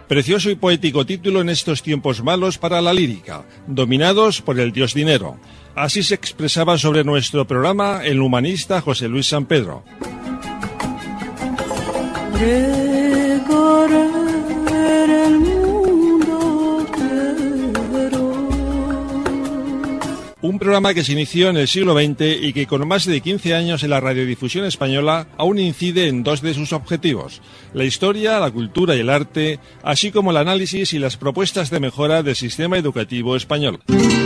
Precioso y poético título en estos tiempos malos para la lírica, dominados por el dios dinero. Así se expresaba sobre nuestro programa el humanista José Luis San Pedro. Recorrer el mundo quiero. Un programa que se inició en el siglo XX y que con más de 15 años en la radiodifusión española aún incide en dos de sus objetivos: la historia, la cultura y el arte, así como el análisis y las propuestas de mejora del sistema educativo español.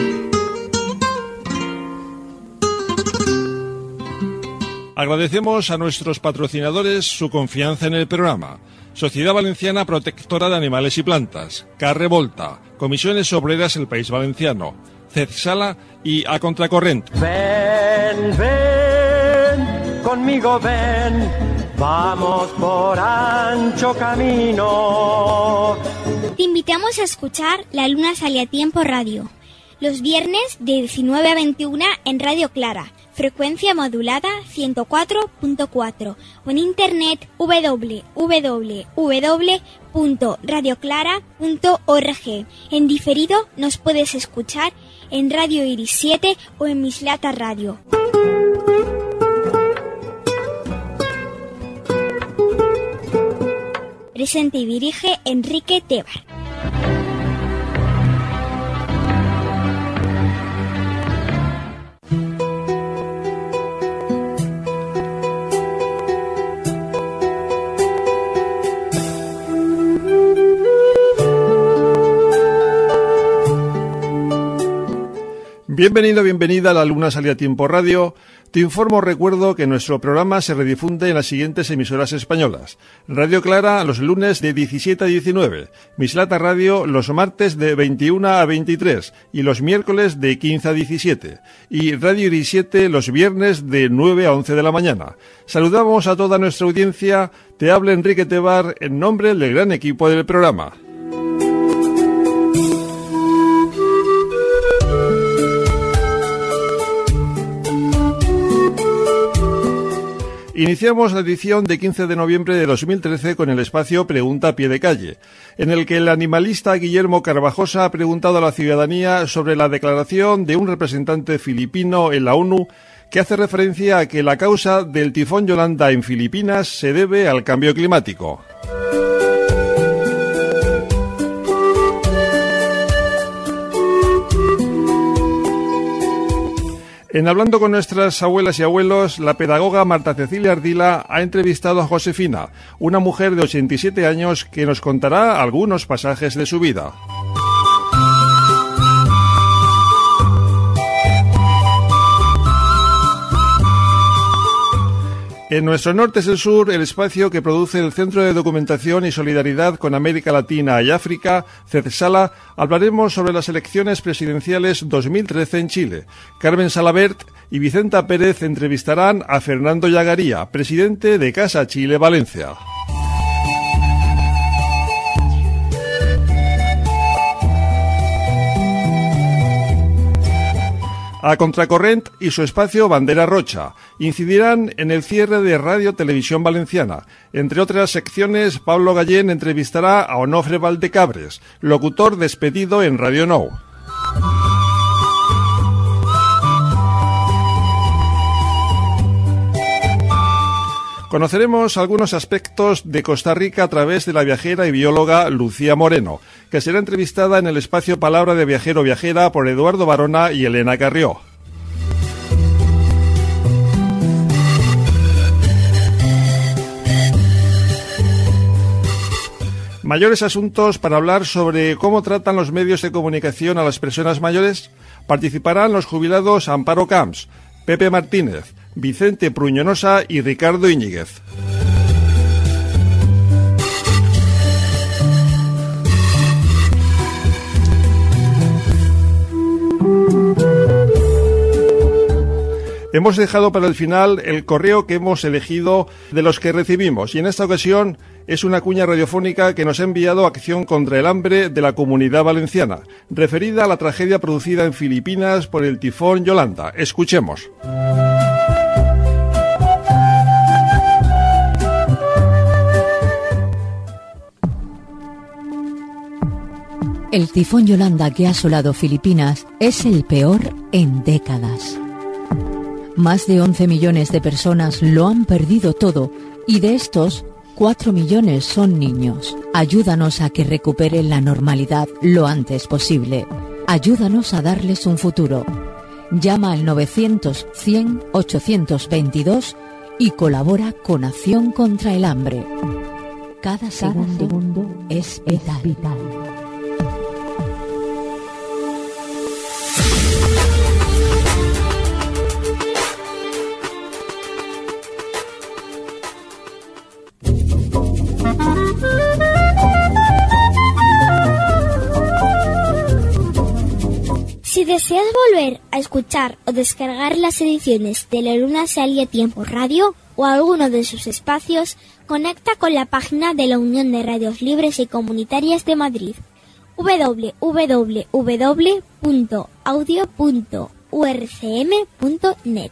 Agradecemos a nuestros patrocinadores su confianza en el programa: Sociedad Valenciana Protectora de Animales y Plantas, Carrevolta, Comisiones Obreras del País Valenciano, CEDSALA y A Contracorrent. Ven, ven, conmigo ven, vamos por ancho camino. Te invitamos a escuchar La Luna Sale a Tiempo Radio, los viernes de 19 a 21 en Radio Clara, frecuencia modulada 104.4 o en internet www.radioclara.org. En diferido nos puedes escuchar en Radio Iris 7 o en Mislata Radio. Presenta y dirige Enrique Tebar. Bienvenido, bienvenida a La Luna Sale a Tiempo Radio. Te recuerdo que nuestro programa se redifunde en las siguientes emisoras españolas: Radio Clara los lunes de 17 a 19, Mislata Radio los martes de 21 a 23 y los miércoles de 15 a 17, y Radio Iris 7 los viernes de 9 a 11 de la mañana. Saludamos a toda nuestra audiencia. Te habla Enrique Tebar en nombre del gran equipo del programa. Iniciamos la edición de 15 de noviembre de 2013 con el espacio Pregunta a pie de calle, en el que el animalista Guillermo Carvajosa ha preguntado a la ciudadanía sobre la declaración de un representante filipino en la ONU que hace referencia a que la causa del tifón Yolanda en Filipinas se debe al cambio climático. En Hablando con nuestras abuelas y abuelos, la pedagoga Marta Cecilia Ardila ha entrevistado a Josefina, una mujer de 87 años que nos contará algunos pasajes de su vida. En nuestro Norte es el Sur, el espacio que produce el Centro de Documentación y Solidaridad con América Latina y África, CEDSALA, hablaremos sobre las elecciones presidenciales 2013 en Chile. Carmen Salabert y Vicenta Pérez entrevistarán a Fernando Llagaría, presidente de Casa Chile Valencia. A Contracorrent y su espacio Bandera Rocha incidirán en el cierre de Radio Televisión Valenciana. Entre otras secciones, Pablo Gallén entrevistará a Onofre Valdecabres, locutor despedido en Radio Nou. Conoceremos algunos aspectos de Costa Rica a través de la viajera y bióloga Lucía Moreno, que será entrevistada en el espacio Palabra de Viajero Viajera por Eduardo Barona y Elena Carrió. Mayores asuntos para hablar sobre cómo tratan los medios de comunicación a las personas mayores. Participarán los jubilados Amparo Camps, Pepe Martínez, Vicente Pruñonosa y Ricardo Íñiguez. Hemos dejado para el final el correo que hemos elegido de los que recibimos, y en esta ocasión es una cuña radiofónica que nos ha enviado Acción contra el Hambre de la Comunidad Valenciana, referida a la tragedia producida en Filipinas por el tifón Yolanda. Escuchemos. El tifón Yolanda que ha asolado Filipinas es el peor en décadas. Más de 11 millones de personas lo han perdido todo y de estos, 4 millones son niños. Ayúdanos a que recuperen la normalidad lo antes posible. Ayúdanos a darles un futuro. Llama al 900-100-822 y colabora con Acción contra el Hambre. Cada segundo es vital. Si deseas volver a escuchar o descargar las ediciones de La Luna Sale a Tiempo Radio o alguno de sus espacios, conecta con la página de la Unión de Radios Libres y Comunitarias de Madrid, www.audio.urcm.net.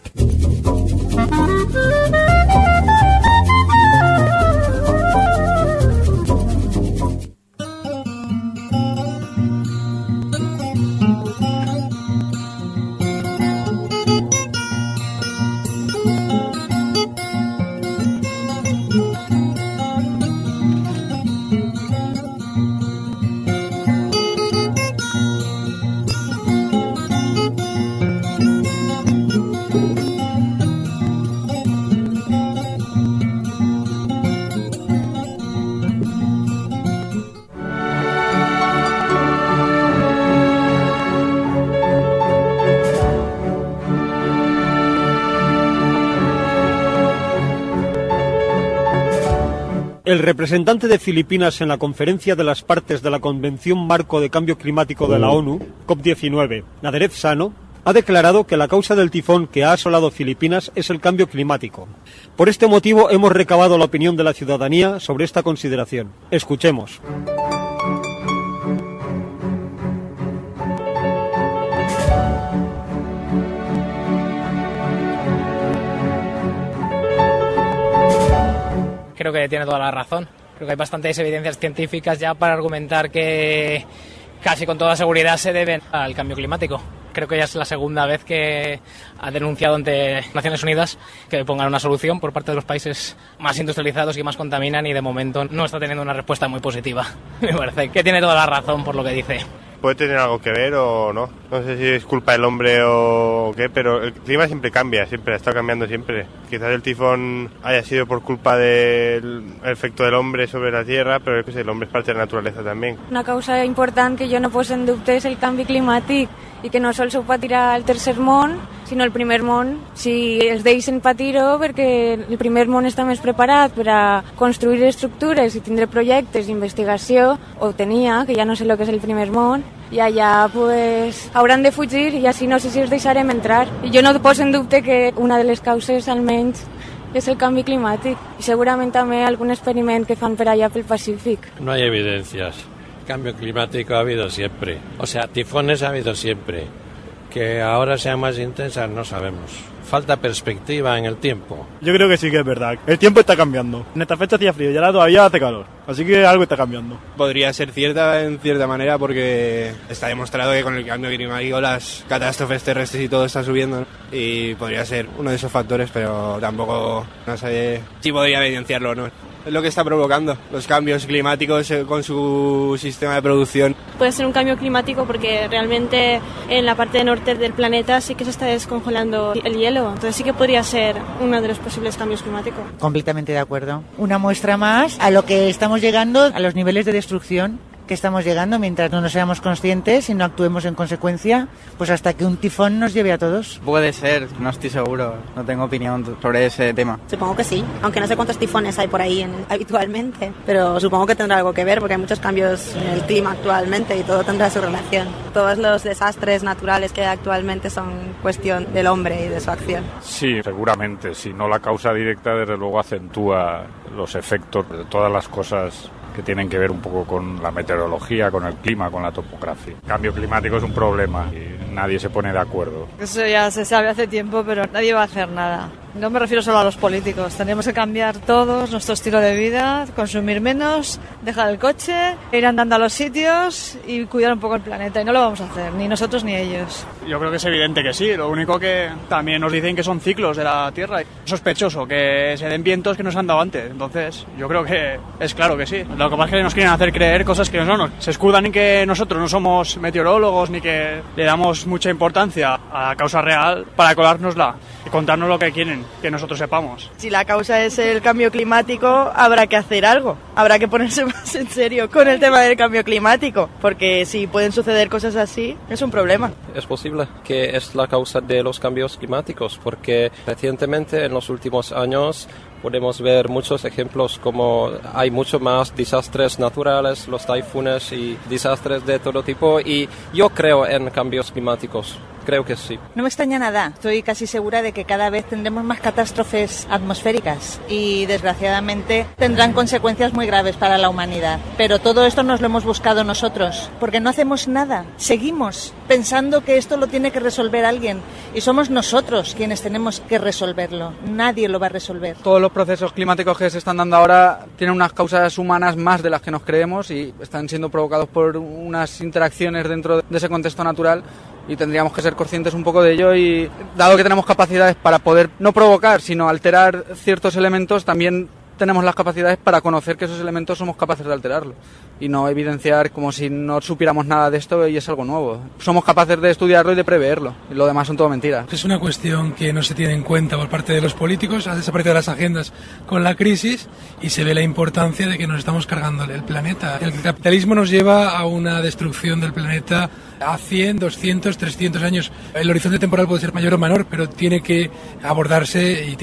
El representante de Filipinas en la Conferencia de las Partes de la Convención Marco de Cambio Climático de la ONU, COP19, Nadereth Sano, ha declarado que la causa del tifón que ha asolado Filipinas es el cambio climático. Por este motivo hemos recabado la opinión de la ciudadanía sobre esta consideración. Escuchemos. Creo que tiene toda la razón. Creo que hay bastantes evidencias científicas ya para argumentar que casi con toda seguridad se deben al cambio climático. Creo que ya es la segunda vez que ha denunciado ante Naciones Unidas que pongan una solución por parte de los países más industrializados y más contaminan, y de momento no está teniendo una respuesta muy positiva. Me parece que tiene toda la razón por lo que dice. Puede tener algo que ver o no. No sé si es culpa del hombre o qué, pero el clima siempre cambia, siempre ha estado cambiando siempre. Quizás el tifón haya sido por culpa del efecto del hombre sobre la Tierra, però yo qué sé, el hombre es parte de la naturaleza también. Una causa important que jo no poso en dubte és el canvi climàtic i que no sols ho patirà el tercer món, sinó el primer món, si els deixen patir-ho, perquè el primer món està més preparat per a construir estructures i tindre projectes d'investigació, o tenia, que ja no sé el que és el primer món, i allà pues, hauran de fugir i així no sé si els deixarem entrar. I jo no poso en dubte que una de les causes almenys és el canvi climàtic i segurament també algun experiment que fan per allà pel Pacífic. No hay evidencias. Cambio climático ha habido siempre. O sea, tifones ha habido siempre. Que ahora sean más intensas no sabemos. Falta perspectiva en el tiempo. Yo creo que sí que es verdad. El tiempo está cambiando. En esta fecha hacía frío y ahora todavía hace calor. Así que algo está cambiando. Podría ser cierta en cierta manera porque está demostrado que con el cambio climático las catástrofes terrestres y todo está subiendo, ¿no? Y podría ser uno de esos factores, pero tampoco no sé si podría evidenciarlo o no. Es lo que está provocando los cambios climáticos con su sistema de producción. Puede ser un cambio climático porque realmente en la parte norte del planeta sí que se está descongelando el hielo. Entonces sí que podría ser uno de los posibles cambios climáticos. Completamente de acuerdo. Una muestra más a lo que estamos llegando, a los niveles de destrucción que estamos llegando mientras no nos seamos conscientes y no actuemos en consecuencia, pues hasta que un tifón nos lleve a todos. Puede ser, no estoy seguro, no tengo opinión sobre ese tema. Supongo que sí, aunque no sé cuántos tifones hay por ahí habitualmente, pero supongo que tendrá algo que ver porque hay muchos cambios en el clima actualmente y todo tendrá su relación. Todos los desastres naturales que hay actualmente son cuestión del hombre y de su acción. Sí, seguramente, si no la causa directa desde luego acentúa los efectos de todas las cosas que tienen que ver un poco con la meteorología, con el clima, con la topografía. El cambio climático es un problema y nadie se pone de acuerdo. Eso ya se sabe hace tiempo, pero nadie va a hacer nada. No me refiero solo a los políticos, tenemos que cambiar todos nuestro estilo de vida, consumir menos, dejar el coche, ir andando a los sitios y cuidar un poco el planeta, y no lo vamos a hacer, ni nosotros ni ellos. Yo creo que es evidente que sí, lo único que también nos dicen que son ciclos de la Tierra. Es sospechoso que se den vientos que no se han dado antes, entonces yo creo que es claro que sí. Lo que pasa es que nos quieren hacer creer cosas que no, se escudan en que nosotros no somos meteorólogos ni que le damos mucha importancia a la causa real para colárnosla y contarnos lo que quieren que nosotros sepamos. Si la causa es el cambio climático, habrá que hacer algo. Habrá que ponerse más en serio con el tema del cambio climático, porque si pueden suceder cosas así, es un problema. Es posible que es la causa de los cambios climáticos, porque recientemente, en los últimos años, podemos ver muchos ejemplos como hay mucho más desastres naturales, los taifunes y desastres de todo tipo, y yo creo en cambios climáticos. Creo que sí. No me extraña nada. Estoy casi segura de que cada vez tendremos más catástrofes atmosféricas y desgraciadamente tendrán consecuencias muy graves para la humanidad. Pero todo esto nos lo hemos buscado nosotros, porque no hacemos nada. Seguimos pensando que esto lo tiene que resolver alguien y somos nosotros quienes tenemos que resolverlo. Nadie lo va a resolver. Todos los procesos climáticos que se están dando ahora tienen unas causas humanas más de las que nos creemos y están siendo provocados por unas interacciones dentro de ese contexto natural. Y tendríamos que ser conscientes un poco de ello y, dado que tenemos capacidades para poder no provocar, sino alterar ciertos elementos, también tenemos las capacidades para conocer que esos elementos somos capaces de alterarlo y no evidenciar como si no supiéramos nada de esto y es algo nuevo. Somos capaces de estudiarlo y de preverlo, y lo demás son todo mentiras. Es una cuestión que no se tiene en cuenta por parte de los políticos, ha desaparecido de las agendas con la crisis y se ve la importancia de que nos estamos cargando el planeta. El capitalismo nos lleva a una destrucción del planeta a 100, 200, 300 años. El horizonte temporal puede ser mayor o menor, pero tiene que abordarse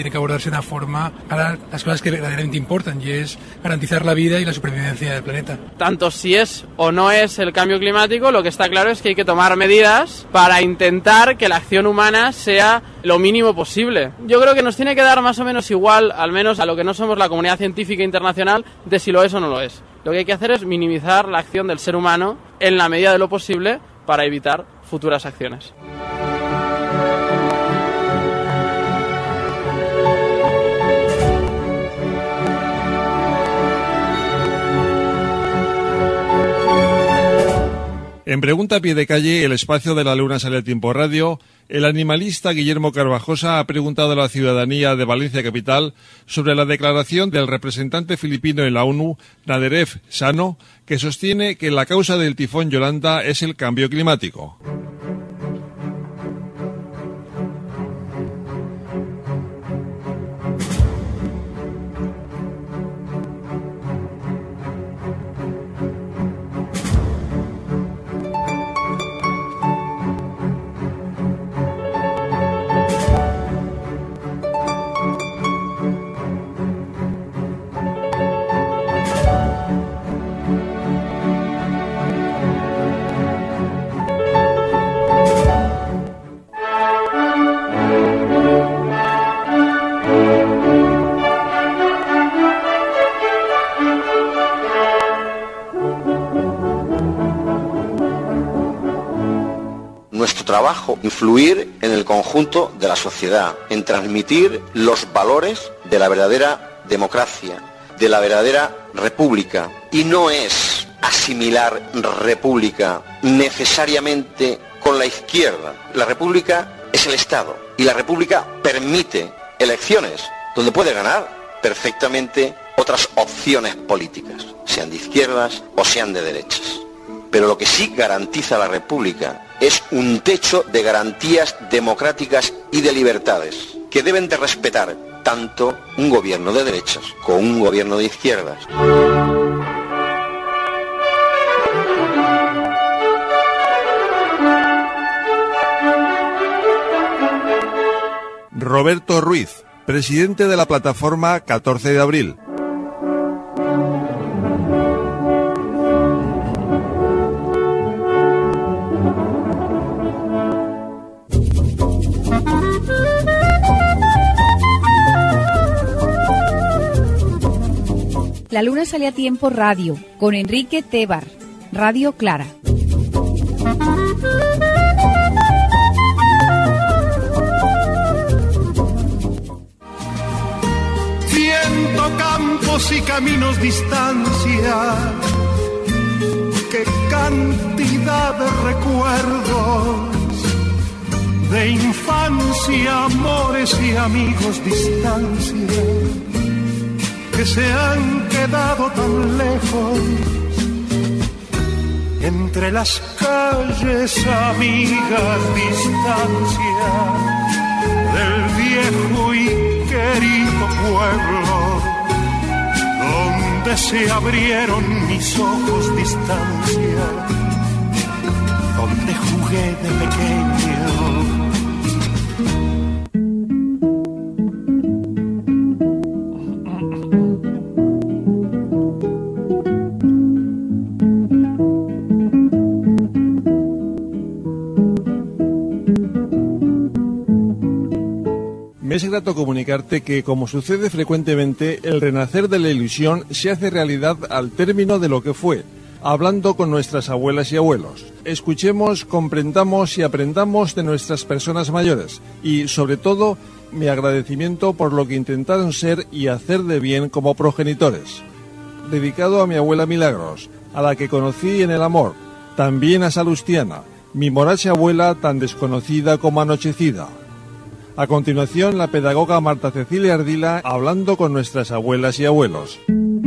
de una forma para las cosas que verdaderamente importan, y es garantizar la vida y la supervivencia del planeta. Tanto si es o no es el cambio climático, lo que está claro es que hay que tomar medidas para intentar que la acción humana sea lo mínimo posible. Yo creo que nos tiene que dar más o menos igual, al menos a lo que no somos la comunidad científica internacional, de si lo es o no lo es. Lo que hay que hacer es minimizar la acción del ser humano en la medida de lo posible para evitar futuras acciones. En Pregunta a pie de calle, el espacio de La Luna Sale a Tiempo Radio, el animalista Guillermo Carvajosa ha preguntado a la ciudadanía de Valencia Capital sobre la declaración del representante filipino en la ONU, Naderef Sano, que sostiene que la causa del tifón Yolanda es el cambio climático. Trabajo, influir en el conjunto de la sociedad, en transmitir los valores de la verdadera democracia, de la verdadera república. Y no es asimilar república necesariamente con la izquierda. La república es el Estado y la república permite elecciones donde puede ganar perfectamente otras opciones políticas, sean de izquierdas o sean de derechas. Pero lo que sí garantiza la república es un techo de garantías democráticas y de libertades que deben de respetar tanto un gobierno de derechas como un gobierno de izquierdas. Roberto Ruiz, presidente de la plataforma 14 de abril. La Luna Sale a Tiempo Radio, con Enrique Tebar, Radio Clara. Siento campos y caminos, distancia. Qué cantidad de recuerdos, de infancia, amores y amigos, distancia, que se han quedado tan lejos. Entre las calles, amigas, distancia, del viejo y querido pueblo, donde se abrieron mis ojos, distancia, donde jugué de pequeño. Me es grato comunicarte que, como sucede frecuentemente, el renacer de la ilusión se hace realidad al término de lo que fue, hablando con nuestras abuelas y abuelos. Escuchemos, comprendamos y aprendamos de nuestras personas mayores y, sobre todo, mi agradecimiento por lo que intentaron ser y hacer de bien como progenitores. Dedicado a mi abuela Milagros, a la que conocí en el amor, también a Salustiana, mi moracha abuela tan desconocida como anochecida. A continuación, la pedagoga Marta Cecilia Ardila hablando con nuestras abuelas y abuelos.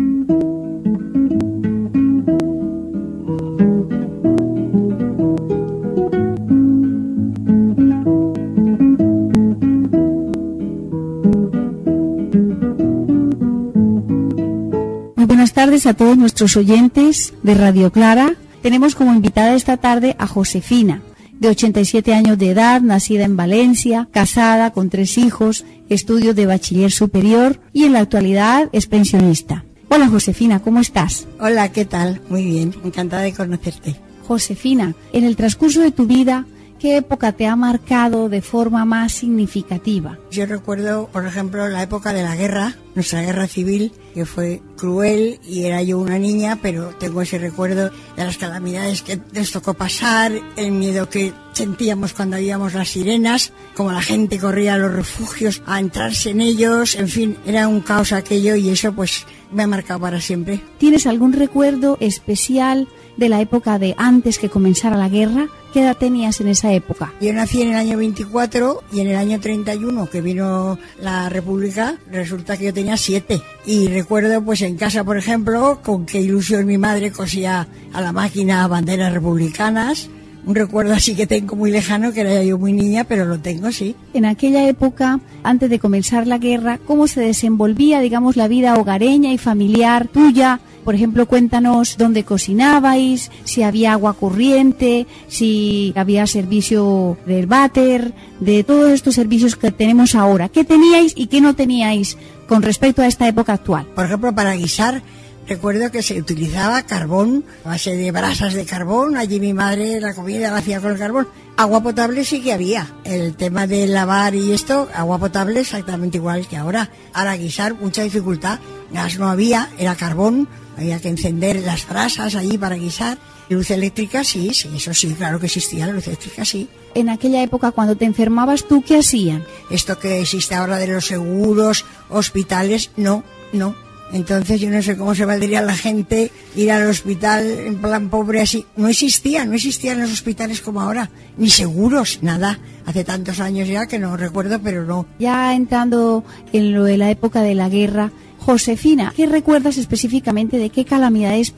Muy buenas tardes a todos nuestros oyentes de Radio Clara. Tenemos como invitada esta tarde a Josefina, de 87 años de edad, nacida en Valencia, casada, con 3 hijos, estudios de bachiller superior y en la actualidad es pensionista. Hola Josefina, ¿cómo estás? Hola, ¿qué tal? Muy bien, encantada de conocerte. Josefina, en el transcurso de tu vida, ¿qué época te ha marcado de forma más significativa? Yo recuerdo, por ejemplo, la época de la guerra, nuestra guerra civil, que fue cruel y era yo una niña, pero tengo ese recuerdo de las calamidades que nos tocó pasar, el miedo que sentíamos cuando oíamos las sirenas, como la gente corría a los refugios a entrarse en ellos, en fin, era un caos aquello y eso pues me ha marcado para siempre. ¿Tienes algún recuerdo especial de la época de antes que comenzara la guerra? ¿Qué edad tenías en esa época? Yo nací en el año 24 y en el año 31 que vino la República, resulta que yo tenía 7. Y recuerdo pues en casa, por ejemplo, con qué ilusión mi madre cosía a la máquina banderas republicanas. Un recuerdo así que tengo muy lejano, que era yo muy niña, pero lo tengo, sí. En aquella época, antes de comenzar la guerra, ¿cómo se desenvolvía, digamos, la vida hogareña y familiar tuya? Por ejemplo, cuéntanos dónde cocinabais, si había agua corriente, si había servicio del váter, de todos estos servicios que tenemos ahora. ¿Qué teníais y qué no teníais con respecto a esta época actual? Por ejemplo, para guisar, recuerdo que se utilizaba carbón, a base de brasas de carbón. Allí mi madre la comida la hacía con el carbón. Agua potable sí que había. El tema de lavar y esto, agua potable exactamente igual que ahora. Ahora guisar, mucha dificultad. Gas no había, era carbón. Había que encender las brasas allí para guisar. Luz eléctrica, sí, eso sí, claro que existía la luz eléctrica, sí. En aquella época, cuando te enfermabas, ¿tú qué hacían? Esto que existe ahora de los seguros, hospitales, no. Entonces yo no sé cómo se valdría la gente ir al hospital en plan pobre así. No existían los hospitales como ahora, ni seguros, nada. Hace tantos años ya que no recuerdo, pero no. Ya entrando en lo de la época de la guerra, Josefina, ¿qué recuerdas específicamente de qué calamidades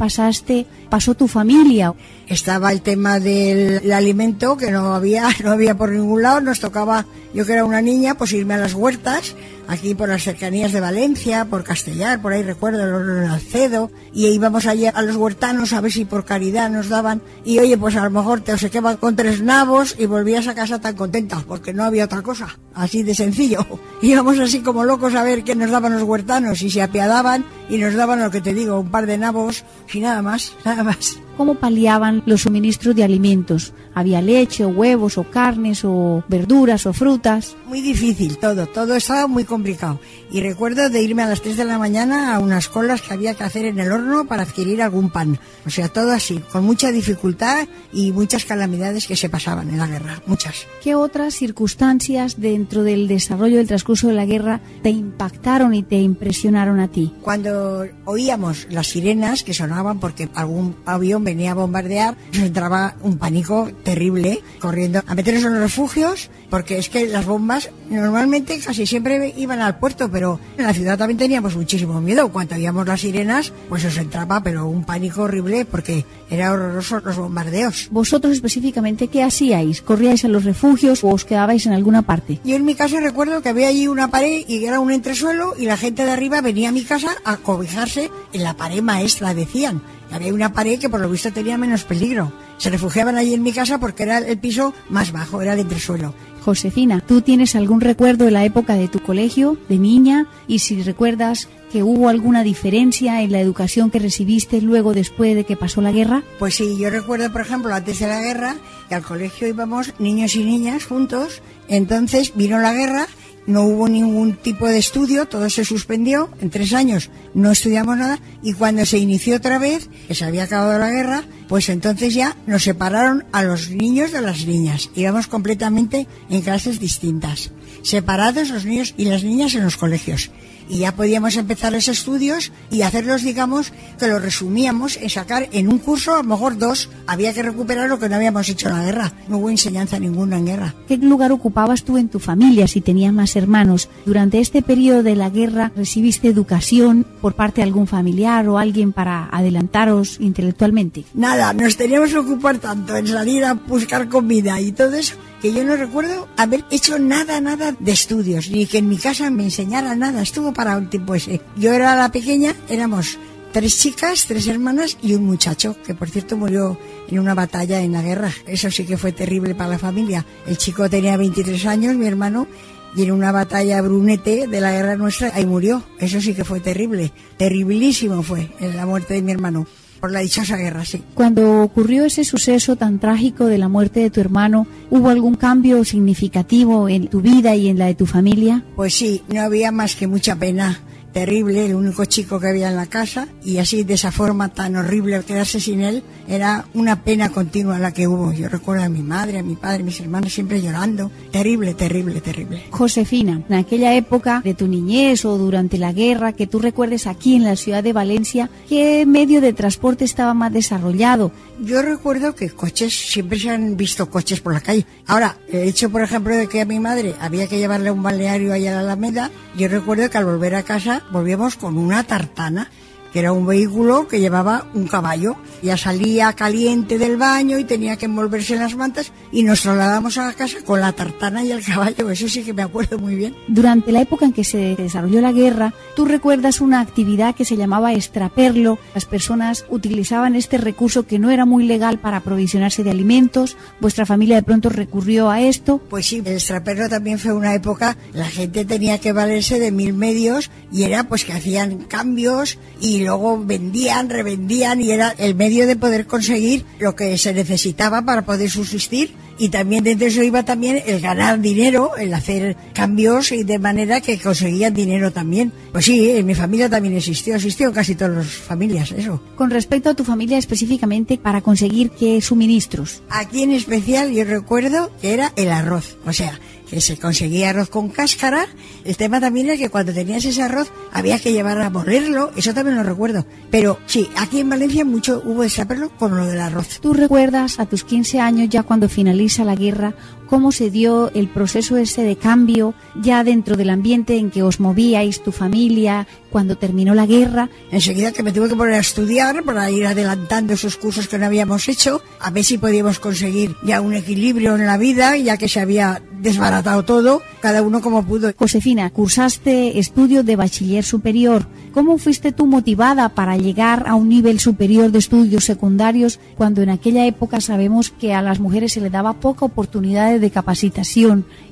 pasó tu familia? Estaba el tema del alimento, que no había por ningún lado. Nos tocaba, yo que era una niña, pues irme a las huertas, aquí por las cercanías de Valencia, por Castellar, por ahí recuerdo, el Alcedo, y íbamos allí a los huertanos a ver si por caridad nos daban, y oye, pues a lo mejor te obsequiaban con 3 nabos y volvías a casa tan contenta, porque no había otra cosa, así de sencillo. Íbamos así como locos a ver qué nos daban los huertanos, y se apiadaban y nos daban lo que te digo, un par de nabos y nada más, nada más. ¿Cómo paliaban los suministros de alimentos? ¿Había leche, o huevos, o carnes, o verduras, o frutas? Muy difícil todo estaba muy complicado. Y recuerdo de irme a las 3 de la mañana a unas colas que había que hacer en el horno para adquirir algún pan. O sea, todo así, con mucha dificultad y muchas calamidades que se pasaban en la guerra, muchas. ¿Qué otras circunstancias dentro del desarrollo del transcurso de la guerra te impactaron y te impresionaron a ti? Cuando oíamos las sirenas que sonaban porque algún avión venía a bombardear, nos entraba un pánico terrible, corriendo a meternos en los refugios, porque es que las bombas normalmente casi siempre iban al puerto, pero en la ciudad también teníamos muchísimo miedo. Cuando oíamos las sirenas, pues os entraba pero un pánico horrible porque era horroroso los bombardeos. ¿Vosotros específicamente qué hacíais? ¿Corríais a los refugios o os quedabais en alguna parte? Yo en mi casa recuerdo que había allí una pared y era un entresuelo y la gente de arriba venía a mi casa a cobijarse en la pared maestra, decían. Había una pared que por lo visto tenía menos peligro. Se refugiaban allí en mi casa porque era el piso más bajo, era el entresuelo. Josefina, ¿tú tienes algún recuerdo de la época de tu colegio, de niña? Y si recuerdas que hubo alguna diferencia en la educación que recibiste luego después de que pasó la guerra. Pues sí, yo recuerdo, por ejemplo, antes de la guerra, que al colegio íbamos niños y niñas juntos. Entonces vino la guerra. No hubo ningún tipo de estudio, todo se suspendió, en 3 años no estudiamos nada y cuando se inició otra vez, que se había acabado la guerra, pues entonces ya nos separaron a los niños de las niñas, íbamos completamente en clases distintas, separados los niños y las niñas en los colegios. Y ya podíamos empezar los estudios y hacerlos, digamos, que los resumíamos en sacar en un curso, a lo mejor 2, había que recuperar lo que no habíamos hecho en la guerra. No hubo enseñanza ninguna en guerra. ¿Qué lugar ocupabas tú en tu familia si tenías más hermanos? Durante este periodo de la guerra, ¿recibiste educación por parte de algún familiar o alguien para adelantaros intelectualmente? Nada, nos teníamos que ocupar tanto en salir a buscar comida y todo eso, que yo no recuerdo haber hecho nada de estudios, ni que en mi casa me enseñara nada, estuvo para un tiempo ese. Yo era la pequeña, éramos 3 chicas, 3 hermanas y un muchacho, que por cierto murió en una batalla en la guerra. Eso sí que fue terrible para la familia. El chico tenía 23 años, mi hermano, y en una batalla Brunete de la guerra nuestra, ahí murió. Eso sí que fue terrible, terribilísimo fue la muerte de mi hermano. Por la dichosa guerra, sí. Cuando ocurrió ese suceso tan trágico de la muerte de tu hermano, ¿hubo algún cambio significativo en tu vida y en la de tu familia? Pues sí, no había más que mucha pena. Terrible, el único chico que había en la casa, y así de esa forma tan horrible quedarse sin él, era una pena continua la que hubo. Yo recuerdo a mi madre, a mi padre, a mis hermanos siempre llorando. Terrible, terrible, terrible. Josefina, en aquella época de tu niñez o durante la guerra, que tú recuerdes aquí en la ciudad de Valencia, ¿qué medio de transporte estaba más desarrollado? Yo recuerdo que coches, siempre se han visto coches por la calle. Ahora, el hecho, por ejemplo, de que a mi madre había que llevarle a un balneario allá a la Alameda, yo recuerdo que al volver a casa volvíamos con una tartana, que era un vehículo que llevaba un caballo. Ya salía caliente del baño y tenía que envolverse en las mantas y nos trasladamos a la casa con la tartana y el caballo. Eso sí que me acuerdo muy bien. Durante la época en que se desarrolló la guerra, ¿tú recuerdas una actividad que se llamaba extraperlo? Las personas utilizaban este recurso que no era muy legal para aprovisionarse de alimentos. ¿Vuestra familia de pronto recurrió a esto? Pues sí, el extraperlo también fue una época, la gente tenía que valerse de 1000 medios y era pues que hacían cambios y luego vendían, revendían y era el medio de poder conseguir lo que se necesitaba para poder subsistir. Y también dentro de eso iba también el ganar dinero, el hacer cambios y de manera que conseguían dinero también. Pues sí, en mi familia también existió en casi todas las familias eso. Con respecto a tu familia específicamente, ¿para conseguir qué suministros? Aquí en especial yo recuerdo que era el arroz, o sea, que se conseguía arroz con cáscara. El tema también es que cuando tenías ese arroz había que llevar a molerlo, eso también lo recuerdo. Pero sí, aquí en Valencia mucho hubo de saberlo con lo del arroz. ¿Tú recuerdas a tus 15 años, ya cuando finaliza la guerra, cómo se dio el proceso ese de cambio ya dentro del ambiente en que os movíais, tu familia, cuando terminó la guerra? Enseguida que me tuve que poner a estudiar para ir adelantando esos cursos que no habíamos hecho, a ver si podíamos conseguir ya un equilibrio en la vida, ya que se había desbaratado todo, cada uno como pudo. Josefina, cursaste estudios de bachiller superior. ¿Cómo fuiste tú motivada para llegar a un nivel superior de estudios secundarios cuando en aquella época sabemos que a las mujeres se les daba poca oportunidad de capacitación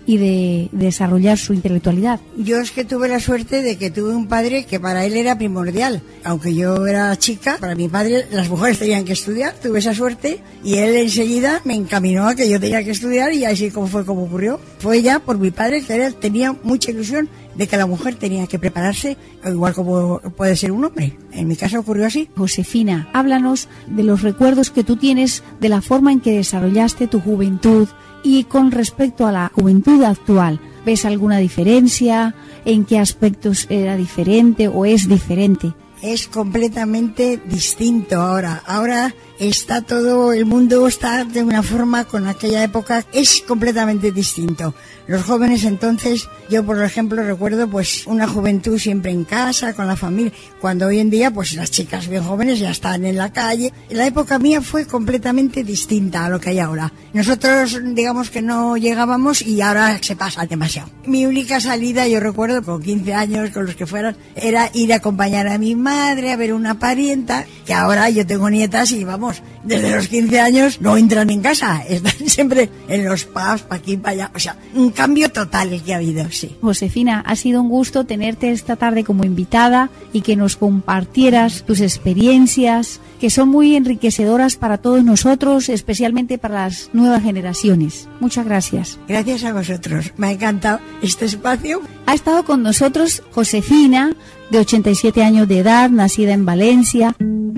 y de desarrollar su intelectualidad. Yo es que tuve la suerte de que tuve un padre que para él era primordial. Aunque yo era chica, para mi padre las mujeres tenían que estudiar, tuve esa suerte y él enseguida me encaminó a que yo tenía que estudiar y así como ocurrió. Fue ya por mi padre, que él tenía mucha ilusión de que la mujer tenía que prepararse igual como puede ser un hombre. En mi caso ocurrió así. Josefina, háblanos de los recuerdos que tú tienes de la forma en que desarrollaste tu juventud y con respecto a la juventud actual. ¿Ves alguna diferencia? ¿En qué aspectos era diferente o es diferente? Es completamente distinto ahora. Ahora está todo, el mundo está de una forma con aquella época, es completamente distinto. Los jóvenes entonces, yo por ejemplo recuerdo pues una juventud siempre en casa, con la familia, cuando hoy en día pues las chicas bien jóvenes ya están en la calle. La época mía fue completamente distinta a lo que hay ahora. Nosotros digamos que no llegábamos y ahora se pasa demasiado. Mi única salida, yo recuerdo con 15 años, con los que fueran, era ir a acompañar a mi madre a ver una parienta, que ahora yo tengo nietas y vamos, desde los 15 años no entran en casa, están siempre en los pubs, para aquí, para allá, o sea, un cambio total el que ha habido, sí. Josefina, ha sido un gusto tenerte esta tarde como invitada y que nos compartieras tus experiencias, que son muy enriquecedoras para todos nosotros, especialmente para las nuevas generaciones. Muchas gracias. Gracias a vosotros, me ha encantado este espacio. Ha estado con nosotros Josefina, de 87 años de edad, nacida en Valencia.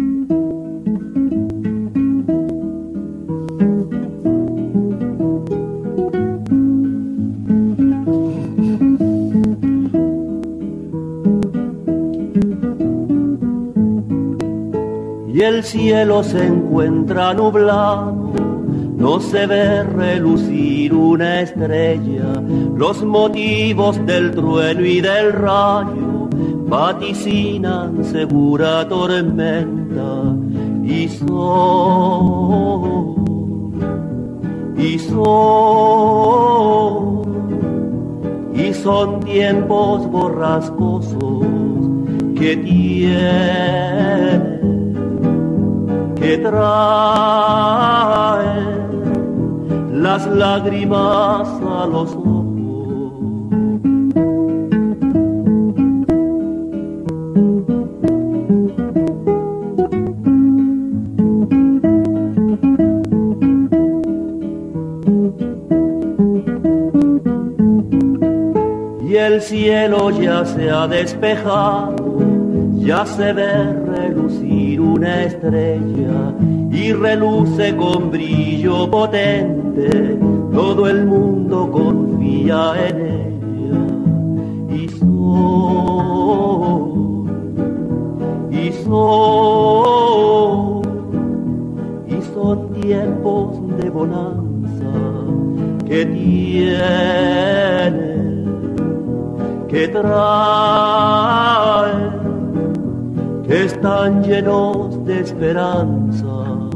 Y el cielo se encuentra nublado, no se ve relucir una estrella, los motivos del trueno y del rayo vaticinan segura tormenta y son tiempos borrascosos que tienen que traen las lágrimas a los ojos. Y el cielo ya se ha despejado, ya se ve relucir una estrella y reluce con brillo potente, todo el mundo confía en ella. Y son tiempos de bonanza que tienen que traen, que están llenos de esperanza.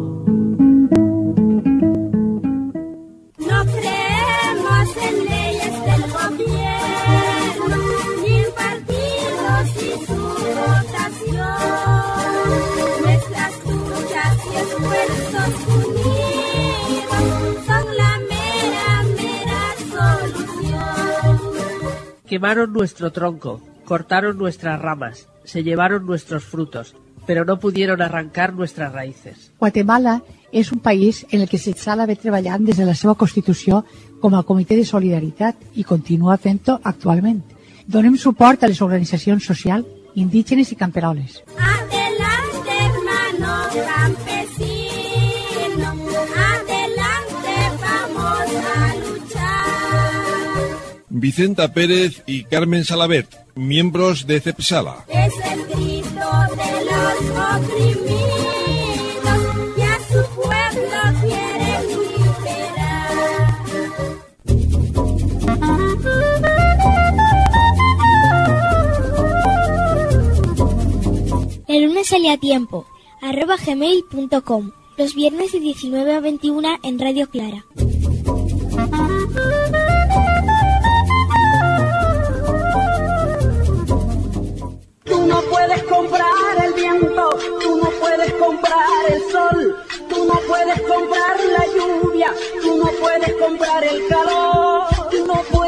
No creemos en leyes del gobierno, ni en partidos y su votación. Nuestras luchas y esfuerzos unidos son la mera solución. Quemaron nuestro tronco, cortaron nuestras ramas, se llevaron nuestros frutos, pero no pudieron arrancar nuestras raïces. Guatemala és un país en el que s'ha d'haver treballant des de la seva Constitució com a comitè de solidaritat i continua fent-ho actualment. Donem suport a les organitzacions socials, indígenes i camperoles. Adelante, hermano campesino, adelante, vamos a luchar. Vicenta Pérez y Carmen Salavet, miembros de CEPSALA. Es el grito de los oprimidos que a su pueblo quieren liberar. El lunes sale a tiempo, @gmail.com. Los viernes de 19 a 21 en Radio Clara. Tú no puedes comprar el viento, tú no puedes comprar el sol, tú no puedes comprar la lluvia, tú no puedes comprar el calor, tú no puedes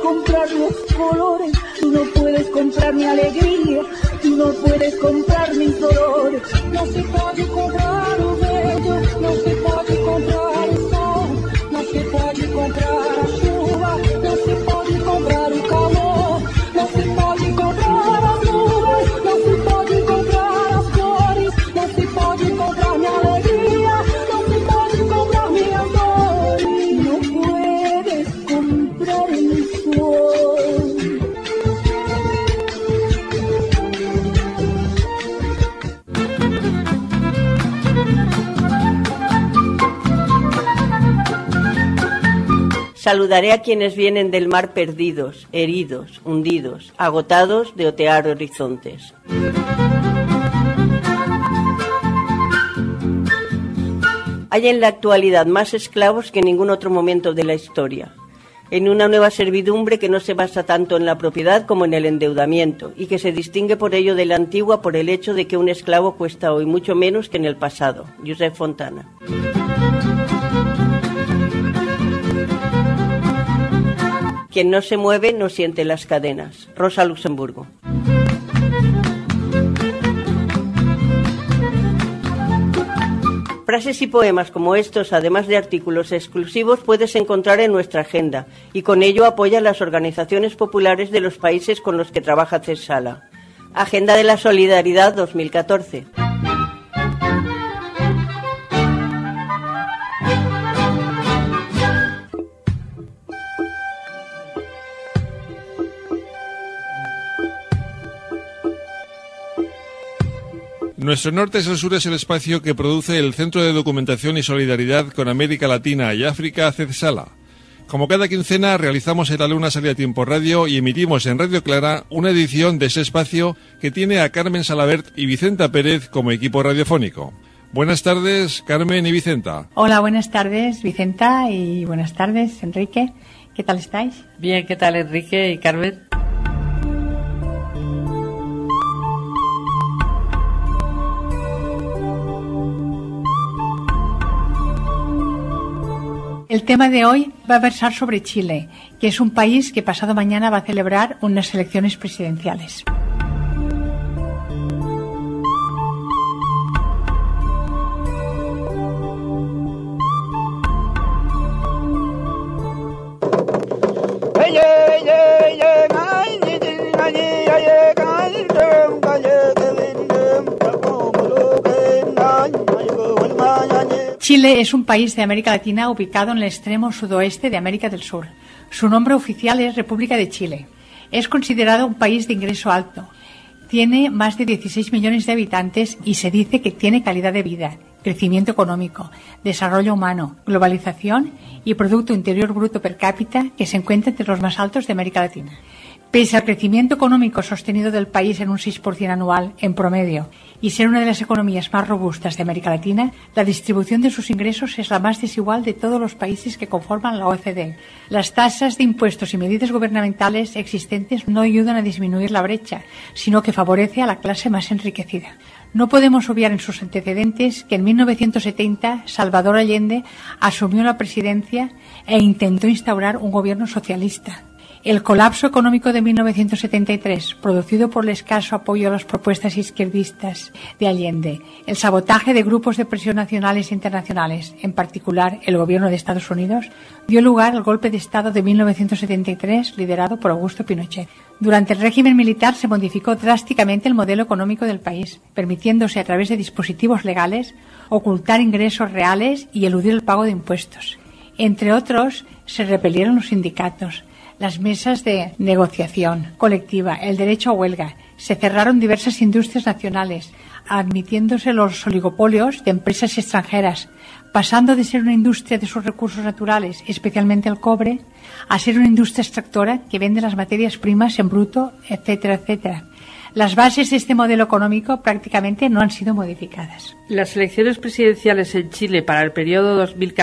comprar los colores, tú no puedes comprar mi alegría, tú no puedes comprar mis dolores. No se puede comprar o bello, no se puede comprar o sol, no se puede comprar a chuva, no se puede comprar o calor, no se puede comprar as nuvens, no se puede comprar as flores, no se puede comprar mi alegría, no se puede comprar mi amor, no puedes comprar mi sol. Saludaré a quienes vienen del mar perdidos, heridos, hundidos, agotados de otear horizontes. Hay en la actualidad más esclavos que en ningún otro momento de la historia, en una nueva servidumbre que no se basa tanto en la propiedad como en el endeudamiento, y que se distingue por ello de la antigua por el hecho de que un esclavo cuesta hoy mucho menos que en el pasado. Josep Fontana. Quien no se mueve no siente las cadenas. Rosa Luxemburgo. Frases y poemas como estos, además de artículos exclusivos, puedes encontrar en nuestra agenda, y con ello apoya las organizaciones populares de los países con los que trabaja CESALA. Agenda de la Solidaridad 2014. Nuestro Norte es el Sur es el espacio que produce el Centro de Documentación y Solidaridad con América Latina y África, CESALA. Como cada quincena, realizamos en la Luna Salida a Tiempo Radio y emitimos en Radio Clara una edición de ese espacio que tiene a Carmen Salabert y Vicenta Pérez como equipo radiofónico. Buenas tardes, Carmen y Vicenta. Hola, buenas tardes, Vicenta, y buenas tardes, Enrique. ¿Qué tal estáis? Bien, ¿qué tal, Enrique y Carmen? El tema de hoy va a versar sobre Chile, que es un país que pasado mañana va a celebrar unas elecciones presidenciales. Chile es un país de América Latina ubicado en el extremo sudoeste de América del Sur. Su nombre oficial es República de Chile. Es considerado un país de ingreso alto. Tiene más de 16 millones de habitantes y se dice que tiene calidad de vida, crecimiento económico, desarrollo humano, globalización y Producto Interior Bruto per cápita que se encuentra entre los más altos de América Latina. Pese al crecimiento económico sostenido del país en un 6% anual en promedio y ser una de las economías más robustas de América Latina, la distribución de sus ingresos es la más desigual de todos los países que conforman la OCDE. Las tasas de impuestos y medidas gubernamentales existentes no ayudan a disminuir la brecha, sino que favorece a la clase más enriquecida. No podemos obviar en sus antecedentes que en 1970 Salvador Allende asumió la presidencia e intentó instaurar un gobierno socialista. El colapso económico de 1973, producido por el escaso apoyo a las propuestas izquierdistas de Allende, el sabotaje de grupos de presión nacionales e internacionales, en particular el gobierno de Estados Unidos, dio lugar al golpe de Estado de 1973 liderado por Augusto Pinochet. Durante el régimen militar se modificó drásticamente el modelo económico del país, permitiéndose a través de dispositivos legales ocultar ingresos reales y eludir el pago de impuestos. Entre otros, se repelieron los sindicatos, las mesas de negociación colectiva, el derecho a huelga. Se cerraron diversas industrias nacionales, admitiéndose los oligopolios de empresas extranjeras, pasando de ser una industria de sus recursos naturales, especialmente el cobre, a ser una industria extractora que vende las materias primas en bruto, etcétera, etcétera. Las bases de este modelo económico prácticamente no han sido modificadas. Las elecciones presidenciales en Chile para el periodo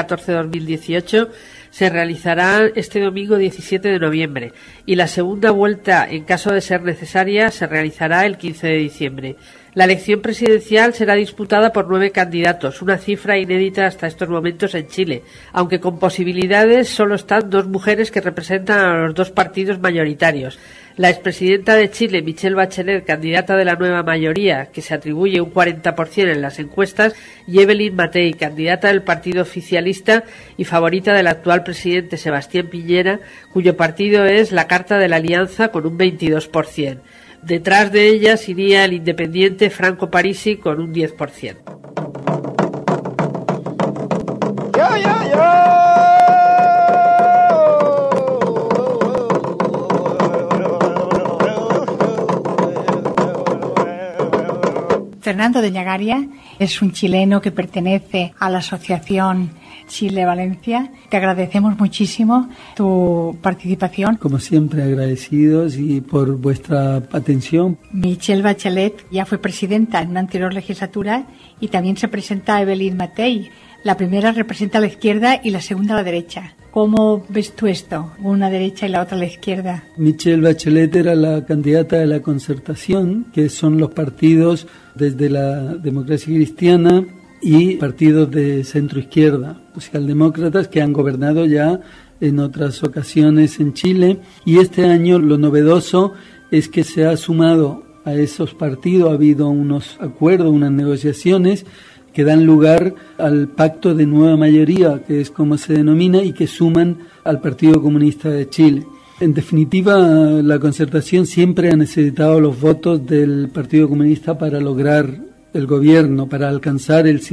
2014-2018 se realizarán este domingo 17 de noviembre y la segunda vuelta, en caso de ser necesaria, se realizará el 15 de diciembre. La elección presidencial será disputada por 9 candidatos, una cifra inédita hasta estos momentos en Chile, aunque con posibilidades solo están 2 mujeres que representan a los 2 partidos mayoritarios. La expresidenta de Chile, Michelle Bachelet, candidata de la nueva mayoría, que se atribuye un 40% en las encuestas, y Evelyn Matei, candidata del partido oficialista y favorita del actual presidente Sebastián Piñera, cuyo partido es la Carta de la Alianza con un 22%. Detrás de ellas iría el independiente Franco Parisi con un 10%. Fernando de Ñagaria es un chileno que pertenece a la asociación Chile-Valencia. Te agradecemos muchísimo tu participación. Como siempre, agradecidos y por vuestra atención. Michelle Bachelet ya fue presidenta en una anterior legislatura y también se presenta Evelyn Matei. La primera representa a la izquierda y la segunda a la derecha. ¿Cómo ves tú esto? Una derecha y la otra a la izquierda. Michelle Bachelet era la candidata de la Concertación, que son los partidos desde la democracia cristiana y partidos de centro-izquierda, socialdemócratas que han gobernado ya en otras ocasiones en Chile. Y este año lo novedoso es que se ha sumado a esos partidos, ha habido unos acuerdos, unas negociaciones que dan lugar al pacto de nueva mayoría, que es como se denomina, y que suman al Partido Comunista de Chile. En definitiva, la Concertación siempre ha necesitado los votos del Partido Comunista para lograr el gobierno, para alcanzar el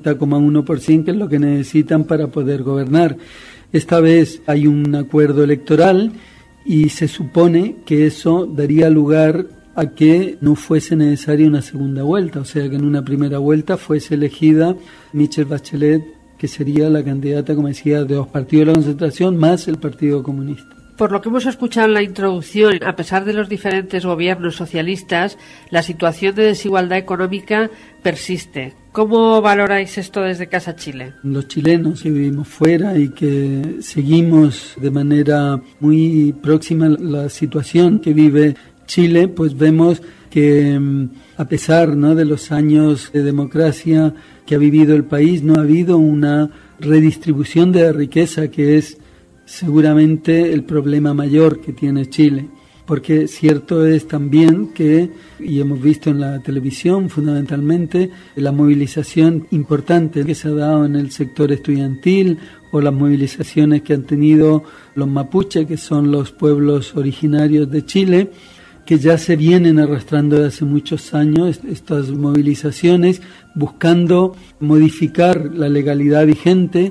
50,1%, que es lo que necesitan para poder gobernar. Esta vez hay un acuerdo electoral y se supone que eso daría lugar a que no fuese necesaria una segunda vuelta, o sea que en una primera vuelta fuese elegida Michelle Bachelet, que sería la candidata, como decía, de los partidos de la Concertación más el Partido Comunista. Por lo que hemos escuchado en la introducción, a pesar de los diferentes gobiernos socialistas, la situación de desigualdad económica persiste. ¿Cómo valoráis esto desde Casa Chile? Los chilenos que vivimos fuera y que seguimos de manera muy próxima la situación que vive Chile, pues vemos que a pesar, ¿no?, de los años de democracia que ha vivido el país, no ha habido una redistribución de la riqueza, que es seguramente el problema mayor que tiene Chile. Porque cierto es también que, y hemos visto en la televisión fundamentalmente, la movilización importante que se ha dado en el sector estudiantil o las movilizaciones que han tenido los mapuches, que son los pueblos originarios de Chile, que ya se vienen arrastrando desde hace muchos años estas movilizaciones, buscando modificar la legalidad vigente.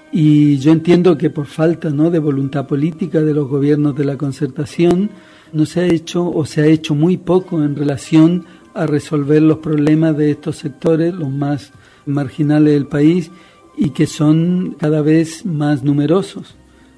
Y yo entiendo que por falta, ¿no?, de voluntad política de los gobiernos de la Concertación, no se ha hecho o se ha hecho muy poco en relación a resolver los problemas de estos sectores, los más marginales del país, y que son cada vez más numerosos.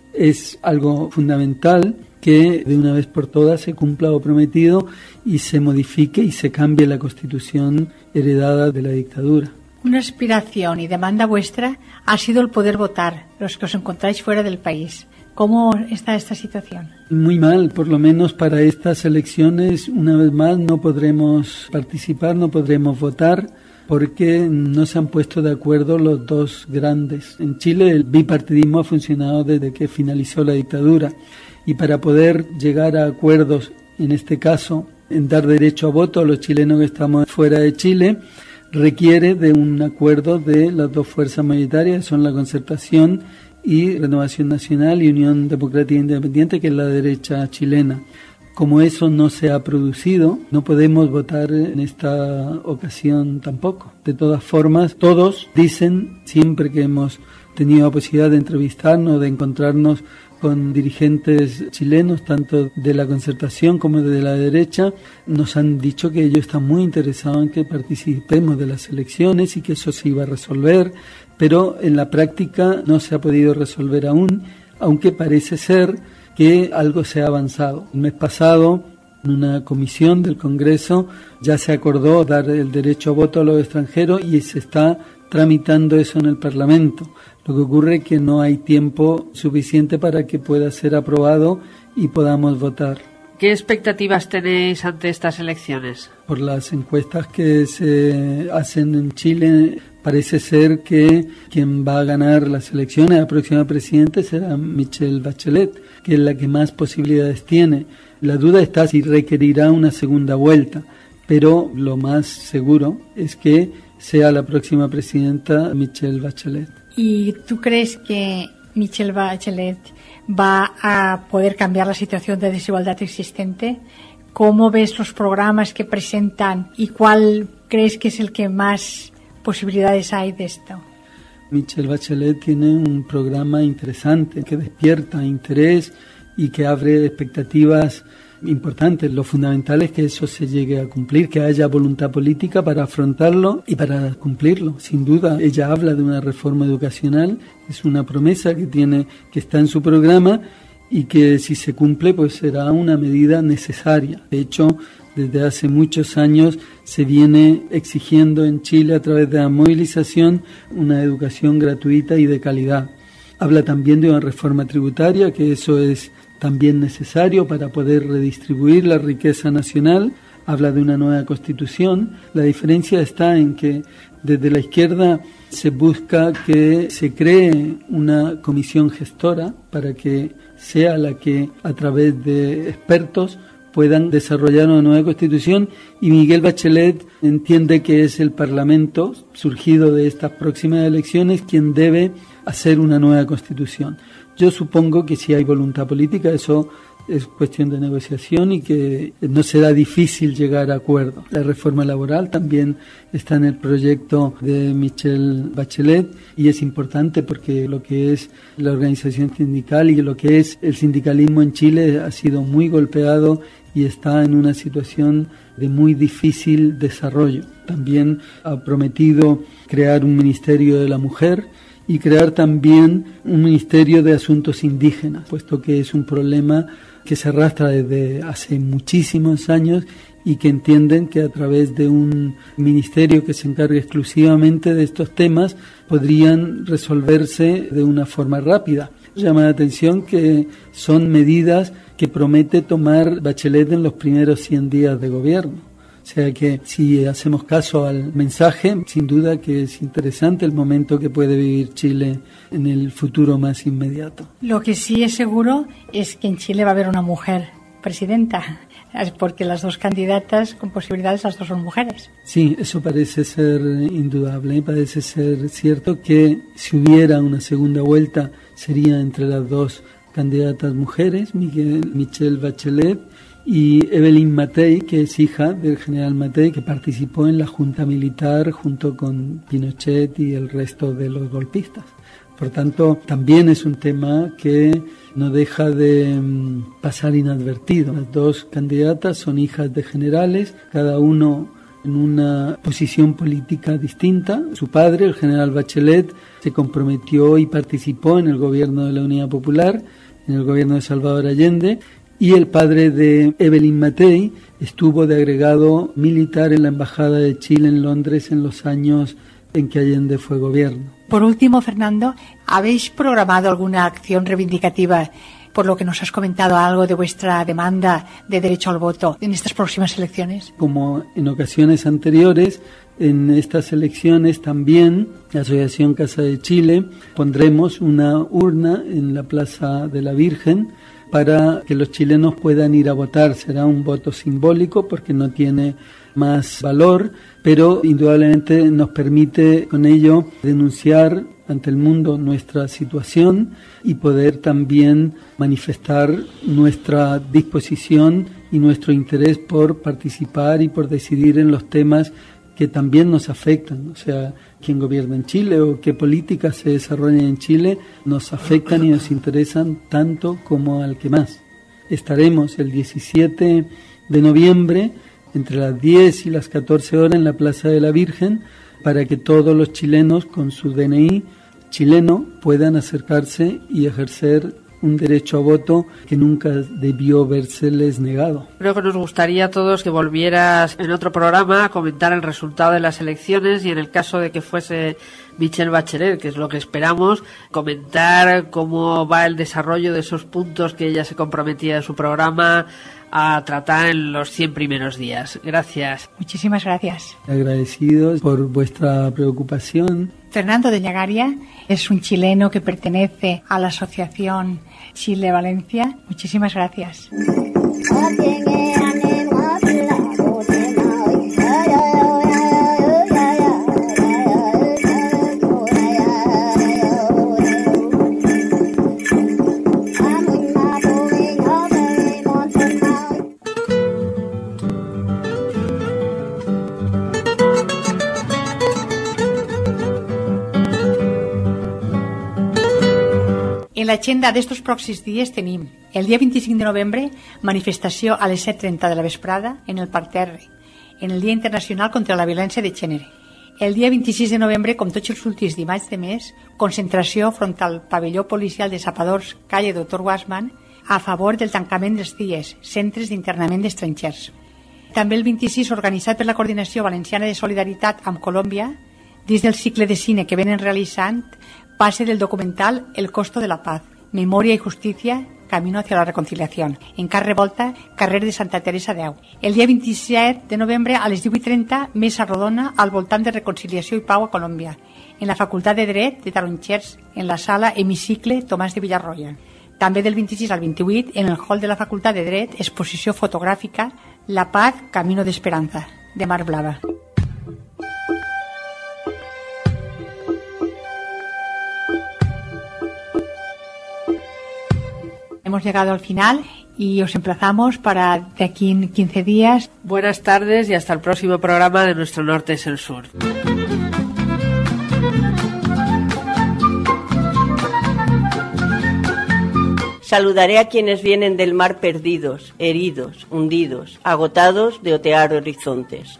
Es algo fundamental que de una vez por todas se cumpla lo prometido y se modifique y se cambie la Constitución heredada de la dictadura. Una aspiración y demanda vuestra ha sido el poder votar, los que os encontráis fuera del país. ¿Cómo está esta situación? Muy mal, por lo menos para estas elecciones, una vez más no podremos participar, no podremos votar, porque no se han puesto de acuerdo los dos grandes. En Chile el bipartidismo ha funcionado desde que finalizó la dictadura, y para poder llegar a acuerdos, en este caso, en dar derecho a voto a los chilenos que estamos fuera de Chile, requiere de un acuerdo de las dos fuerzas mayoritarias, que son la Concertación y Renovación Nacional y Unión Democrática Independiente, que es la derecha chilena. Como eso no se ha producido, no podemos votar en esta ocasión tampoco. De todas formas, todos dicen, siempre que hemos tenido la posibilidad de entrevistarnos, de encontrarnos con dirigentes chilenos, tanto de la Concertación como de la derecha, nos han dicho que ellos están muy interesados en que participemos de las elecciones y que eso se iba a resolver, pero en la práctica no se ha podido resolver aún, aunque parece ser que algo se ha avanzado. El mes pasado, en una comisión del Congreso, ya se acordó dar el derecho a voto a los extranjeros y se está tramitando eso en el Parlamento. Lo que ocurre es que no hay tiempo suficiente para que pueda ser aprobado y podamos votar. ¿Qué expectativas tenéis ante estas elecciones? Por las encuestas que se hacen en Chile, parece ser que quien va a ganar las elecciones, la próxima presidenta, será Michelle Bachelet, que es la que más posibilidades tiene. La duda está si requerirá una segunda vuelta, pero lo más seguro es que sea la próxima presidenta Michelle Bachelet. ¿Y tú crees que Michelle Bachelet va a poder cambiar la situación de desigualdad existente? ¿Cómo ves los programas que presentan y cuál crees que es el que más posibilidades hay de esto? Michelle Bachelet tiene un programa interesante que despierta interés y que abre expectativas importantes. Lo fundamental es que eso se llegue a cumplir, que haya voluntad política para afrontarlo y para cumplirlo. Sin duda, ella habla de una reforma educacional, es una promesa que está en su programa y que si se cumple pues será una medida necesaria. De hecho, desde hace muchos años se viene exigiendo en Chile a través de la movilización una educación gratuita y de calidad. Habla también de una reforma tributaria, que eso es también necesario para poder redistribuir la riqueza nacional. Habla de una nueva constitución. La diferencia está en que desde la izquierda se busca que se cree una comisión gestora para que sea la que a través de expertos puedan desarrollar una nueva constitución, y Miguel Bachelet entiende que es el Parlamento surgido de estas próximas elecciones quien debe hacer una nueva constitución. Yo supongo que si hay voluntad política, eso es cuestión de negociación y que no será difícil llegar a acuerdo. La reforma laboral también está en el proyecto de Michelle Bachelet y es importante porque lo que es la organización sindical y lo que es el sindicalismo en Chile ha sido muy golpeado y está en una situación de muy difícil desarrollo. También ha prometido crear un Ministerio de la Mujer y crear también un Ministerio de Asuntos Indígenas, puesto que es un problema que se arrastra desde hace muchísimos años y que entienden que a través de un ministerio que se encargue exclusivamente de estos temas podrían resolverse de una forma rápida. Llama la atención que son medidas que promete tomar Bachelet en los primeros 100 días de gobierno. O sea que si hacemos caso al mensaje, sin duda que es interesante el momento que puede vivir Chile en el futuro más inmediato. Lo que sí es seguro es que en Chile va a haber una mujer presidenta, porque las dos candidatas con posibilidades, las dos son mujeres. Sí, eso parece ser indudable, parece ser cierto que si hubiera una segunda vuelta sería entre las dos candidatas mujeres, Michelle Bachelet y Evelyn Matei, que es hija del general Matei, que participó en la junta militar junto con Pinochet y el resto de los golpistas. Por tanto, también es un tema que no deja de pasar inadvertido. Las dos candidatas son hijas de generales, cada uno en una posición política distinta. Su padre, el general Bachelet, se comprometió y participó en el gobierno de la Unidad Popular, en el gobierno de Salvador Allende, y el padre de Evelyn Matei estuvo de agregado militar en la Embajada de Chile en Londres en los años en que Allende fue gobierno. Por último, Fernando, ¿habéis programado alguna acción reivindicativa, por lo que nos has comentado algo de vuestra demanda de derecho al voto en estas próximas elecciones? Como en ocasiones anteriores, en estas elecciones también la Asociación Casa de Chile pondremos una urna en la Plaza de la Virgen para que los chilenos puedan ir a votar. Será un voto simbólico porque no tiene más valor, pero indudablemente nos permite con ello denunciar ante el mundo nuestra situación y poder también manifestar nuestra disposición y nuestro interés por participar y por decidir en los temas que también nos afectan, o sea, quién gobierna en Chile o qué políticas se desarrollan en Chile, nos afectan y nos interesan tanto como al que más. Estaremos el 17 de noviembre entre las 10 y las 14 horas en la Plaza de la Virgen para que todos los chilenos con su DNI chileno puedan acercarse y ejercer un derecho a voto que nunca debió vérseles negado. Creo que nos gustaría a todos que volvieras en otro programa a comentar el resultado de las elecciones y en el caso de que fuese Michelle Bachelet, que es lo que esperamos, comentar cómo va el desarrollo de esos puntos que ella se comprometía en su programa a tratar en los 100 primeros días. Gracias. Muchísimas gracias. Agradecidos por vuestra preocupación. Fernando de Llagaria es un chileno que pertenece a la Asociación Chile Valencia. Muchísimas gracias. En l'agenda d'estos pròxims dies tenim el dia 25 de novembre, manifestació a les 7:30 de la vesprada en el parterre, en el Dia Internacional contra la Violència de Gènere. El dia 26 de novembre, com tots els últims dimarts de mes, concentració front al pavelló policial de Sapadors, calle Dr. Wassman, a favor del tancament dels CIES, Centres d'Internament d'Estrangers. També el 26, organitzat per la Coordinació Valenciana de Solidaritat amb Colòmbia, dins del cicle de cine que venen realitzant, pase del documental El costo de la paz, Memoria y Justicia, Camino hacia la Reconciliación, en carrer Volta, carrer de Santa Teresa 10. El dia 27 de novembre, a les 18:30, mesa rodona al voltant de reconciliació i pau a Colòmbia, en la Facultat de Dret de Tarongers, en la sala Hemicicle Tomàs de Villarroya. També del 26 al 28, en el hall de la Facultat de Dret, exposició fotogràfica La paz, Camino de Esperanza, de Mar Blava. Hemos llegado al final y os emplazamos para de aquí en 15 días. Buenas tardes y hasta el próximo programa de Nuestro Norte es el Sur. Saludaré a quienes vienen del mar perdidos, heridos, hundidos, agotados de otear horizontes.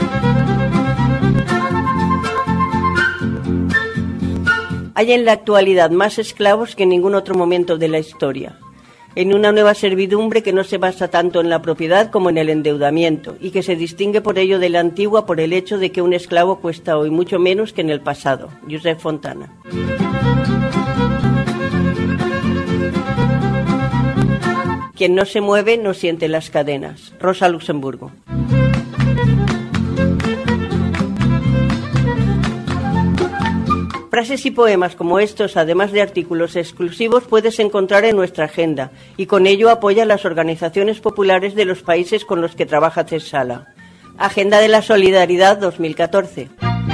Hay en la actualidad más esclavos que en ningún otro momento de la historia. En una nueva servidumbre que no se basa tanto en la propiedad como en el endeudamiento y que se distingue por ello de la antigua por el hecho de que un esclavo cuesta hoy mucho menos que en el pasado. Josep Fontana. Quien no se mueve no siente las cadenas. Rosa Luxemburgo. Frases y poemas como estos, además de artículos exclusivos, puedes encontrar en nuestra agenda y con ello apoya las organizaciones populares de los países con los que trabaja CESALA. Agenda de la Solidaridad 2014.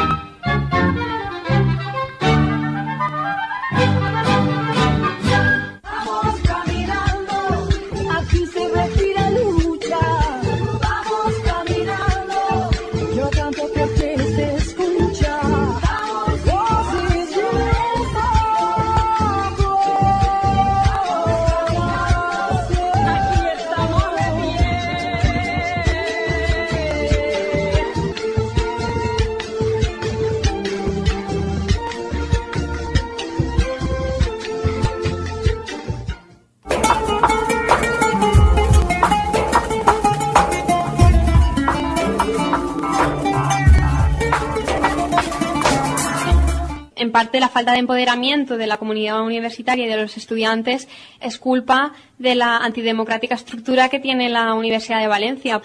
En parte, la falta de empoderamiento de la comunidad universitaria y de los estudiantes es culpa de la antidemocrática estructura que tiene la Universidad de Valencia.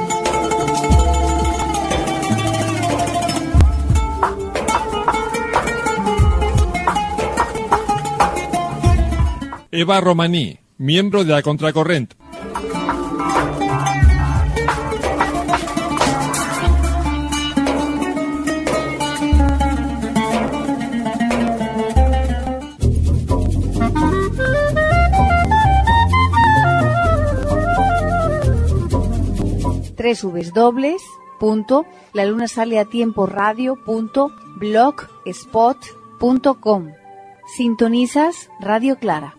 Eva Romaní, miembro de la Contracorrent. www.lalunasaleatiemporadio.blogspot.com. Sintonizas Radio Clara.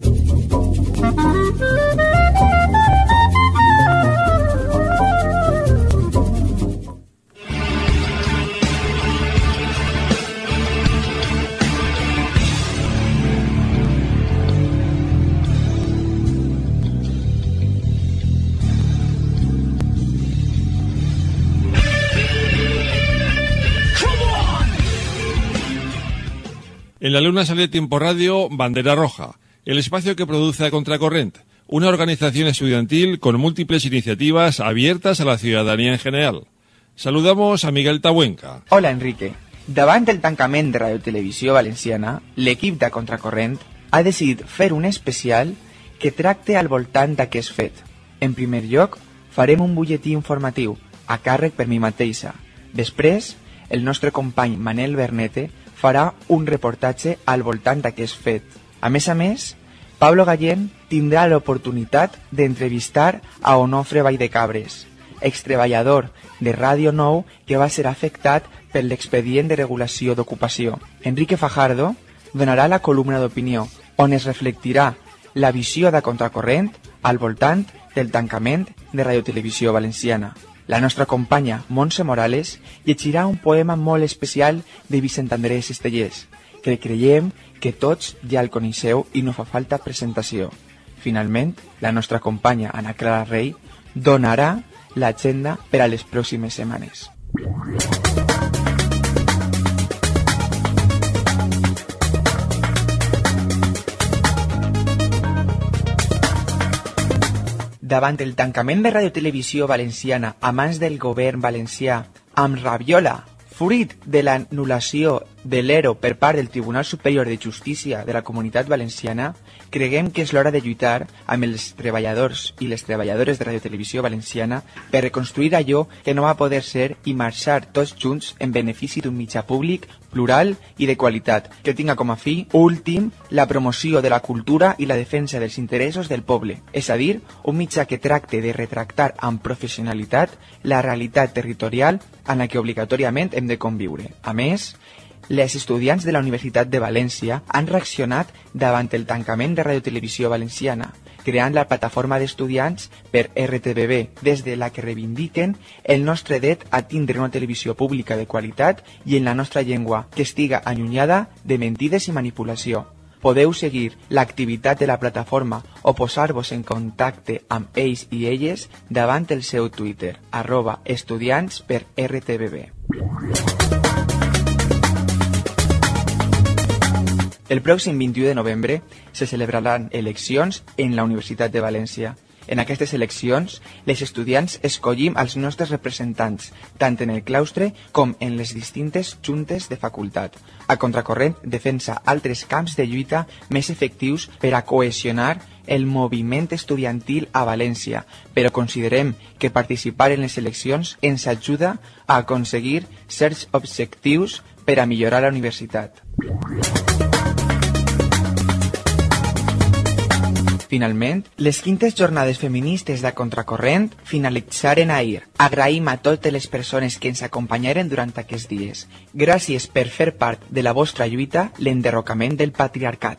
En la Luna sale Tiempo Radio, Bandera Roja, el espacio que produce a Contracorrent, una organización estudiantil con múltiples iniciativas abiertas a la ciudadanía en general. Saludamos a Miguel Tabuenca. Hola, Enrique. Davant del tancament de Radio Televisió Valenciana, l'equip de Contracorrent ha decidit fer un especial que tracte al voltant d'aquest fet. En primer lloc, farem un butlletí informatiu, a càrrec per mi mateixa. Després, el nostre company Manel Bernete farà un reportatge al voltant d'aquest fet. A més, Pablo Gallén tindrà l'oportunitat d'entrevistar a Onofre Valldecabres, extreballador de Ràdio 9 que va ser afectat per l'expedient de regulació d'ocupació. Enrique Fajardo donarà la columna d'opinió, on es reflectirà la visió de Contracorrent al voltant del tancament de Radio Televisió Valenciana. La nostra companya Montse Morales llegirà un poema molt especial de Vicent Andrés Estellés, que creiem que tots ja el coneixeu i no fa falta presentació. Finalment, la nostra companya Ana Clara Rey donarà l'agenda per a les pròximes setmanes. Davant el tancament de Radio Televisió Valenciana a mans del govern valencià amb rabiola, fruit de l'anul·lació de l'ERO per part del Tribunal Superior de Justícia de la Comunitat Valenciana, creguem que és l'hora de lluitar amb els treballadors i les treballadores de Radio Televisió Valenciana per reconstruir allò que no va poder ser i marxar tots junts en benefici d'un mitjà públic plural i de qualitat, que tinga com a fi últim la promoció de la cultura i la defensa dels interessos del poble, és a dir, un mitjà que tracte de retractar amb professionalitat la realitat territorial en la que obligatòriament hem de conviure. A més, les estudiants de la Universitat de València han reaccionat davant el tancament de Radio Televisió Valenciana, creant la plataforma d'estudiants per RTBB, des de la que reivindiquen el nostre dret a tindre una televisió pública de qualitat i en la nostra llengua, que estiga allunyada de mentides i manipulació. Podeu seguir l'activitat de la plataforma o posar-vos en contacte amb ells i elles davant el seu Twitter, @estudiantsperRTBB. El pròxim 21 de novembre se celebraran eleccions en la Universitat de València. En aquestes eleccions, les estudiants escollim els nostres representants, tant en el claustre com en les distintes juntes de facultat. A Contracorrent defensa altres camps de lluita més efectius per a cohesionar el moviment estudiantil a València, però considerem que participar en les eleccions ens ajuda a aconseguir certs objectius per a millorar la universitat. Finalment, les quintes jornades feministes de Contracorrent finalitzaren ahir. Agraïm a totes les persones que ens acompanyaren durant aquests dies. Gràcies per fer part de la vostra lluita l'enderrocament del patriarcat.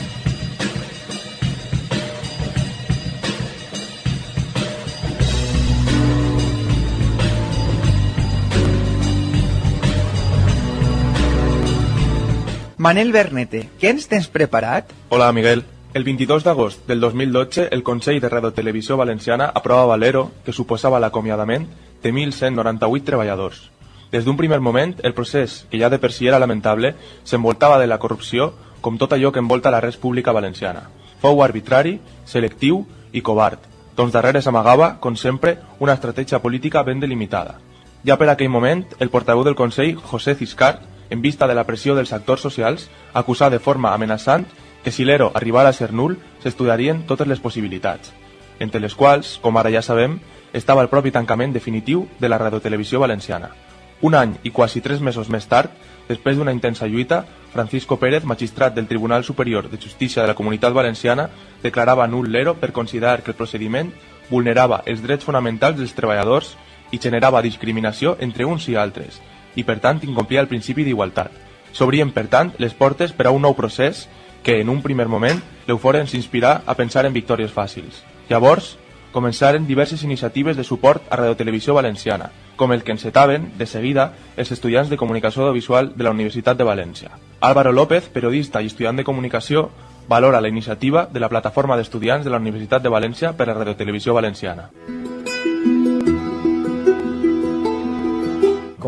Manel Bernete, què ens tens preparat? Hola, Miguel. El 22 d'agost del 2012, el Consell de Radio Televisió Valenciana aprovava l'ERO, que suposava l'acomiadament de 1.198 treballadors. Des d'un primer moment, el procés, que ja de per si era lamentable, s'envoltava de la corrupció com tot allò que envolta la res pública valenciana. Fou arbitrari, selectiu i covard, doncs darrere s'amagava, com sempre, una estratègia política ben delimitada. Ja per aquell moment, el portaveu del Consell, José Ciscar, en vista de la pressió dels actors socials, acusà de forma amenaçant que si l'ERO arribara a ser nul, s'estudiarien totes les possibilitats, entre les quals, com ara ja sabem, estava el propi tancament definitiu de la radiotelevisió valenciana. Un any i quasi 3 mesos més tard, després d'una intensa lluita, Francisco Pérez, magistrat del Tribunal Superior de Justícia de la Comunitat Valenciana, declarava nul l'ERO per considerar que el procediment vulnerava els drets fonamentals dels treballadors i generava discriminació entre uns i altres, i per tant incomplia el principi d'igualtat. S'obrien, per tant, les portes per a un nou procés que, en un primer moment, l'Euforen s'inspirà a pensar en victòries fàcils. Llavors, començaren diverses iniciatives de suport a Radiotelevisió Valenciana, com el que encetaven, de seguida, els estudiants de Comunicació Audiovisual de la Universitat de València. Álvaro López, periodista i estudiant de Comunicació, valora la iniciativa de la plataforma d'estudiants de la Universitat de València per a Radiotelevisió Valenciana. Com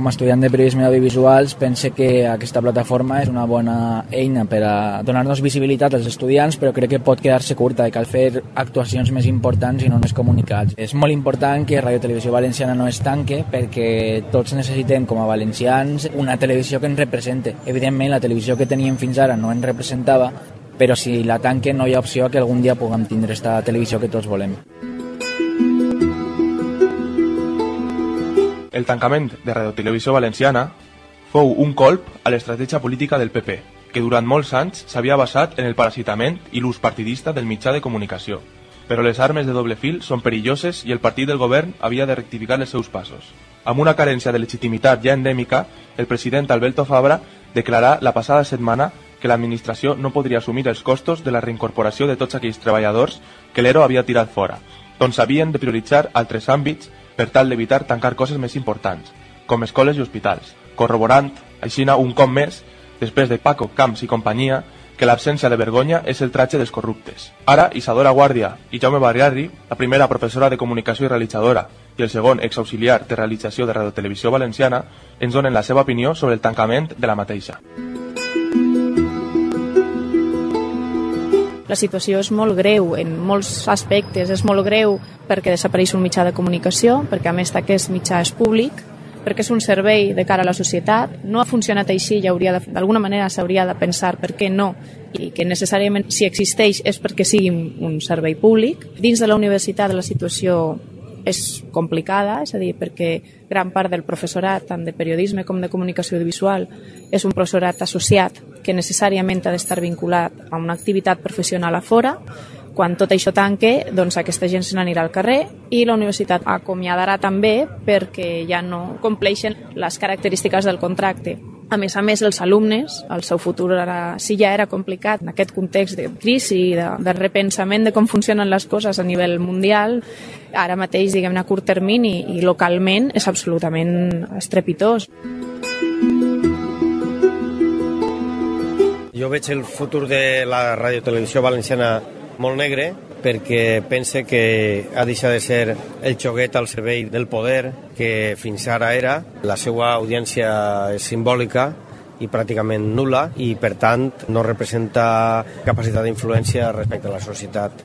com a estudiant de periodisme i audiovisuals, pense que aquesta plataforma és una bona eina per a donar-nos visibilitat als estudiants, però crec que pot quedar-se curta, cal fer actuacions més importants i no només comunicats. És molt important que Radio Televisió Valenciana no es tanque, perquè tots necessitem, com a valencians, una televisió que ens represente. Evidentment, la televisió que teníem fins ara no ens representava, però si la tanquen no hi ha opció que algun dia puguem tindre aquesta televisió que tots volem. El tancament de Radio Televisió Valenciana fou un colp a l'estratègia política del PP, que durant molts anys s'havia basat en el parasitament i l'ús partidista del mitjà de comunicació. Però les armes de doble fil són perilloses i el partit del govern havia de rectificar els seus passos. Amb una carència de legitimitat ja endèmica, el president Alberto Fabra declarà la passada setmana que l'administració no podria assumir els costos de la reincorporació de tots aquells treballadors que l'ERO havia tirat fora, doncs havien de prioritzar altres àmbits per tal d'evitar tancar coses més importants, com escoles i hospitals, corroborant, així un cop més, després de Paco Camps i companyia, que l'absència de vergonya és el tratge dels corruptes. Ara, Isadora Guàrdia i Jaume Barriarri, la primera professora de comunicació i realitzadora i el segon exauxiliar de realització de Radio Televisió Valenciana, ens donen la seva opinió sobre el tancament de la mateixa. La situació és molt greu en molts aspectes, és molt greu perquè desapareix un mitjà de comunicació, perquè a més aquest mitjà és públic, perquè és un servei de cara a la societat, no ha funcionat així i d'alguna manera s'hauria de pensar per què no, i que necessàriament si existeix és perquè sigui un servei públic. Dins de la universitat la situació és complicada, és a dir, perquè gran part del professorat, tant de periodisme com de comunicació audiovisual, és un professorat associat que necessàriament ha d'estar vinculat a una activitat professional a fora. Quan tot això tanque, doncs aquesta gent se n'anirà al carrer i la universitat acomiadarà també perquè ja no compleixen les característiques del contracte. A més, els alumnes, el seu futur ara, si ja era complicat en aquest context de crisi, de repensament de com funcionen les coses a nivell mundial, ara mateix, diguem-ne, a curt termini i localment és absolutament estrepitós. Jo veig el futur de la radiotelevisió valenciana molt negre, perquè pense que ha deixat de ser el xoguet al servei del poder que fins ara era. La seva audiència és simbòlica i pràcticament nul·la i, per tant, no representa capacitat d'influència respecte a la societat.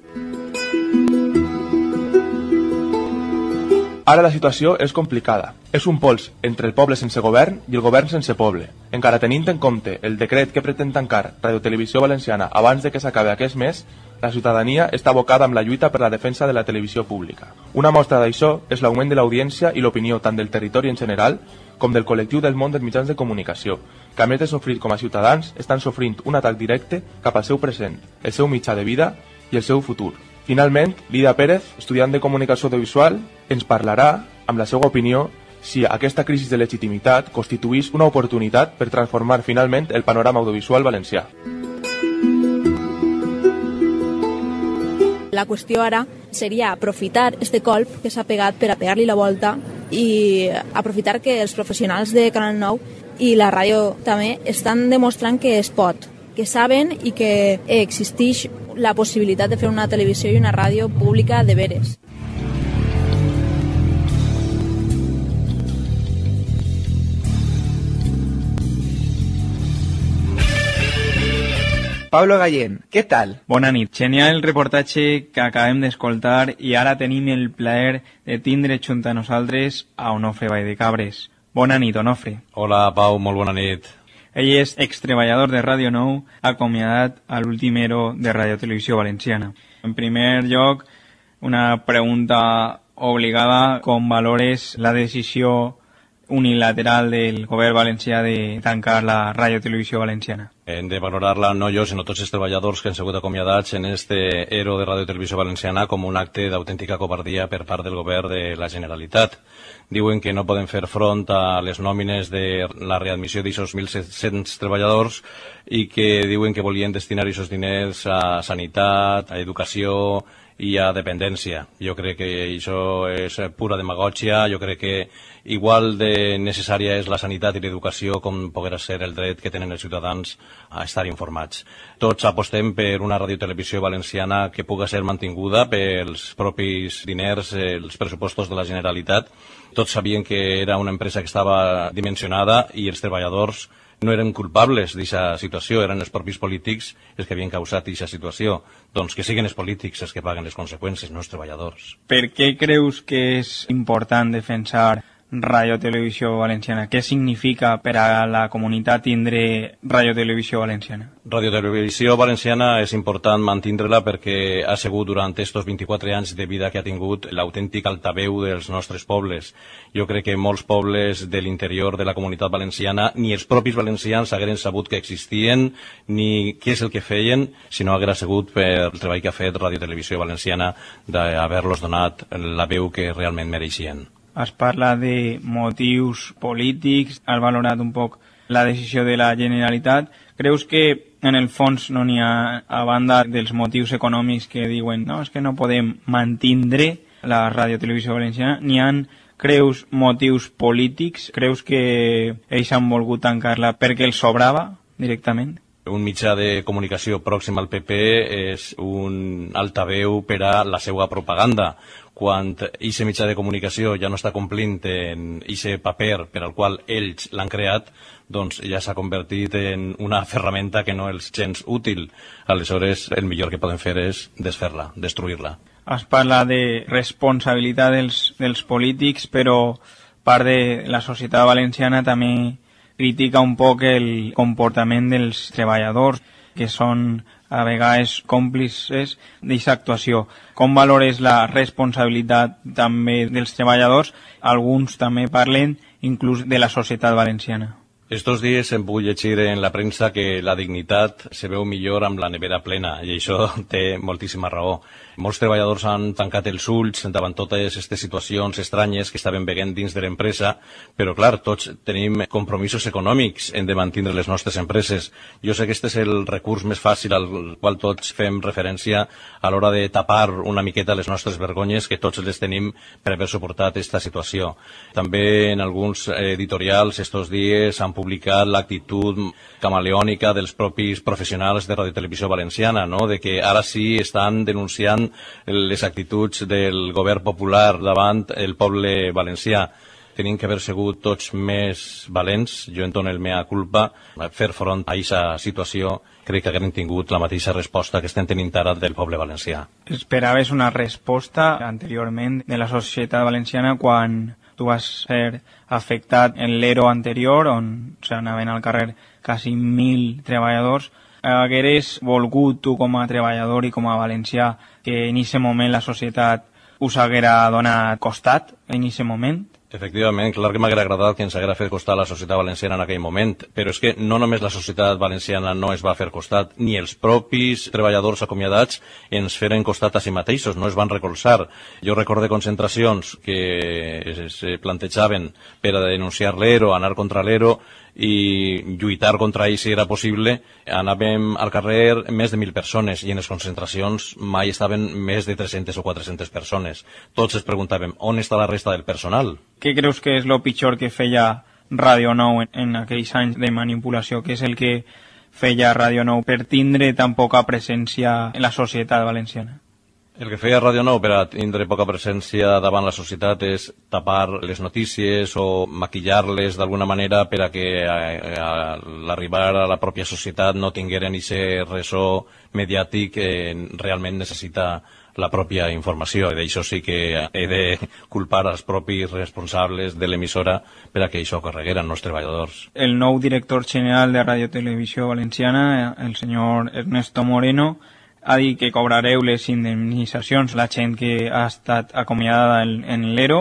Ara la situació és complicada. És un pols entre el poble sense govern i el govern sense poble. Encara tenint en compte el decret que pretén tancar Radio Televisió Valenciana abans de que s'acabi aquest mes, la ciutadania està abocada amb la lluita per la defensa de la televisió pública. Una mostra d'això és l'augment de l'audiència i l'opinió tant del territori en general com del col·lectiu del món dels mitjans de comunicació, que a més de sofrir com a ciutadans, estan sofrint un atac directe cap al seu present, el seu mitjà de vida i el seu futur. Finalment, Lídia Pérez, estudiant de comunicació audiovisual, ens parlarà, amb la seva opinió, si aquesta crisi de legitimitat constituís una oportunitat per transformar finalment el panorama audiovisual valencià. La qüestió ara seria aprofitar este colp que s'ha pegat per a pegar-li la volta i aprofitar que els professionals de Canal 9 i la ràdio també estan demostrant que es pot, que saben i que existeix la possibilitat de fer una televisió i una ràdio pública de veres. Pablo Gallén, què tal? Bona nit. Genial el reportatge que acabem d'escoltar i ara tenim el plaer de tindre junt a nosaltres a Onofre Valldecabres. Bona nit, Onofre. Hola, Pau, molt bona nit. Ell és extreballador de Ràdio 9, acomiadat a l'últim ERO de Radio Televisió Valenciana. En primer lloc, una pregunta obligada, com valores la decisió unilateral del govern valencià de tancar la Ràdio Televisió Valenciana? Hem de valorar-la no jo, sinó tots els treballadors que han sigut acomiadats en este ERO de Ràdio Televisió Valenciana com un acte d'autèntica covardia per part del govern de la Generalitat. Diuen que no poden fer front a les nòmines de la readmissió d'aquests 1.700 treballadors i que diuen que volien destinar aquests diners a sanitat, a educació hi ha dependència. Jo crec que això és pura demagògia, jo crec que igual de necessària és la sanitat i l'educació com poguera ser el dret que tenen els ciutadans a estar informats. Tots apostem per una radiotelevisió valenciana que puga ser mantinguda pels propis diners, els pressupostos de la Generalitat. Tots sabien que era una empresa que estava dimensionada i els treballadors no eren culpables d'aquesta situació, eren els propis polítics els que havien causat aquesta situació. Doncs que siguin els polítics els que paguen les conseqüències, no els treballadors. Per què creus que és important defensar Ràdio Televisió Valenciana? Què significa per a la comunitat tindre Ràdio Televisió Valenciana? Ràdio Televisió Valenciana és important mantindre-la perquè ha sigut durant estos 24 anys de vida que ha tingut l'autèntic altaveu dels nostres pobles. Jo crec que molts pobles de l'interior de la comunitat valenciana, ni els propis valencians hagueren sabut que existien, ni què és el que feien, si no haguera sigut per el treball que ha fet Ràdio Televisió Valenciana d'haver-los donat la veu que realment mereixien. Has parlat de motius polítics, has valorat un poc la decisió de la Generalitat. Creus que en el fons no n'hi ha, a banda dels motius econòmics que diuen no, és que no podem mantindre la Ràdio Televisió Valenciana, n'hi ha, creus, motius polítics? Creus que ells han volgut tancar-la perquè els sobrava directament? Un mitjà de comunicació pròxim al PP és un altaveu per a la seva propaganda. Quan aquest mitjà de comunicació ja no està complint en aquest paper per al qual ells l'han creat, doncs ja s'ha convertit en una ferramenta que no és gens útil. Aleshores, el millor que poden fer és desfer-la, destruir-la. Has parlat de responsabilitat dels polítics, però part de la societat valenciana també critica un poc el comportament dels treballadors, que són a vegades còmplices d'aquesta actuació. Com valores la responsabilitat també dels treballadors? Alguns també parlen inclús de la societat valenciana. Estos dies hem pogut llegir en la premsa que la dignitat se veu millor amb la nevera plena, i això té moltíssima raó. Molts treballadors han tancat els ulls davant totes aquestes situacions estranyes que estaven veient dins de l'empresa, però clar, tots tenim compromisos econòmics en de mantenir les nostres empreses. Jo sé que este és el recurs més fàcil al qual tots fem referència a l'hora de tapar una miqueta les nostres vergonyes, que tots les tenim per haver suportat aquesta situació. També en alguns editorials estos dies han publicat l'actitud camaleònica dels propis professionals de Radiotelevisió Valenciana, no? De que ara sí estan denunciant les actituds del govern popular davant el poble valencià. Tenim que haver sigut tots més valents, jo entono el mea culpa, a fer front a aquesta situació. Crec que haguem tingut la mateixa resposta que estem tenint ara del poble valencià. Esperaves una resposta anteriorment de la societat valenciana quan tu vas ser afectat en l'ERO anterior, on s'anaven al carrer quasi 1.000 treballadors. Hagueres volgut tu com a treballador i com a valencià que en aquest moment la societat us haguera donat costat en aquest moment? Efectivament, clar que m'haguera agradat que ens haguera fet costat la societat valenciana en aquell moment, però és que no només la societat valenciana no es va fer costat, ni els propis treballadors acomiadats ens feren costat a si mateixos, no es van recolzar. Jo recordo concentracions que es plantejaven per a denunciar l'ERO, anar contra l'ERO i lluitar contra ell si era possible. Anàvem al carrer més de 1.000 persones i en les concentracions mai estaven més de 300 o 400 persones. Tots es preguntàvem on està la resta del personal. Què creus que és el pitjor que feia Ràdio Nou en aquells anys de manipulació? Què és el que feia Ràdio Nou per tindre tan poca presència en la societat valenciana? El que feia Ràdio Nou per a tindre poca presència davant la societat és tapar les notícies o maquillar-les d'alguna manera per a que a l'arribar a la pròpia societat no tingueren aquest ressò mediàtic que realment necessita la pròpia informació. I d'això sí que he de culpar els propis responsables de l'emissora per a que això ocorregueren els treballadors. El nou director general de Radiotelevisió Valenciana, el senyor Ernesto Moreno, ha dit que cobrareu les indemnitzacions la gent que ha estat acomiadada en l'ERO,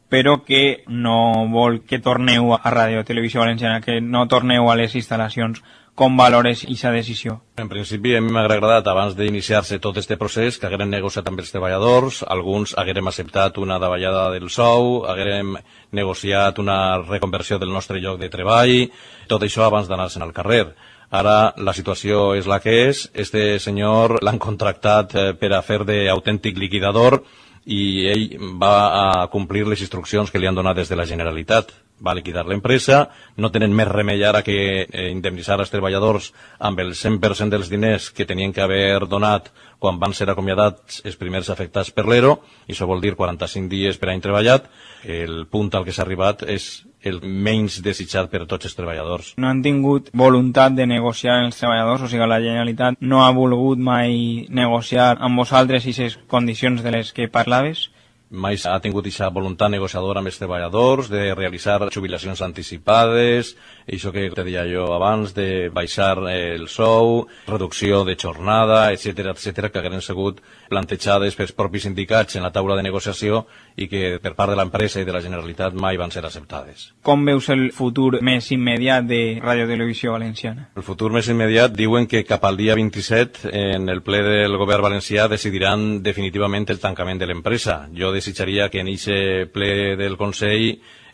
però que no vol que torneu a Ràdio Televisió Valenciana, que no torneu a les instal·lacions. Com valores aquesta decisió? En principi, a mi m'ha agradat, abans d'iniciar-se tot este procés, que haguérem negociat amb els treballadors, alguns haguérem acceptat una davallada del sou, haguérem negociat una reconversió del nostre lloc de treball, tot això abans d'anar-se'n al carrer. Ara la situació és la que és, este senyor l'han contractat per a fer d'autèntic liquidador i ell va a complir les instruccions que li han donat des de la Generalitat. Va liquidar l'empresa, no tenen més remei ara que indemnitzar els treballadors amb el 100% dels diners que tenien que haver donat quan van ser acomiadats els primers afectats per l'ERO, i això vol dir 45 dies per any treballat. El punt al que s'ha arribat és el menys desitjat per tots els treballadors. No han tingut voluntat de negociar amb els treballadors, o sigui, la Generalitat no ha volgut mai negociar amb vosaltres aquestes condicions de les que parlaves? Mai ha tingut aquesta voluntat negociadora amb els treballadors de realitzar jubilacions anticipades, això que te deia jo abans, de baixar el sou, reducció de jornada, etc., que hagueren sigut plantejades pels propis sindicats en la taula de negociació i que per part de l'empresa i de la Generalitat mai van ser acceptades. Com veus el futur més immediat de Ràdio Televisió Valenciana? El futur més immediat diuen que cap al dia 27 en el ple del govern valencià decidiran definitivament el tancament de l'empresa. Jo desitjaria que en aquest ple del Consell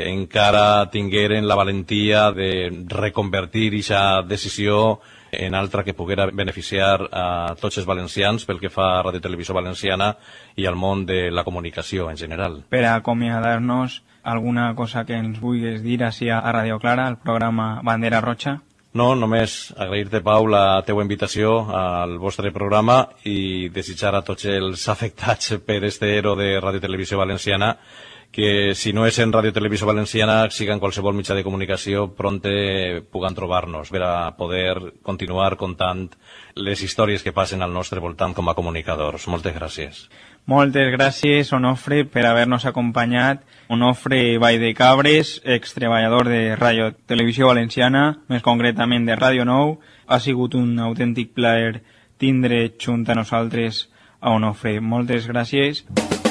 encara tingueren la valentia de reconvertir aquesta decisió en altra que poguera beneficiar a tots els valencians pel que fa a Ràdio Televisió Valenciana i al món de la comunicació en general. Per acomiadar-nos, alguna cosa que ens vulguis dir així a Ràdio Clara, al programa Bandera Roja? No, només agrair-te, Pau, la teua invitació al vostre programa i desitjar a tots els afectats per este ERO de Ràdio Televisió Valenciana que si no és en Ràdio Televisió Valenciana, siga en qualsevol mitjà de comunicació, pronte puguen trobar-nos per a poder continuar contant les històries que passen al nostre voltant com a comunicadors. Moltes gràcies. Moltes gràcies, Onofre, per haver-nos acompanyat. Onofre Valldecabres, extreballador de Ràdio Televisió Valenciana, més concretament de Ràdio Nou. Ha sigut un autèntic plaer tindre junt a nosaltres a Onofre. Moltes gràcies.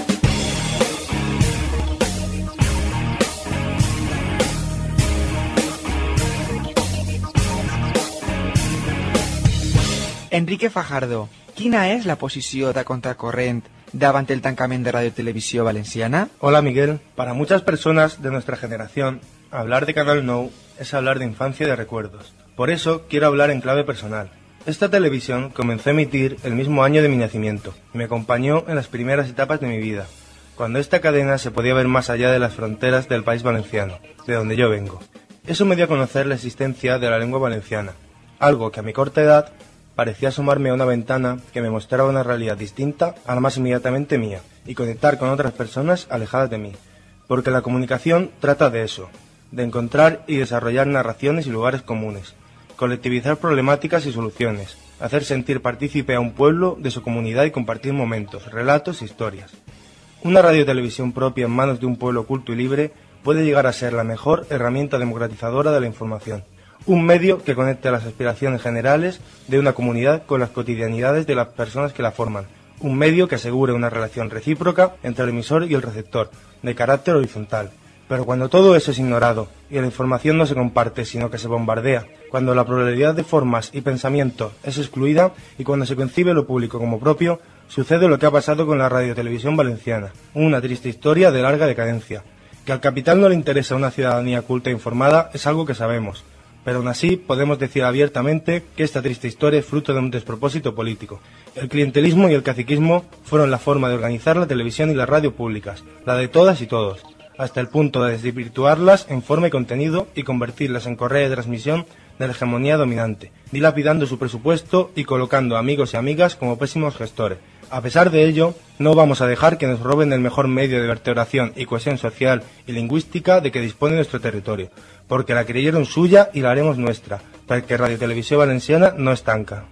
Enrique Fajardo, quina és la posició de Contracorrent davant el tancament de Radio Televisió Valenciana? Hola Miguel, para muchas personas de nuestra generación, hablar de Canal Nou es hablar de infancia y de recuerdos. Por eso quiero hablar en clave personal. Esta televisión comenzó a emitir el mismo año de mi nacimiento y me acompañó en las primeras etapas de mi vida, cuando esta cadena se podía ver más allá de las fronteras del país valenciano, de donde yo vengo. Eso me dio a conocer la existencia de la lengua valenciana, algo que a mi corta edad parecía asomarme a una ventana que me mostraba una realidad distinta a la más inmediatamente mía y conectar con otras personas alejadas de mí. Porque la comunicación trata de eso, de encontrar y desarrollar narraciones y lugares comunes, colectivizar problemáticas y soluciones, hacer sentir partícipe a un pueblo de su comunidad y compartir momentos, relatos e historias. Una radiotelevisión propia en manos de un pueblo culto y libre puede llegar a ser la mejor herramienta democratizadora de la información. Un medio que conecte las aspiraciones generales de una comunidad con las cotidianidades de las personas que la forman. Un medio que asegure una relación recíproca entre el emisor y el receptor, de carácter horizontal. Pero cuando todo eso es ignorado y la información no se comparte sino que se bombardea, cuando la pluralidad de formas y pensamientos es excluida y cuando se concibe lo público como propio, sucede lo que ha pasado con la radiotelevisión valenciana, una triste historia de larga decadencia. Que al capital no le interesa una ciudadanía culta e informada es algo que sabemos. Pero aún así podemos decir abiertamente que esta triste historia es fruto de un despropósito político. El clientelismo y el caciquismo fueron la forma de organizar la televisión y la radio públicas, la de todas y todos, hasta el punto de desvirtuarlas en forma y contenido y convertirlas en correa de transmisión de la hegemonía dominante, dilapidando su presupuesto y colocando a amigos y amigas como pésimos gestores. A pesar de ello, no vamos a dejar que nos roben el mejor medio de vertebración y cohesión social y lingüística de que dispone nuestro territorio, porque la creyeron suya y la haremos nuestra, porque Radio Televisión Valenciana no estanca.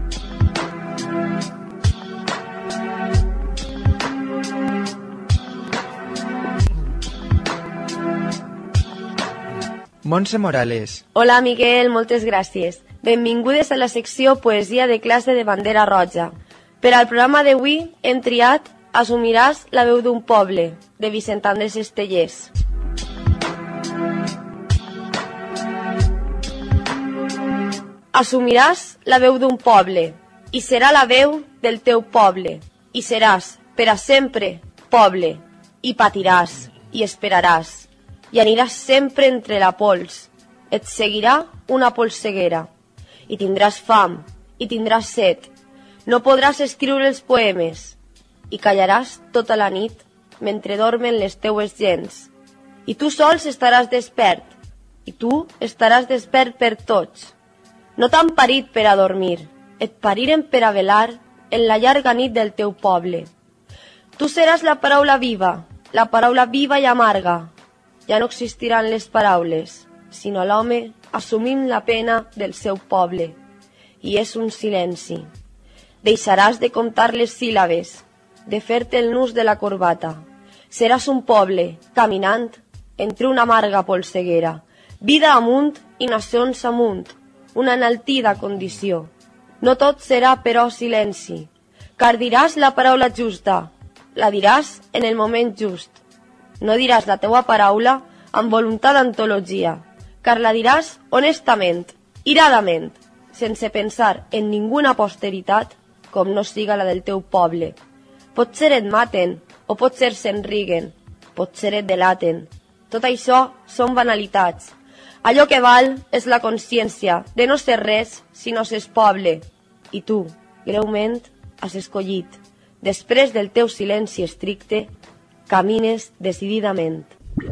Montse Morales. Hola Miguel, moltes gràcies. Benvingudes a la secció Poesia de classe de Bandera Roja. Per al programa d'avui hem triat Assumiràs la veu d'un poble, de Vicent Andrés Estellés. Assumiràs la veu d'un poble, i serà la veu del teu poble, i seràs, per a sempre, poble, i patiràs, i esperaràs, i aniràs sempre entre la pols, et seguirà una polseguera, i tindràs fam, i tindràs set, no podràs escriure els poemes, i callaràs tota la nit mentre dormen les teues gens, i tu sols estaràs despert, i tu estaràs despert per tots. No t'han parit per a dormir, et pariren per a velar en la llarga nit del teu poble. Tu seràs la paraula viva i amarga. Ja no existiran les paraules, sinó l'home assumint la pena del seu poble. I és un silenci. Deixaràs de comptar les síl·labes, de fer-te el nus de la corbata. Seràs un poble, caminant, entre una amarga polseguera. Vida amunt i nacions amunt, una enaltida condició. No tot serà, però, silenci, car diràs la paraula justa, la diràs en el moment just. No diràs la teua paraula amb voluntat d'antologia, car la diràs honestament, iradament, sense pensar en ninguna posteritat com no siga la del teu poble. Potser et maten, o potser se'n riguen, potser et delaten. Tot això són banalitats. Allò que val és la consciència de no ser res si no s'és poble. I tu, greument, has escollit, després del teu silenci estricte, camines decididament.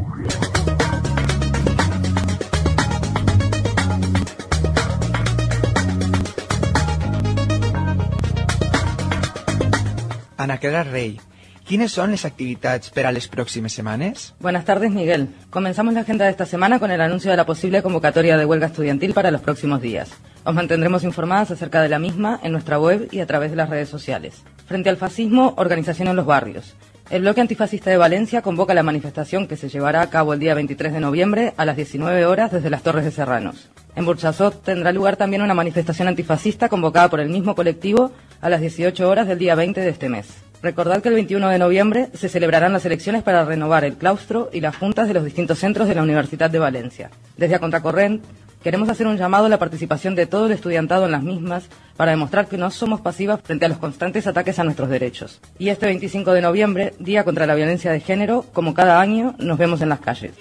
Ana Clara Rey, ¿quiénes son las actividades para las próximas semanas? Buenas tardes, Miguel. Comenzamos la agenda de esta semana con el anuncio de la posible convocatoria de huelga estudiantil para los próximos días. Os mantendremos informadas acerca de la misma en nuestra web y a través de las redes sociales. Frente al fascismo, organización en los barrios. El bloque antifascista de Valencia convoca la manifestación que se llevará a cabo el día 23 de noviembre a las 19 horas desde las Torres de Serranos. En Burchasot tendrá lugar también una manifestación antifascista convocada por el mismo colectivo a las 18 horas del día 20 de este mes. Recordad que el 21 de noviembre se celebrarán las elecciones para renovar el claustro y las juntas de los distintos centros de la Universidad de Valencia. Desde A Contracorrent queremos hacer un llamado a la participación de todo el estudiantado en las mismas para demostrar que no somos pasivas frente a los constantes ataques a nuestros derechos. Y este 25 de noviembre, Día contra la Violencia de Género, como cada año, nos vemos en las calles.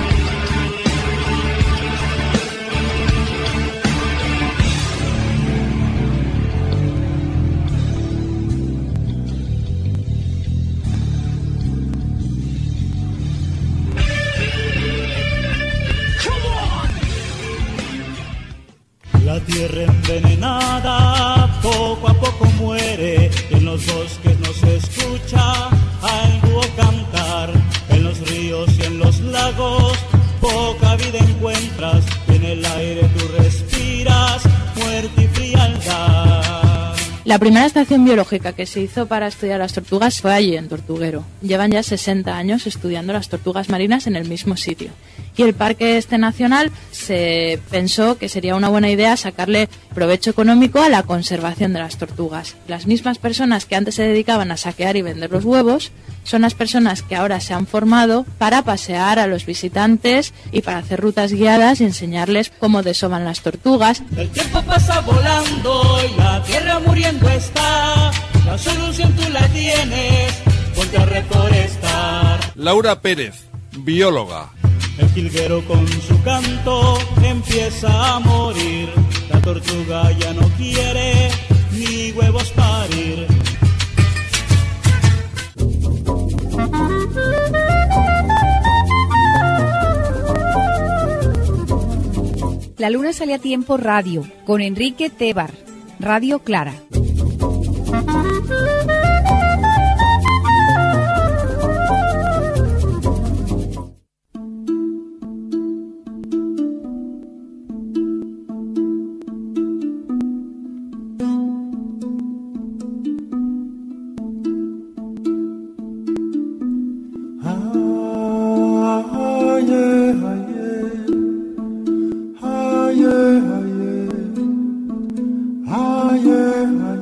La tierra envenenada poco a poco muere, en los bosques no se escucha al búho cantar, en los ríos y en los lagos poca vida encuentras, en el aire tú respiras muerte y frialdad. La primera estación biológica que se hizo para estudiar las tortugas fue allí, en Tortuguero. Llevan ya 60 años estudiando las tortugas marinas en el mismo sitio. Y el parque nacional se pensó que sería una buena idea sacarle provecho económico a la conservación de las tortugas. Las mismas personas que antes se dedicaban a saquear y vender los huevos son las personas que ahora se han formado para pasear a los visitantes y para hacer rutas guiadas y enseñarles cómo desovan las tortugas. El tiempo pasa volando y la tierra muriendo está. La solución tú la tienes, ponte a reforestar. Laura Pérez, bióloga. El jilguero con su canto empieza a morir. La tortuga ya no quiere ni huevos parir. La luna sale a tiempo radio, con Enrique Tebar, Radio Clara. Aye, aye, aye, aye.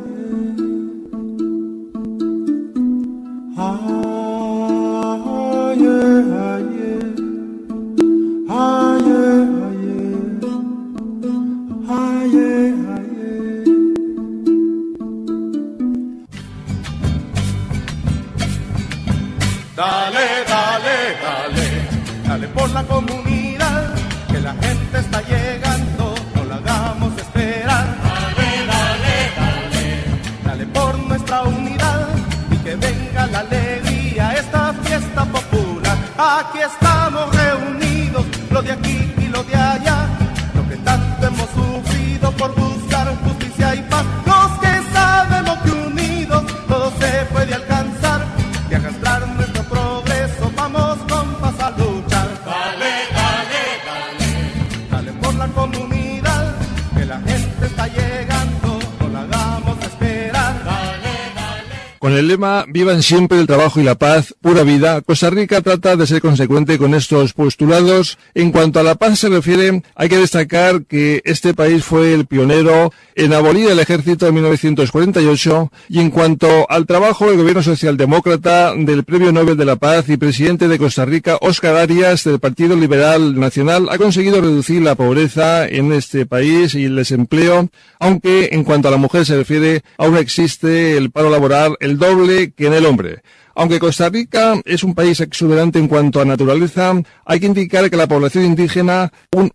comunidad, que la gente está llegando, no la hagamos esperar. Dale, dale, dale, dale por nuestra unidad y que venga la alegría, esta fiesta popular. Aquí estamos reunidos, lo de aquí y lo de allá, lo que tanto hemos sufrido por buscar justicia y paz. Los que sabemos que unidos todo se puede alcanzar y arrastrar nuestro progreso, vamos compas a luchar. Dale, dale, dale, dale por la comunidad, que la gente está llegando, no la hagamos esperar. Dale, dale. Con el lema "Vivan siempre el trabajo y la paz, pura vida", Costa Rica trata de ser consecuente con estos postulados. En cuanto a la paz se refiere, hay que destacar que este país fue el pionero en abolir el ejército en 1948, y en cuanto al trabajo, el gobierno socialdemócrata del Premio Nobel de la Paz y presidente de Costa Rica, Óscar Arias, del Partido Liberal Nacional, ha conseguido reducir la pobreza en este país y el desempleo, aunque en cuanto a la mujer se refiere, aún existe el paro laboral el doble que en el hombre. Aunque Costa Rica es un país exuberante en cuanto a naturaleza, hay que indicar que la población indígena, un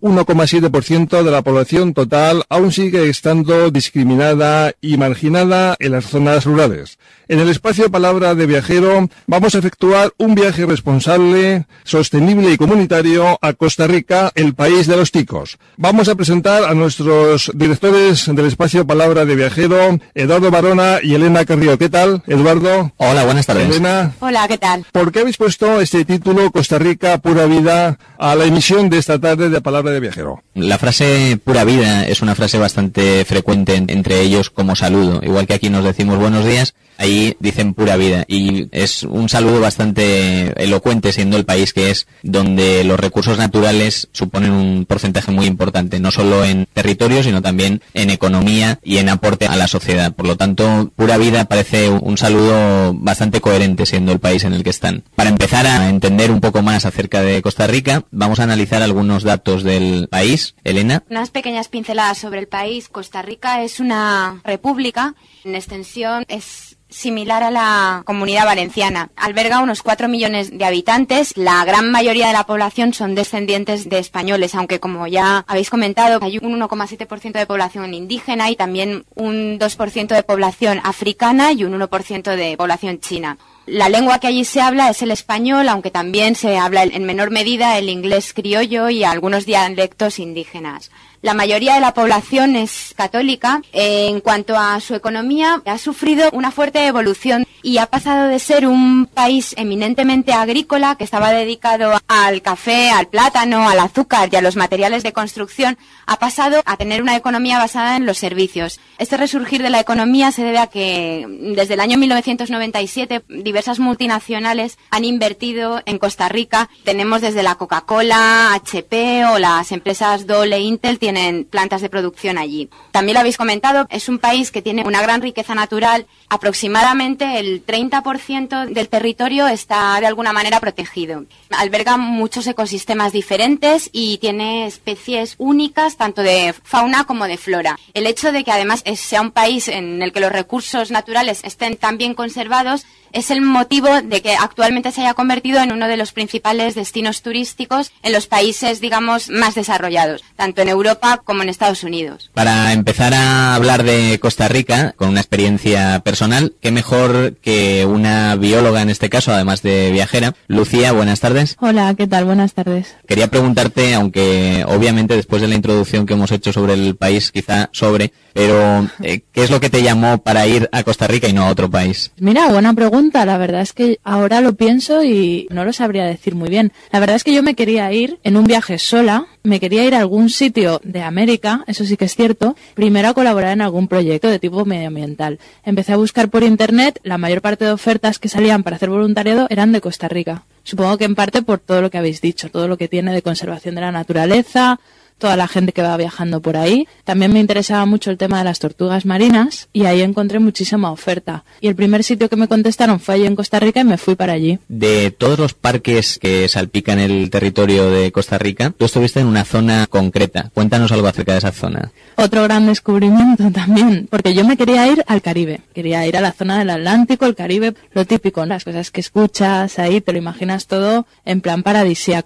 1,7% de la población total, aún sigue estando discriminada y marginada en las zonas rurales. En el espacio Palabra de Viajero vamos a efectuar un viaje responsable, sostenible y comunitario a Costa Rica, el país de los ticos. Vamos a presentar a nuestros directores del espacio Palabra de Viajero, Eduardo Barona y Elena Carrillo. ¿Qué tal, Eduardo? Hola, buenas tardes. Elena. Hola, ¿qué tal? ¿Por qué habéis puesto este título, Costa Rica, pura vida, a la emisión de esta tarde de Palabra de Viajero? La frase pura vida es una frase bastante frecuente entre ellos como saludo. Igual que aquí nos decimos buenos días, ahí dicen pura vida. Y es un saludo bastante elocuente, siendo el país que es, donde los recursos naturales suponen un porcentaje muy importante, no solo en territorio, sino también en economía y en aporte a la sociedad. Por lo tanto, pura vida parece un saludo bastante coherente, siendo el país en el que están. Para empezar a entender un poco más acerca de Costa Rica, vamos a analizar algunos datos del país. Elena. Unas pequeñas pinceladas sobre el país. Costa Rica es una república. En extensión es similar a la Comunidad Valenciana. Alberga unos 4 millones de habitantes. La gran mayoría de la población son descendientes de españoles, aunque como ya habéis comentado, hay un 1,7% de población indígena y también un 2% de población africana y un 1% de población china. La lengua que allí se habla es el español, aunque también se habla en menor medida el inglés criollo y algunos dialectos indígenas. La mayoría de la población es católica. En cuanto a su economía, ha sufrido una fuerte evolución y ha pasado de ser un país eminentemente agrícola, que estaba dedicado al café, al plátano, al azúcar y a los materiales de construcción, ha pasado a tener una economía basada en los servicios. Este resurgir de la economía se debe a que desde el año 1997 diversas multinacionales han invertido en Costa Rica. Tenemos desde la Coca-Cola, HP o las empresas Dole e Intel tienen plantas de producción allí. También lo habéis comentado, es un país que tiene una gran riqueza natural. Aproximadamente el 30% del territorio está de alguna manera protegido. Alberga muchos ecosistemas diferentes y tiene especies únicas, tanto de fauna como de flora. El hecho de que además sea un país en el que los recursos naturales estén tan bien conservados es el motivo de que actualmente se haya convertido en uno de los principales destinos turísticos en los países, digamos, más desarrollados, tanto en Europa como en Estados Unidos. Para empezar a hablar de Costa Rica, con una experiencia personal, qué mejor que una bióloga en este caso, además de viajera. Lucía, buenas tardes. Hola, ¿qué tal? Buenas tardes. Quería preguntarte, aunque obviamente después de la introducción que hemos hecho sobre el país, quizá pero ¿qué es lo que te llamó para ir a Costa Rica y no a otro país? Mira, buena pregunta. La verdad es que ahora lo pienso y no lo sabría decir muy bien. La verdad es que yo me quería ir en un viaje sola, me quería ir a algún sitio de América, eso sí que es cierto, primero a colaborar en algún proyecto de tipo medioambiental. Empecé a buscar por internet, la mayor parte de ofertas que salían para hacer voluntariado eran de Costa Rica. Supongo que en parte por todo lo que habéis dicho, todo lo que tiene de conservación de la naturaleza, toda la gente que va viajando por ahí. También me interesaba mucho el tema de las tortugas marinas y ahí encontré muchísima oferta. Y el primer sitio que me contestaron fue allí en Costa Rica y me fui para allí. De todos los parques que salpican el territorio de Costa Rica, tú estuviste en una zona concreta. Cuéntanos algo acerca de esa zona. Otro gran descubrimiento también, porque yo me quería ir al Caribe. Quería ir a la zona del Atlántico, el Caribe, lo típico, las cosas que escuchas ahí, te lo imaginas todo en plan paradisíaco.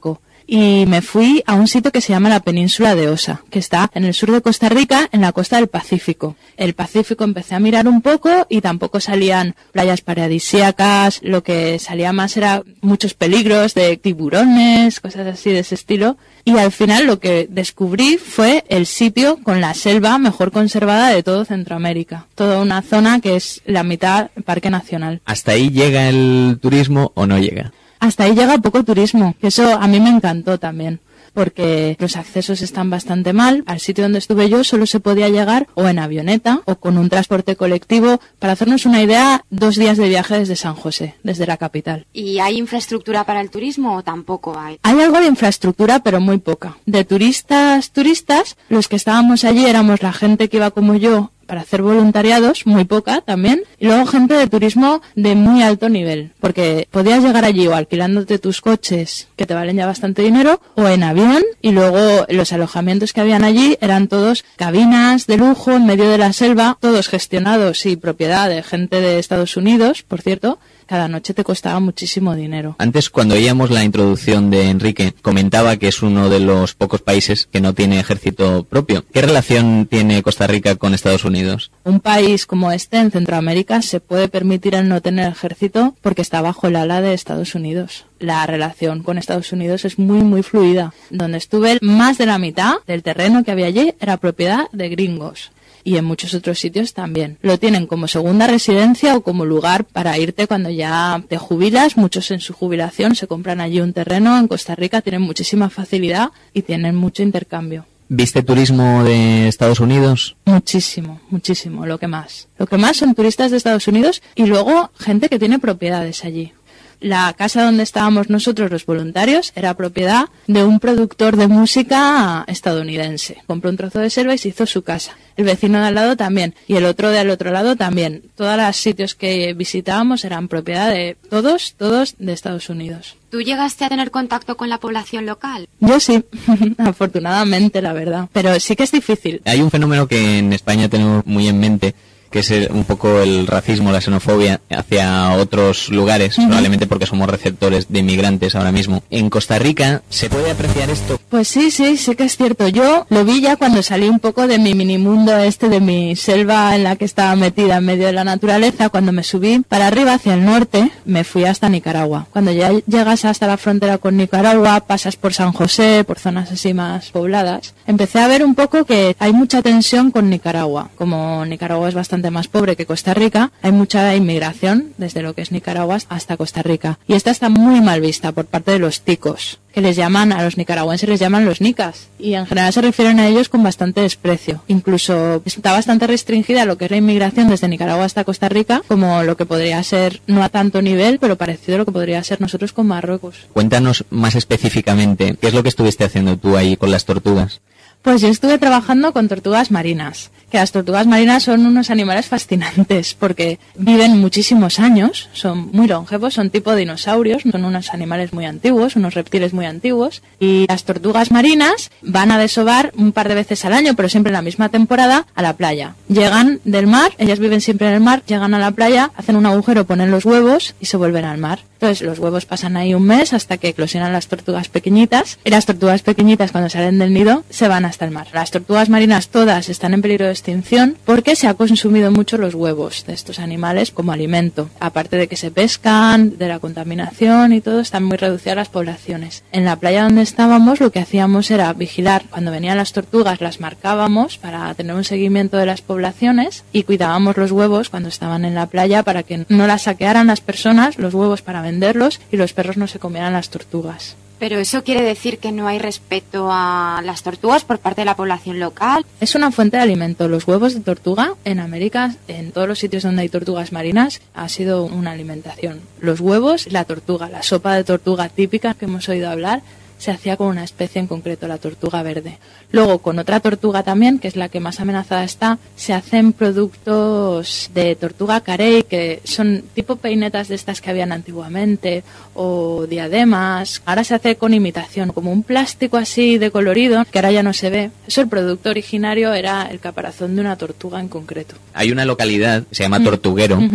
y me fui a un sitio que se llama la Península de Osa, que está en el sur de Costa Rica, en la costa del Pacífico. El Pacífico empecé a mirar un poco y tampoco salían playas paradisíacas, lo que salía más era muchos peligros de tiburones, cosas así de ese estilo. Y al final lo que descubrí fue el sitio con la selva mejor conservada de todo Centroamérica. Toda una zona que es la mitad parque nacional. ¿Hasta ahí llega el turismo o no llega? Hasta ahí llega poco turismo, que eso a mí me encantó también, porque los accesos están bastante mal. Al sitio donde estuve yo solo se podía llegar o en avioneta o con un transporte colectivo. Para hacernos una idea, 2 días de viaje desde San José, desde la capital. ¿Y hay infraestructura para el turismo o tampoco hay? Hay algo de infraestructura, pero muy poca. De turistas, los que estábamos allí éramos la gente que iba como yo para hacer voluntariados, muy poca también, y luego gente de turismo de muy alto nivel, porque podías llegar allí o alquilándote tus coches, que te valen ya bastante dinero, o en avión, y luego los alojamientos que habían allí eran todos cabinas de lujo en medio de la selva, todos gestionados y propiedad de gente de Estados Unidos, por cierto. Cada noche te costaba muchísimo dinero. Antes, cuando oíamos la introducción de Enrique, comentaba que es uno de los pocos países que no tiene ejército propio. ¿Qué relación tiene Costa Rica con Estados Unidos? Un país como este en Centroamérica se puede permitir el no tener ejército porque está bajo el ala de Estados Unidos. La relación con Estados Unidos es muy, muy fluida. Donde estuve, más de la mitad del terreno que había allí era propiedad de gringos. Y en muchos otros sitios también. Lo tienen como segunda residencia o como lugar para irte cuando ya te jubilas. Muchos en su jubilación se compran allí un terreno. En Costa Rica tienen muchísima facilidad y tienen mucho intercambio. ¿Viste turismo de Estados Unidos? Muchísimo, muchísimo, lo que más. Lo que más son turistas de Estados Unidos y luego gente que tiene propiedades allí. La casa donde estábamos nosotros los voluntarios era propiedad de un productor de música estadounidense. Compró un trozo de selva y se hizo su casa. El vecino de al lado también. Y el otro del otro lado también. Todos los sitios que visitábamos eran propiedad de todos de Estados Unidos. ¿Tú llegaste a tener contacto con la población local? Yo sí, afortunadamente, la verdad. Pero sí que es difícil. Hay un fenómeno que en España tenemos muy en mente, que es un poco el racismo, la xenofobia hacia otros lugares, probablemente porque somos receptores de inmigrantes ahora mismo. ¿En Costa Rica se puede apreciar esto? Pues sí que es cierto. Yo lo vi ya cuando salí un poco de mi minimundo de mi selva en la que estaba metida en medio de la naturaleza. Cuando me subí para arriba hacia el norte, me fui hasta Nicaragua. Cuando ya llegas hasta la frontera con Nicaragua, pasas por San José, por zonas así más pobladas, empecé a ver un poco que hay mucha tensión con Nicaragua. Como Nicaragua es bastante más pobre que Costa Rica, hay mucha inmigración desde lo que es Nicaragua hasta Costa Rica. Y esta está muy mal vista por parte de los ticos, que les llaman, a los nicaragüenses les llaman los nicas. Y en general se refieren a ellos con bastante desprecio. Incluso está bastante restringida lo que es la inmigración desde Nicaragua hasta Costa Rica, como lo que podría ser, no a tanto nivel, pero parecido a lo que podría ser nosotros con Marruecos. Cuéntanos más específicamente, ¿qué es lo que estuviste haciendo tú ahí con las tortugas? Pues yo estuve trabajando con tortugas marinas, que las tortugas marinas son unos animales fascinantes porque viven muchísimos años, son muy longevos, son tipo dinosaurios, son unos animales muy antiguos, unos reptiles muy antiguos, y las tortugas marinas van a desovar un par de veces al año, pero siempre en la misma temporada, a la playa. Llegan del mar, ellas viven siempre en el mar, llegan a la playa, hacen un agujero, ponen los huevos y se vuelven al mar. Entonces los huevos pasan ahí un mes hasta que eclosionan las tortugas pequeñitas, y las tortugas pequeñitas cuando salen del nido se van hasta el mar. Las tortugas marinas todas están en peligro de extinción porque se ha consumido mucho los huevos de estos animales como alimento. Aparte de que se pescan, de la contaminación y todo, están muy reducidas las poblaciones. En la playa donde estábamos lo que hacíamos era vigilar. Cuando venían las tortugas las marcábamos para tener un seguimiento de las poblaciones y cuidábamos los huevos cuando estaban en la playa para que no las saquearan las personas, los huevos para venderlos y los perros no se comieran las tortugas. Pero eso quiere decir que no hay respeto a las tortugas por parte de la población local. Es una fuente de alimento. Los huevos de tortuga en América, en todos los sitios donde hay tortugas marinas, ha sido una alimentación. Los huevos, la tortuga, la sopa de tortuga típica que hemos oído hablar, se hacía con una especie en concreto, la tortuga verde. Luego, con otra tortuga también, que es la que más amenazada está, se hacen productos de tortuga carey, que son tipo peinetas de estas que habían antiguamente, o diademas. Ahora se hace con imitación, como un plástico así de colorido, que ahora ya no se ve. Eso, el producto originario era el caparazón de una tortuga en concreto. Hay una localidad, se llama Tortuguero,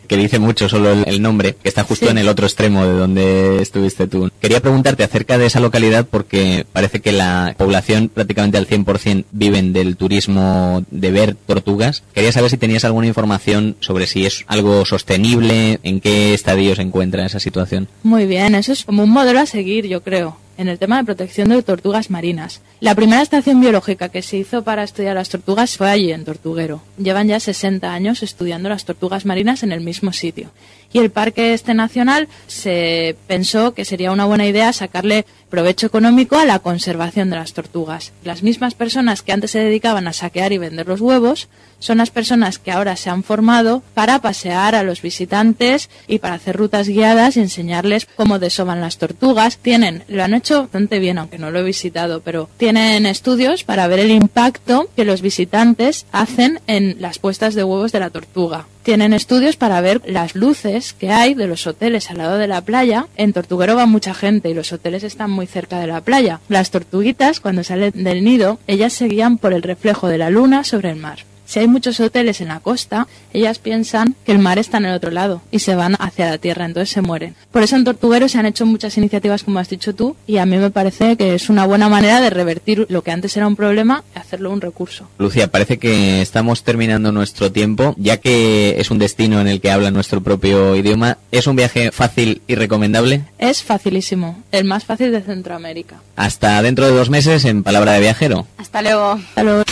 que dice mucho solo el nombre, que está justo Sí. en el otro extremo de donde estuviste tú. Quería preguntarte acerca de esa localidad porque parece que la población prácticamente al 100% viven del turismo de ver tortugas. Quería saber si tenías alguna información sobre si es algo sostenible, en qué estadio se encuentra esa situación. Muy bien, eso es como un modelo a seguir, yo creo, en el tema de protección de tortugas marinas. La primera estación biológica que se hizo para estudiar las tortugas fue allí, en Tortuguero. Llevan ya 60 años estudiando las tortugas marinas en el mismo sitio. Y el parque nacional se pensó que sería una buena idea sacarle provecho económico a la conservación de las tortugas. Las mismas personas que antes se dedicaban a saquear y vender los huevos son las personas que ahora se han formado para pasear a los visitantes y para hacer rutas guiadas y enseñarles cómo desovan las tortugas. Lo han hecho bastante bien, aunque no lo he visitado, pero tienen estudios para ver el impacto que los visitantes hacen en las puestas de huevos de la tortuga. Tienen estudios para ver las luces que hay de los hoteles al lado de la playa. En Tortuguero va mucha gente y los hoteles están muy cerca de la playa. Las tortuguitas, cuando salen del nido, ellas se guían por el reflejo de la luna sobre el mar. Si hay muchos hoteles en la costa, ellas piensan que el mar está en el otro lado y se van hacia la tierra, entonces se mueren. Por eso en Tortuguero se han hecho muchas iniciativas, como has dicho tú, y a mí me parece que es una buena manera de revertir lo que antes era un problema y hacerlo un recurso. Lucía, parece que estamos terminando nuestro tiempo, ya que es un destino en el que habla nuestro propio idioma. ¿Es un viaje fácil y recomendable? Es facilísimo, el más fácil de Centroamérica. Hasta dentro de 2 meses en Palabra de Viajero. Hasta luego. Hasta luego.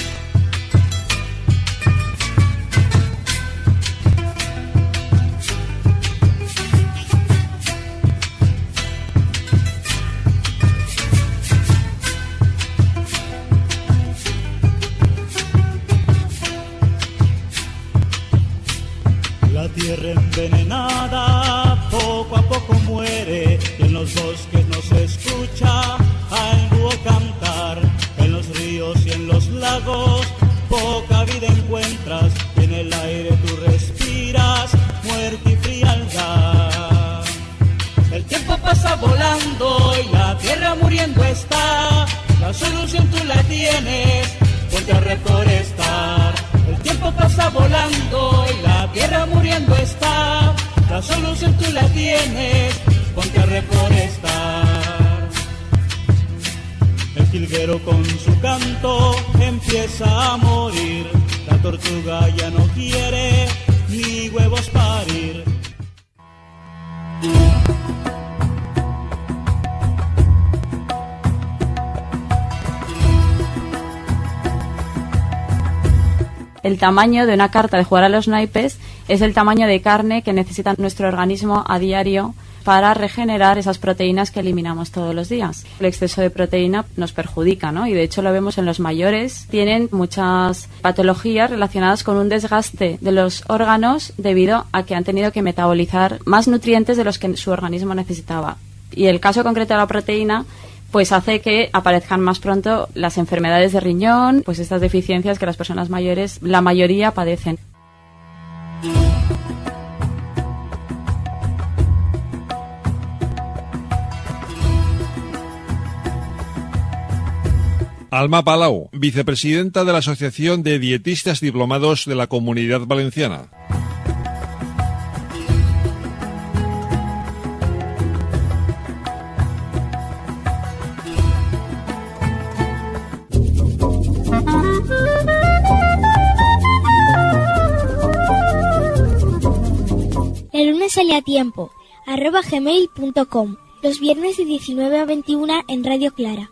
La tierra envenenada poco a poco muere y en los bosques no se escucha al búho cantar. En los ríos y en los lagos poca vida encuentras y en el aire tú respiras muerte y frialdad. El tiempo pasa volando y la tierra muriendo está. La solución tú la tienes, ponte a reforestar. El tiempo pasa volando y la tierra muriendo está. La solución tú la tienes, ponte a reforestar. El jilguero con su canto empieza a morir. La tortuga ya no quiere ni huevos parir. El tamaño de una carta de jugar a los naipes es el tamaño de carne que necesita nuestro organismo a diario para regenerar esas proteínas que eliminamos todos los días. El exceso de proteína nos perjudica, ¿no? Y de hecho lo vemos en los mayores. Tienen muchas patologías relacionadas con un desgaste de los órganos debido a que han tenido que metabolizar más nutrientes de los que su organismo necesitaba. Y el caso concreto de la proteína pues hace que aparezcan más pronto las enfermedades de riñón, pues estas deficiencias que las personas mayores, la mayoría, padecen. Alma Palau, vicepresidenta de la Asociación de Dietistas Diplomados de la Comunidad Valenciana. El lunes sale a tiempo, @gmail.com. Los viernes de 19 a 21 en Radio Clara.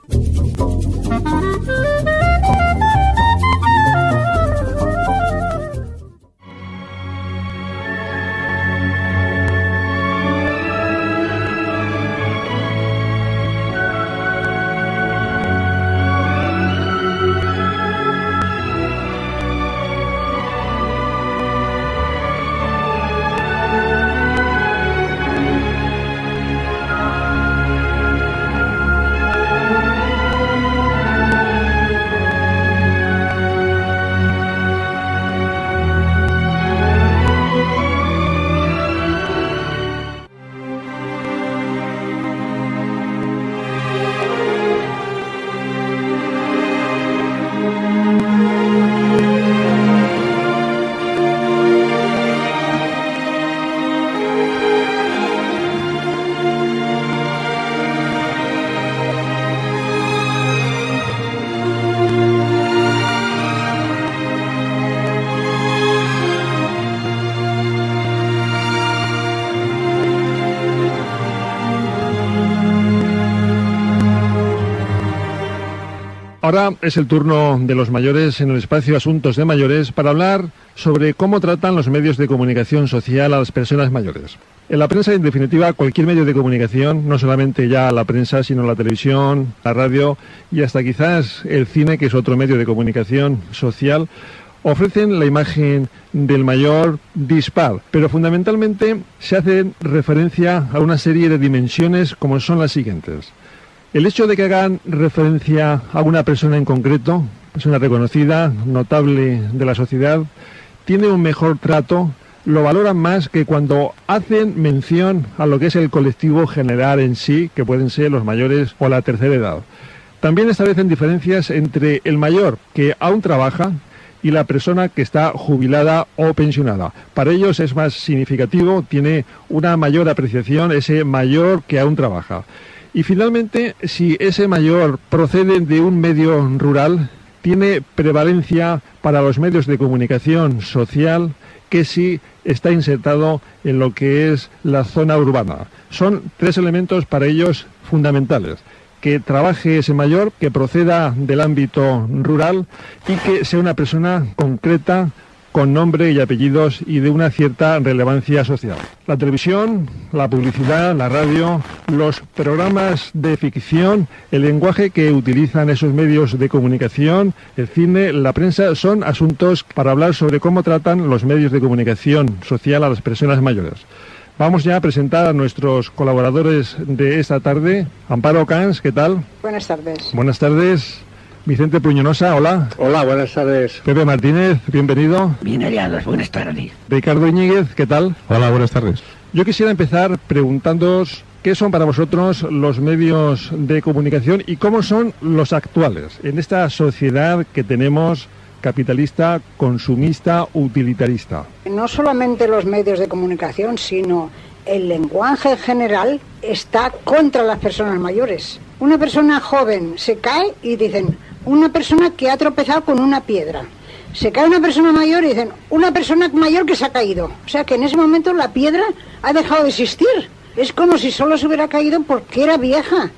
Ahora es el turno de los mayores en el espacio Asuntos de Mayores para hablar sobre cómo tratan los medios de comunicación social a las personas mayores. En la prensa, en definitiva, cualquier medio de comunicación, no solamente ya la prensa, sino la televisión, la radio y hasta quizás el cine, que es otro medio de comunicación social, ofrecen la imagen del mayor dispar, pero fundamentalmente se hace referencia a una serie de dimensiones como son las siguientes. El hecho de que hagan referencia a una persona en concreto, persona reconocida, notable de la sociedad, tiene un mejor trato, lo valoran más que cuando hacen mención a lo que es el colectivo general en sí, que pueden ser los mayores o la tercera edad. También establecen diferencias entre el mayor que aún trabaja y la persona que está jubilada o pensionada. Para ellos es más significativo, tiene una mayor apreciación ese mayor que aún trabaja. Y finalmente, si ese mayor procede de un medio rural, tiene prevalencia para los medios de comunicación social que si está insertado en lo que es la zona urbana. Son tres elementos para ellos fundamentales: que trabaje ese mayor, que proceda del ámbito rural y que sea una persona concreta, con nombre y apellidos y de una cierta relevancia social. La televisión, la publicidad, la radio, los programas de ficción, el lenguaje que utilizan esos medios de comunicación, el cine, la prensa, son asuntos para hablar sobre cómo tratan los medios de comunicación social a las personas mayores. Vamos ya a presentar a nuestros colaboradores de esta tarde. Amparo Cans, ¿qué tal? Buenas tardes. Buenas tardes. Vicente Puñonosa, hola. Hola, buenas tardes. Pepe Martínez, bienvenido. Bien hallados, buenas tardes. Ricardo Íñiguez, ¿qué tal? Hola, buenas tardes. Yo quisiera empezar preguntándoos qué son para vosotros los medios de comunicación y cómo son los actuales en esta sociedad que tenemos capitalista, consumista, utilitarista. No solamente los medios de comunicación, sino el lenguaje en general está contra las personas mayores. Una persona joven se cae y dicen una persona que ha tropezado con una piedra. Se cae una persona mayor y dicen una persona mayor que se ha caído. O sea que en ese momento la piedra ha dejado de existir. Es como si solo se hubiera caído porque era vieja.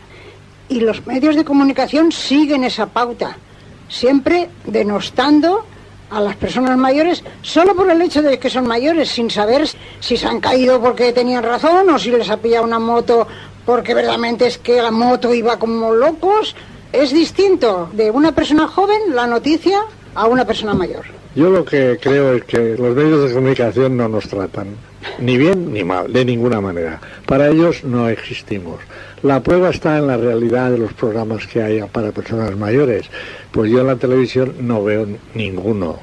Y los medios de comunicación siguen esa pauta, siempre denostando a las personas mayores solo por el hecho de que son mayores, sin saber si se han caído porque tenían razón o si les ha pillado una moto porque verdaderamente es que la moto iba como locos. Es distinto de una persona joven la noticia a una persona mayor. Yo lo que creo es que los medios de comunicación no nos tratan ni bien ni mal, de ninguna manera. Para ellos no existimos. La prueba está en la realidad de los programas que hay para personas mayores. Pues yo en la televisión no veo ninguno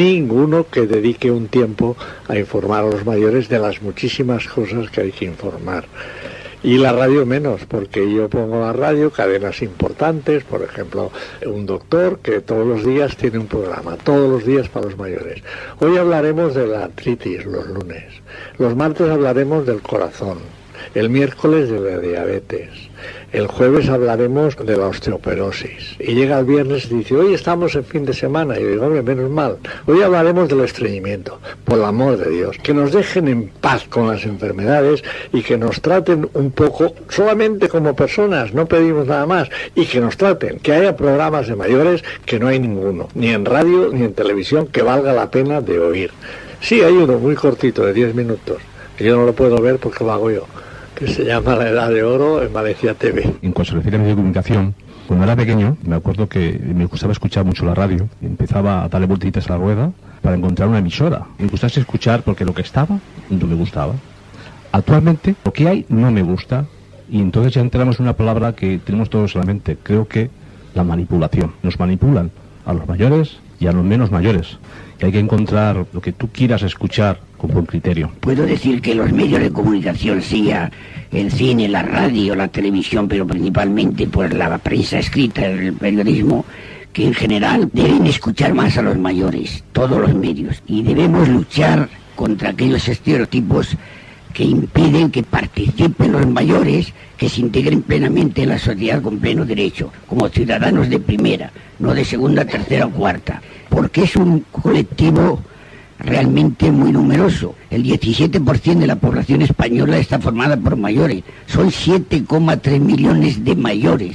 que dedique un tiempo a informar a los mayores de las muchísimas cosas que hay que informar. Y la radio menos, porque yo pongo la radio, cadenas importantes, por ejemplo, un doctor que todos los días tiene un programa, todos los días para los mayores. Hoy hablaremos de la artritis los lunes, los martes hablaremos del corazón, el miércoles de la diabetes, el jueves hablaremos de la osteoporosis. Y llega el viernes y dice, hoy estamos en fin de semana. Y yo digo, hombre, menos mal. Hoy hablaremos del estreñimiento. Por el amor de Dios, que nos dejen en paz con las enfermedades y que nos traten un poco, solamente como personas, no pedimos nada más. Y que nos traten, que haya programas de mayores que no hay ninguno, ni en radio ni en televisión, que valga la pena de oír. Sí, hay uno muy cortito, de 10 minutos, que yo no lo puedo ver porque lo hago yo, que se llama La Edad de Oro en Valencia TV. En cuanto se refiere a medio de comunicación, cuando era pequeño, me acuerdo que me gustaba escuchar mucho la radio. Empezaba a darle vueltitas a la rueda para encontrar una emisora. Me gustaba escuchar porque lo que estaba no me gustaba. Actualmente, lo que hay no me gusta. Y entonces ya entramos en una palabra que tenemos todos en la mente. Creo que la manipulación. Nos manipulan a los mayores y a los menos mayores. Y hay que encontrar lo que tú quieras escuchar con buen criterio. Puedo decir que los medios de comunicación, sea el cine, la radio, la televisión, pero principalmente por la prensa escrita, el periodismo, que en general deben escuchar más a los mayores, todos los medios, y debemos luchar contra aquellos estereotipos que impiden que participen los mayores, que se integren plenamente en la sociedad con pleno derecho, como ciudadanos de primera, no de segunda, tercera o cuarta, porque es un colectivo realmente muy numeroso. El 17% de la población española está formada por mayores. Son 7,3 millones de mayores.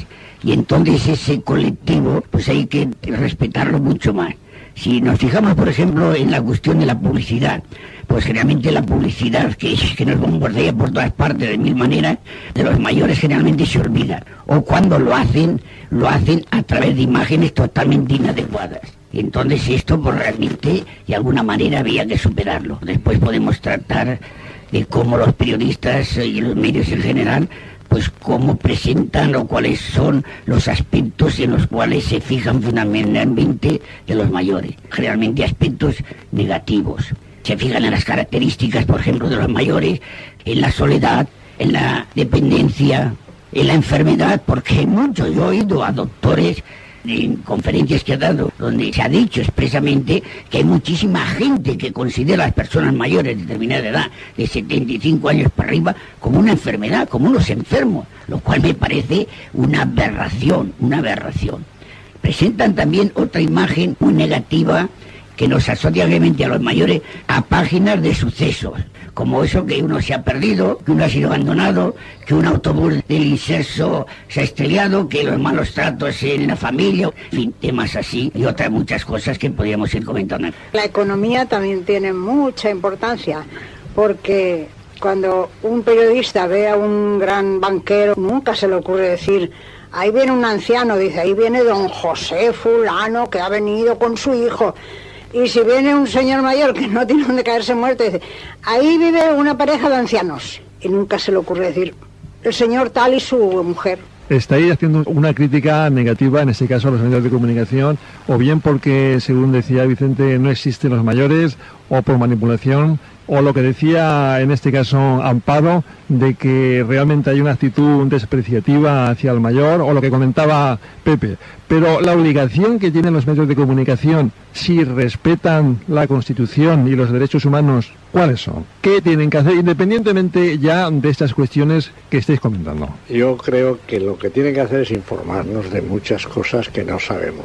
Y entonces ese colectivo, pues hay que respetarlo mucho más. Si nos fijamos, por ejemplo, en la cuestión de la publicidad, pues generalmente la publicidad que nos bombardea por todas partes de mil maneras, de los mayores generalmente se olvida. O cuando lo hacen a través de imágenes totalmente inadecuadas. Y entonces esto, pues realmente, de alguna manera había que superarlo. Después podemos tratar de cómo los periodistas y los medios en general, pues cómo presentan o cuáles son los aspectos en los cuales se fijan fundamentalmente de los mayores. Generalmente aspectos negativos. Se fijan en las características, por ejemplo, de los mayores, en la soledad, en la dependencia, en la enfermedad, porque yo he oído a doctores en conferencias que ha dado, donde se ha dicho expresamente que hay muchísima gente que considera a las personas mayores de determinada edad, de 75 años para arriba, como una enfermedad, como unos enfermos, lo cual me parece una aberración, una aberración. Presentan también otra imagen muy negativa que nos asocia obviamente a los mayores a páginas de sucesos, como eso que uno se ha perdido, que uno ha sido abandonado, que un autobús del inserso se ha estrellado, que los malos tratos en la familia, en fin, temas así y otras muchas cosas que podríamos ir comentando. La economía también tiene mucha importancia, porque cuando un periodista ve a un gran banquero, nunca se le ocurre decir: ahí viene un anciano, dice, ahí viene don José fulano que ha venido con su hijo. Y si viene un señor mayor que no tiene donde caerse muerto, dice, ahí vive una pareja de ancianos. Y nunca se le ocurre decir, el señor tal y su mujer. Estáis haciendo una crítica negativa, en este caso a los medios de comunicación, o bien porque, según decía Vicente, no existen los mayores, o por manipulación, o lo que decía en este caso Amparo, de que realmente hay una actitud despreciativa hacia el mayor, o lo que comentaba Pepe. Pero la obligación que tienen los medios de comunicación, si respetan la Constitución y los derechos humanos, ¿cuáles son? ¿Qué tienen que hacer, independientemente ya de estas cuestiones que estáis comentando? Yo creo que lo que tienen que hacer es informarnos de muchas cosas que no sabemos.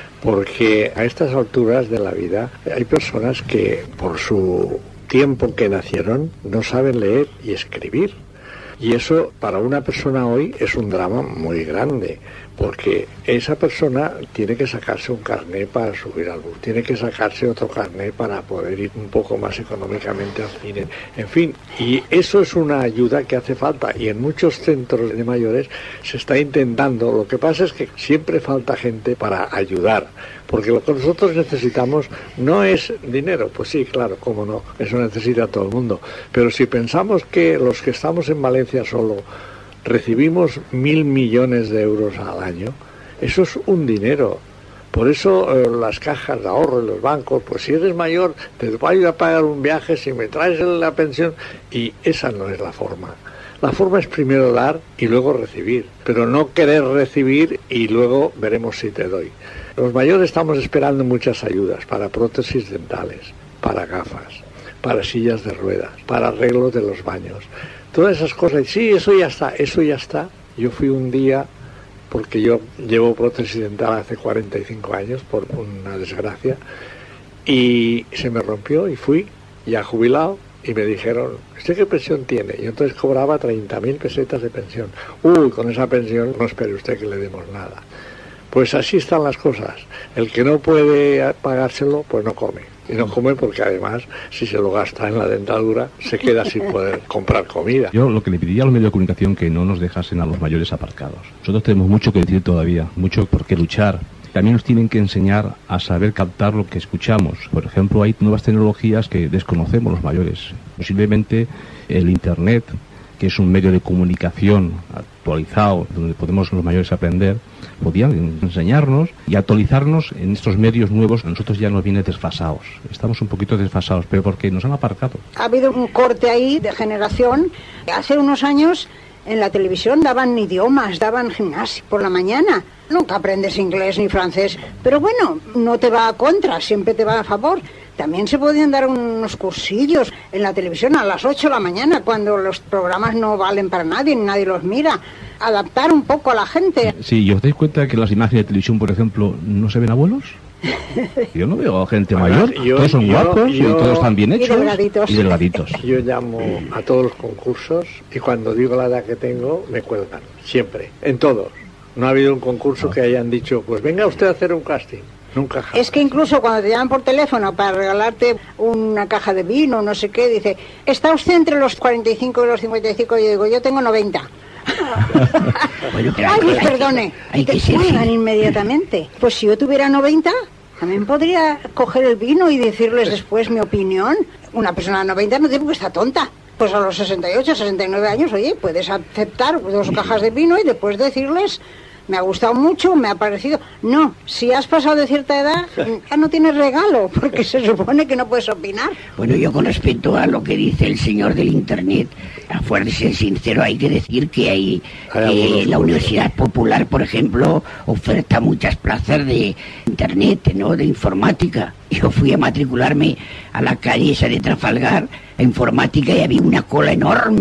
Porque a estas alturas de la vida hay personas que por su tiempo que nacieron no saben leer y escribir. Y eso para una persona hoy es un drama muy grande, porque esa persona tiene que sacarse un carné para subir al bus, tiene que sacarse otro carné para poder ir un poco más económicamente al cine, en fin, y eso es una ayuda que hace falta, y en muchos centros de mayores se está intentando. Lo que pasa es que siempre falta gente para ayudar, porque lo que nosotros necesitamos no es dinero, pues sí, claro, cómo no, eso necesita todo el mundo, pero si pensamos que los que estamos en Valencia solo recibimos 1.000 millones de euros al año, eso es un dinero. Por eso las cajas de ahorro en los bancos, pues si eres mayor te voy a pagar un viaje si me traes la pensión, y esa no es la forma. La forma es primero dar y luego recibir, pero no querer recibir y luego veremos si te doy. Los mayores estamos esperando muchas ayudas para prótesis dentales, para gafas, para sillas de ruedas, para arreglos de los baños. Todas esas cosas, sí, eso ya está. Yo fui un día, porque yo llevo prótesis dental hace 45 años, por una desgracia, y se me rompió y fui ya jubilado, y me dijeron, ¿usted qué pensión tiene? Y entonces cobraba 30.000 pesetas de pensión. Con esa pensión no espere usted que le demos nada. Pues así están las cosas. El que no puede pagárselo, pues no come. Y no come porque además, si se lo gasta en la dentadura, se queda sin poder comprar comida. Yo lo que le pediría a los medios de comunicación, que no nos dejasen a los mayores aparcados. Nosotros tenemos mucho que decir todavía, mucho por qué luchar. También nos tienen que enseñar a saber captar lo que escuchamos. Por ejemplo, hay nuevas tecnologías que desconocemos los mayores. Posiblemente el Internet, que es un medio de comunicación actualizado, donde podemos los mayores aprender, podían enseñarnos y actualizarnos en estos medios nuevos. A nosotros ya nos viene desfasados. Estamos un poquito desfasados, pero porque nos han aparcado. Ha habido un corte ahí de generación. Hace unos años en la televisión daban idiomas, daban gimnasia por la mañana. Nunca aprendes inglés ni francés, pero bueno, no te va a contra, siempre te va a favor. También se podían dar unos cursillos en la televisión a las 8 de la mañana, cuando los programas no valen para nadie, ni nadie los mira. Adaptar un poco a la gente. Sí, ¿y os dais cuenta que en las imágenes de televisión, por ejemplo, no se ven abuelos? Yo no veo gente mayor, todos son guapos y todos están bien hechos y delgaditos. Yo llamo a todos los concursos y cuando digo la edad que tengo, me cuelgan, siempre, en todos. No ha habido un concurso que hayan dicho, pues venga usted a hacer un casting. Nunca jamás. Es que incluso cuando te llaman por teléfono para regalarte una caja de vino, no sé qué, dice, ¿está usted entre los 45 y los 55? Y yo digo, yo tengo 90. Bueno, pero ay, pues perdone. hay Y te que ser cuelgan inmediatamente. Pues si yo tuviera 90, también podría coger el vino y decirles después mi opinión. Una persona de 90 no tiene que estar tonta. Pues a los 68, 69 años, oye, puedes aceptar 2 cajas de vino y después decirles, me ha gustado mucho, me ha parecido. No, si has pasado de cierta edad, ya no tienes regalo, porque se supone que no puedes opinar. Bueno, yo con respecto a lo que dice el señor del Internet, a fuerza de ser sincero, hay que decir que la Universidad Popular, por ejemplo, oferta muchas plazas de Internet, ¿no?, de informática. Yo fui a matricularme a la calle esa de Trafalgar, a informática, y había una cola enorme,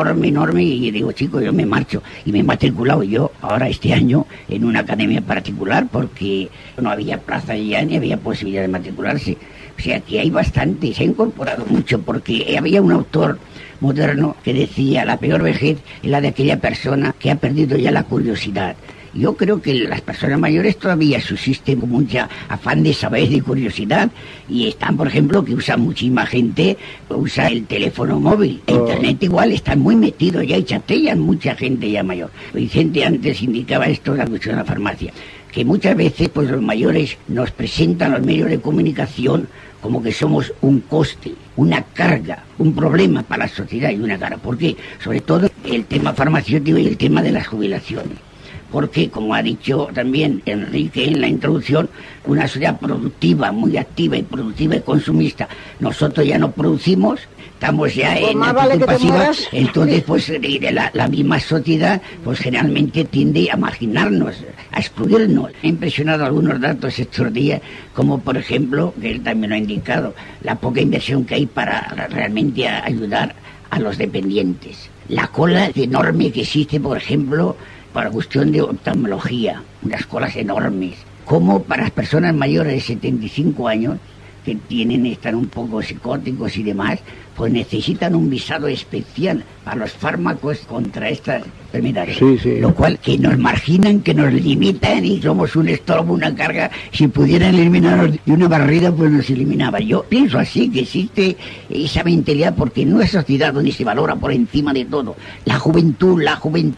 y digo, chico, yo me marcho, y me he matriculado yo ahora este año en una academia particular, porque no había plaza ya ni había posibilidad de matricularse. O sea, que hay bastante, se ha incorporado mucho, porque había un autor moderno que decía, la peor vejez es la de aquella persona que ha perdido ya la curiosidad. Yo creo que las personas mayores todavía subsisten con mucha afán de saber, de curiosidad, y están, por ejemplo, que usa muchísima gente, usa el teléfono móvil, Internet igual, están muy metidos ya y chatean mucha gente ya mayor. Vicente antes indicaba esto, la cuestión de la farmacia, que muchas veces pues los mayores nos presentan los medios de comunicación como que somos un coste, una carga, un problema para la sociedad y una carga. ¿Por qué? Sobre todo el tema farmacéutico y el tema de las jubilaciones. Porque, como ha dicho también Enrique en la introducción, una sociedad productiva, muy activa y productiva y consumista. Nosotros ya no producimos, estamos ya en la actitud pasiva, entonces pues la misma sociedad pues generalmente tiende a marginarnos, a excluirnos. He impresionado algunos datos estos días, como por ejemplo, que él también lo ha indicado, la poca inversión que hay para realmente ayudar a los dependientes. La cola enorme que existe, por ejemplo, para cuestión de oftalmología, unas colas enormes, como para las personas mayores de 75 años, que están un poco psicóticos y demás, pues necesitan un visado especial para los fármacos contra estas enfermedades. Sí. Lo cual, que nos marginan, que nos limitan y somos un estorbo, una carga. Si pudieran eliminarnos de una barrida, pues nos eliminaba. Yo pienso así, que existe esa mentalidad, porque en una sociedad donde se valora por encima de todo la juventud y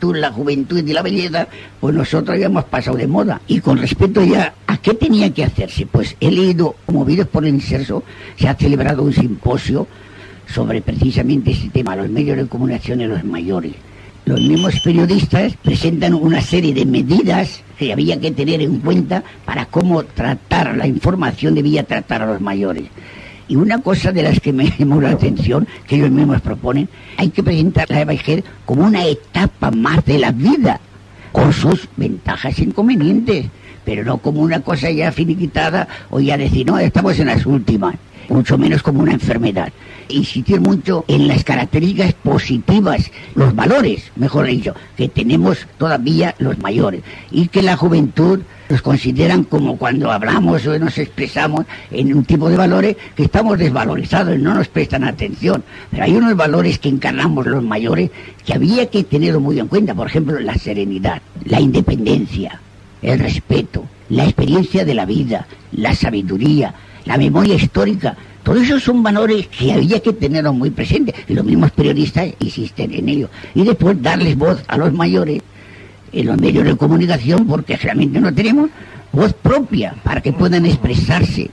la belleza, pues nosotros ya hemos pasado de moda. Y con respecto ya a qué tenía que hacerse, pues he leído, movidos por el inserso, se ha celebrado un simposio sobre precisamente ese tema, los medios de comunicación de los mayores. Los mismos periodistas presentan una serie de medidas que había que tener en cuenta para cómo tratar la información, debía tratar a los mayores. Y una cosa de las que me llamó la atención, que ellos mismos proponen, hay que presentar la vejez como una etapa más de la vida, con sus ventajas e inconvenientes, pero no como una cosa ya finiquitada o ya decir, no, estamos en las últimas, mucho menos como una enfermedad. Insistir mucho en las características positivas, los valores, mejor dicho, que tenemos todavía los mayores, y que la juventud los consideran como cuando hablamos o nos expresamos en un tipo de valores que estamos desvalorizados y no nos prestan atención. Pero hay unos valores que encarnamos los mayores que había que tenerlo muy en cuenta, por ejemplo, la serenidad, la independencia, el respeto, la experiencia de la vida, la sabiduría, la memoria histórica. Todos esos son valores que había que tenerlos muy presentes, y los mismos periodistas insisten en ello. Y después darles voz a los mayores en los medios de comunicación, porque realmente no tenemos voz propia para que puedan expresarse,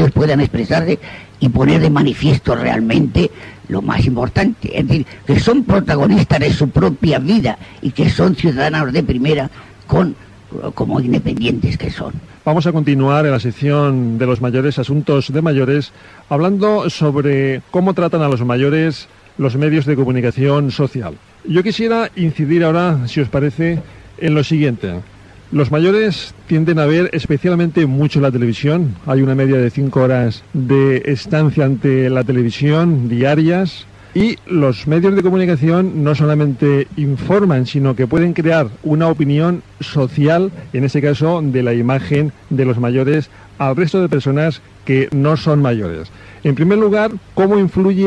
y poner de manifiesto realmente lo más importante. Es decir, que son protagonistas de su propia vida y que son ciudadanos de primera como independientes que son. Vamos a continuar en la sección de los mayores, asuntos de mayores, hablando sobre cómo tratan a los mayores los medios de comunicación social. Yo quisiera incidir ahora, si os parece, en lo siguiente. Los mayores tienden a ver especialmente mucho la televisión. Hay una media de 5 horas de estancia ante la televisión diarias. Y los medios de comunicación no solamente informan, sino que pueden crear una opinión social, en ese caso de la imagen de los mayores al resto de personas que no son mayores. En primer lugar, ¿cómo influye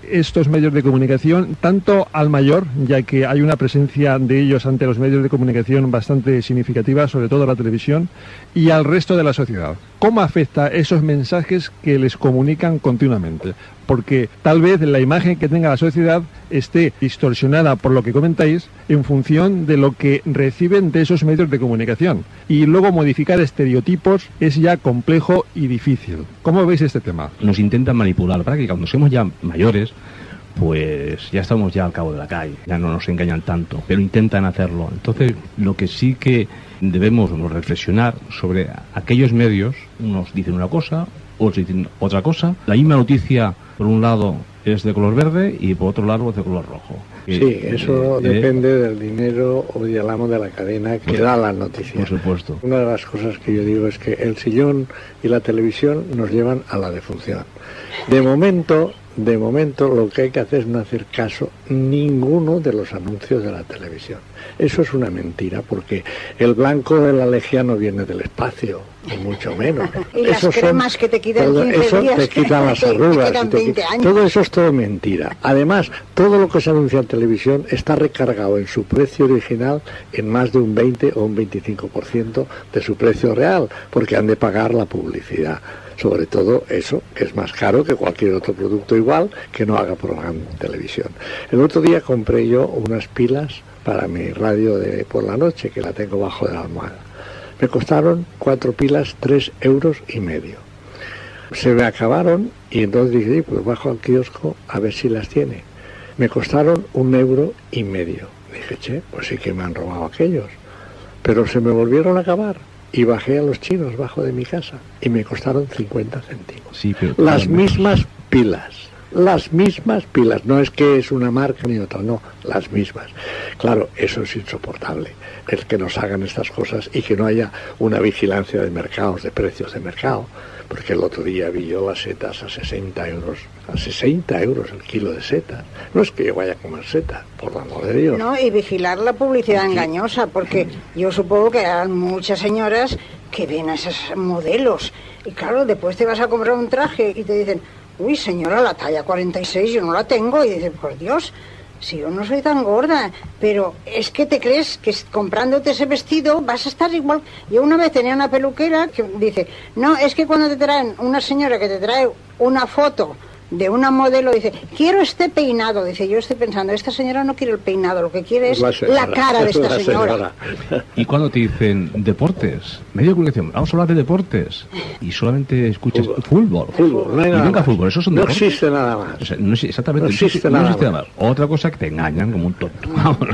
estos medios de comunicación, tanto al mayor, ya que hay una presencia de ellos ante los medios de comunicación bastante significativa, sobre todo la televisión, y al resto de la sociedad? ¿Cómo afecta esos mensajes que les comunican continuamente? Porque tal vez la imagen que tenga la sociedad esté distorsionada por lo que comentáis en función de lo que reciben de esos medios de comunicación. Y luego modificar estereotipos es ya complejo y difícil. ¿Cómo veis este tema? Nos intentan manipular para que cuando seamos ya mayores, pues ya estamos ya al cabo de la calle, ya no nos engañan tanto, pero intentan hacerlo. Entonces, lo que sí que debemos reflexionar sobre aquellos medios, unos dicen una cosa, otros dicen otra cosa. La misma noticia, por un lado, es de color verde y por otro lado es de color rojo. Sí, eso depende del dinero o digamos de la cadena que da las noticias. Por supuesto. Una de las cosas que yo digo es que el sillón y la televisión nos llevan a la defunción. De momento lo que hay que hacer es no hacer caso ninguno de los anuncios de la televisión. Eso es una mentira, porque el blanco de la lejía no viene del espacio, ni mucho menos. Y las cremas que te quitan 15 días. Eso te quitan las arrugas. Todo eso es todo mentira. Además, todo lo que se anuncia en televisión está recargado en su precio original en más de un 20 o un 25% de su precio real, porque han de pagar la publicidad. Sobre todo eso, que es más caro que cualquier otro producto igual que no haga programa en televisión. El otro día compré yo unas pilas para mi radio de por la noche, que la tengo bajo de la almohada. Me costaron 4 pilas 3,5 euros. Se me acabaron y entonces dije, pues bajo al kiosco a ver si las tiene. Me costaron 1,5 euros. Dije, pues sí que me han robado aquellos. Pero se me volvieron a acabar. Y bajé a los chinos bajo de mi casa y me costaron 50 céntimos. Sí, pero las mismas pilas, no es que es una marca ni otra, no, las mismas. Claro, eso es insoportable, el que nos hagan estas cosas y que no haya una vigilancia de mercados, de precios de mercado, porque el otro día vi yo las setas a 60 euros el kilo de setas. No es que yo vaya a comer setas, por el amor de Dios. No, y vigilar la publicidad engañosa, porque yo supongo que hay muchas señoras que ven a esos modelos. Y claro, después te vas a comprar un traje y te dicen, uy señora, la talla 46 yo no la tengo. Y dices, por Dios, si yo no soy tan gorda, pero es que te crees que comprándote ese vestido vas a estar igual. Yo una vez tenía una peluquera que dice, no, es que cuando te traen una señora que te trae una foto de una modelo, dice, quiero este peinado. Dice, yo estoy pensando, esta señora no quiere el peinado, lo que quiere es la cara de esta señora. Y cuando te dicen deportes, medio de comunicación, vamos a hablar de deportes, y solamente escuchas fútbol. No hay nada nunca más. Fútbol, eso son deportes. No existe nada más. O sea, no, exactamente, no existe nada más. Otra cosa que te engañan como un tonto.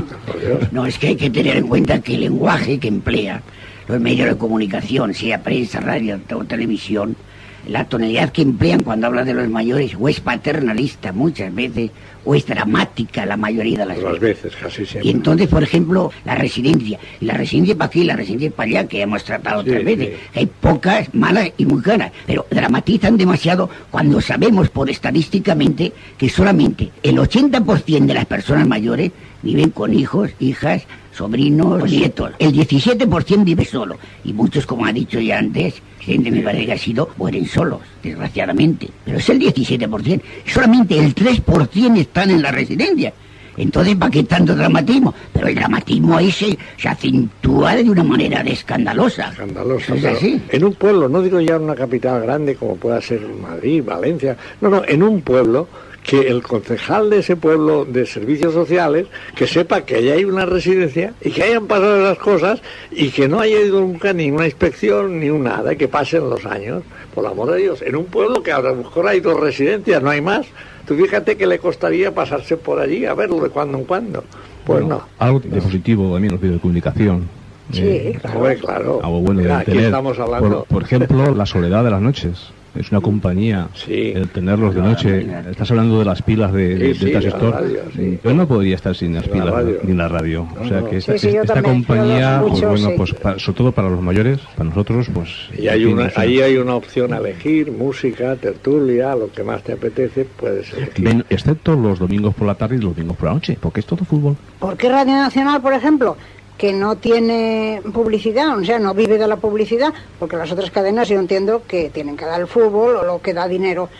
No, es que hay que tener en cuenta que el lenguaje que emplean los medios de comunicación, sea prensa, radio o televisión, la tonalidad que emplean cuando hablan de los mayores o es paternalista muchas veces o es dramática la mayoría de las veces, casi siempre. Y entonces, por ejemplo, la residencia. ¿Y la residencia para aquí? La residencia para allá, que hemos tratado otras veces. Sí. Hay pocas, malas y muy caras, pero dramatizan demasiado cuando sabemos por estadísticamente que solamente el 80% de las personas mayores viven con hijos, hijas, sobrinos, nietos. El 17% vive solo. Y muchos, como ha dicho ya antes, gente me parece que ha sido, mueren solos, desgraciadamente. Pero es el 17%. Solamente el 3% están en la residencia. Entonces, ¿para qué tanto dramatismo? Pero el dramatismo ahí se acentúa de una manera escandalosa. Escandalosa, claro. En un pueblo, no digo ya en una capital grande como pueda ser Madrid, Valencia, no, en un pueblo, que el concejal de ese pueblo de servicios sociales que sepa que allá hay una residencia y que hayan pasado esas cosas y que no haya ido nunca ni una inspección ni un nada, que pasen los años, por el amor de Dios, en un pueblo que a lo mejor hay 2 residencias, no hay más. Tú fíjate que le costaría pasarse por allí a verlo de cuando en cuando. Pues bueno, no. Algo de positivo también los medios de comunicación. Sí, claro. Algo bueno de aquí tener. Estamos hablando. Por ejemplo, la soledad de las noches. Es una compañía, el tenerlos de noche. Estás hablando de las pilas del transistor. Yo no podría estar sin las pilas ni la radio. O sea que esta compañía, pues bueno, pues sobre todo para los mayores, para nosotros, pues. Y ahí hay una opción a elegir: música, tertulia, lo que más te apetece, puedes elegir. Excepto los domingos por la tarde y los domingos por la noche, porque es todo fútbol. ¿Por qué Radio Nacional, por ejemplo, que no tiene publicidad, o sea, no vive de la publicidad, porque las otras cadenas yo entiendo que tienen que dar el fútbol o lo que da dinero,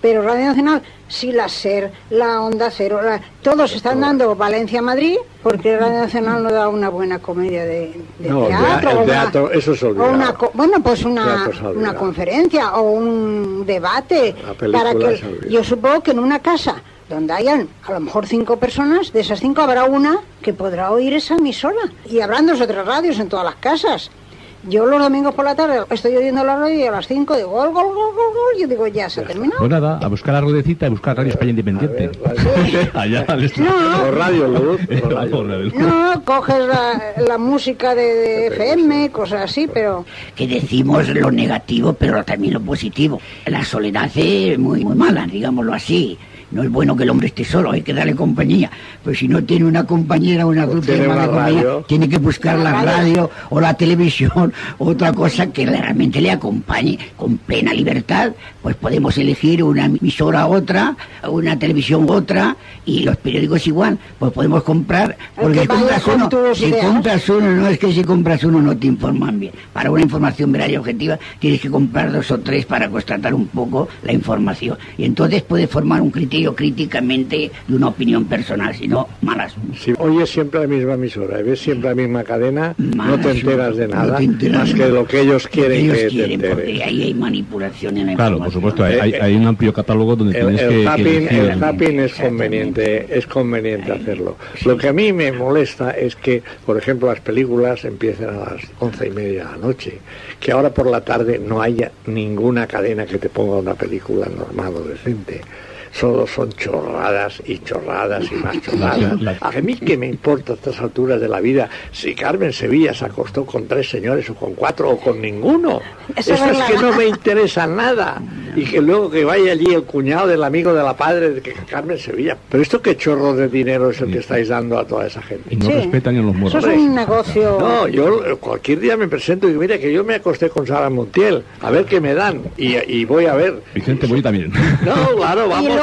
Pero Radio Nacional, sí, la SER, la Onda Cero, todos están dando Valencia-Madrid, porque Radio Nacional no da una buena comedia de teatro. El teatro, eso es olvidado. Pues una conferencia o un debate. Para que yo supongo que en una casa donde hayan a lo mejor 5 personas, de esas 5 habrá una que podrá oír esa emisora. Y habrán 2 o 3 radios en todas las casas. Yo los domingos por la tarde estoy oyendo la radio y a las 5 digo gol, gol, gol, gol, gol. Yo digo, ya se ha terminado. Pues nada, a buscar la ruedecita y buscar Radio España Independiente. Allá No, coges la música de FM, cosas así, pero... Que decimos lo negativo, pero también lo positivo. La soledad es muy mala, digámoslo así. No es bueno que el hombre esté solo, hay que darle compañía. Pues si no tiene una compañera o una grupo de compañía, tiene que buscar la radio o la televisión, otra cosa que realmente le acompañe con plena libertad. Pues podemos elegir una emisora otra, una televisión otra, y los periódicos igual. Pues podemos comprar, porque si compras uno, no es que si compras uno no te informan bien. Para una información veraz y objetiva tienes que comprar 2 o 3 para constatar un poco la información. Y entonces puedes formar un criterio críticamente de una opinión personal, si no, malas. Si oyes siempre la misma emisora y ves siempre la misma cadena, no te enteras de nada, más que lo que ellos quieren que te enteres. Porque ahí hay manipulación en la información. Claro, por supuesto, hay un amplio catálogo donde tienes el zapping es conveniente hacerlo. Lo que a mí me molesta es que, por ejemplo, las películas empiezan a las 11:30 de la noche, que ahora por la tarde no haya ninguna cadena que te ponga una película normal o decente. Solo son chorradas y más chorradas. A mí que me importa a estas alturas de la vida si Carmen Sevilla se acostó con 3 señores o con 4 o con ninguno. Eso es que no me interesa nada. Y que luego que vaya allí el cuñado del amigo de la padre de Carmen Sevilla. Pero esto qué chorro de dinero es el que estáis dando a toda esa gente. Y no respetan ni a los muertos. Eso es un negocio. No, yo cualquier día me presento y digo, mira que yo me acosté con Sara Montiel, a ver qué me dan. Y voy a ver. Vicente Boy también. No, claro, vamos.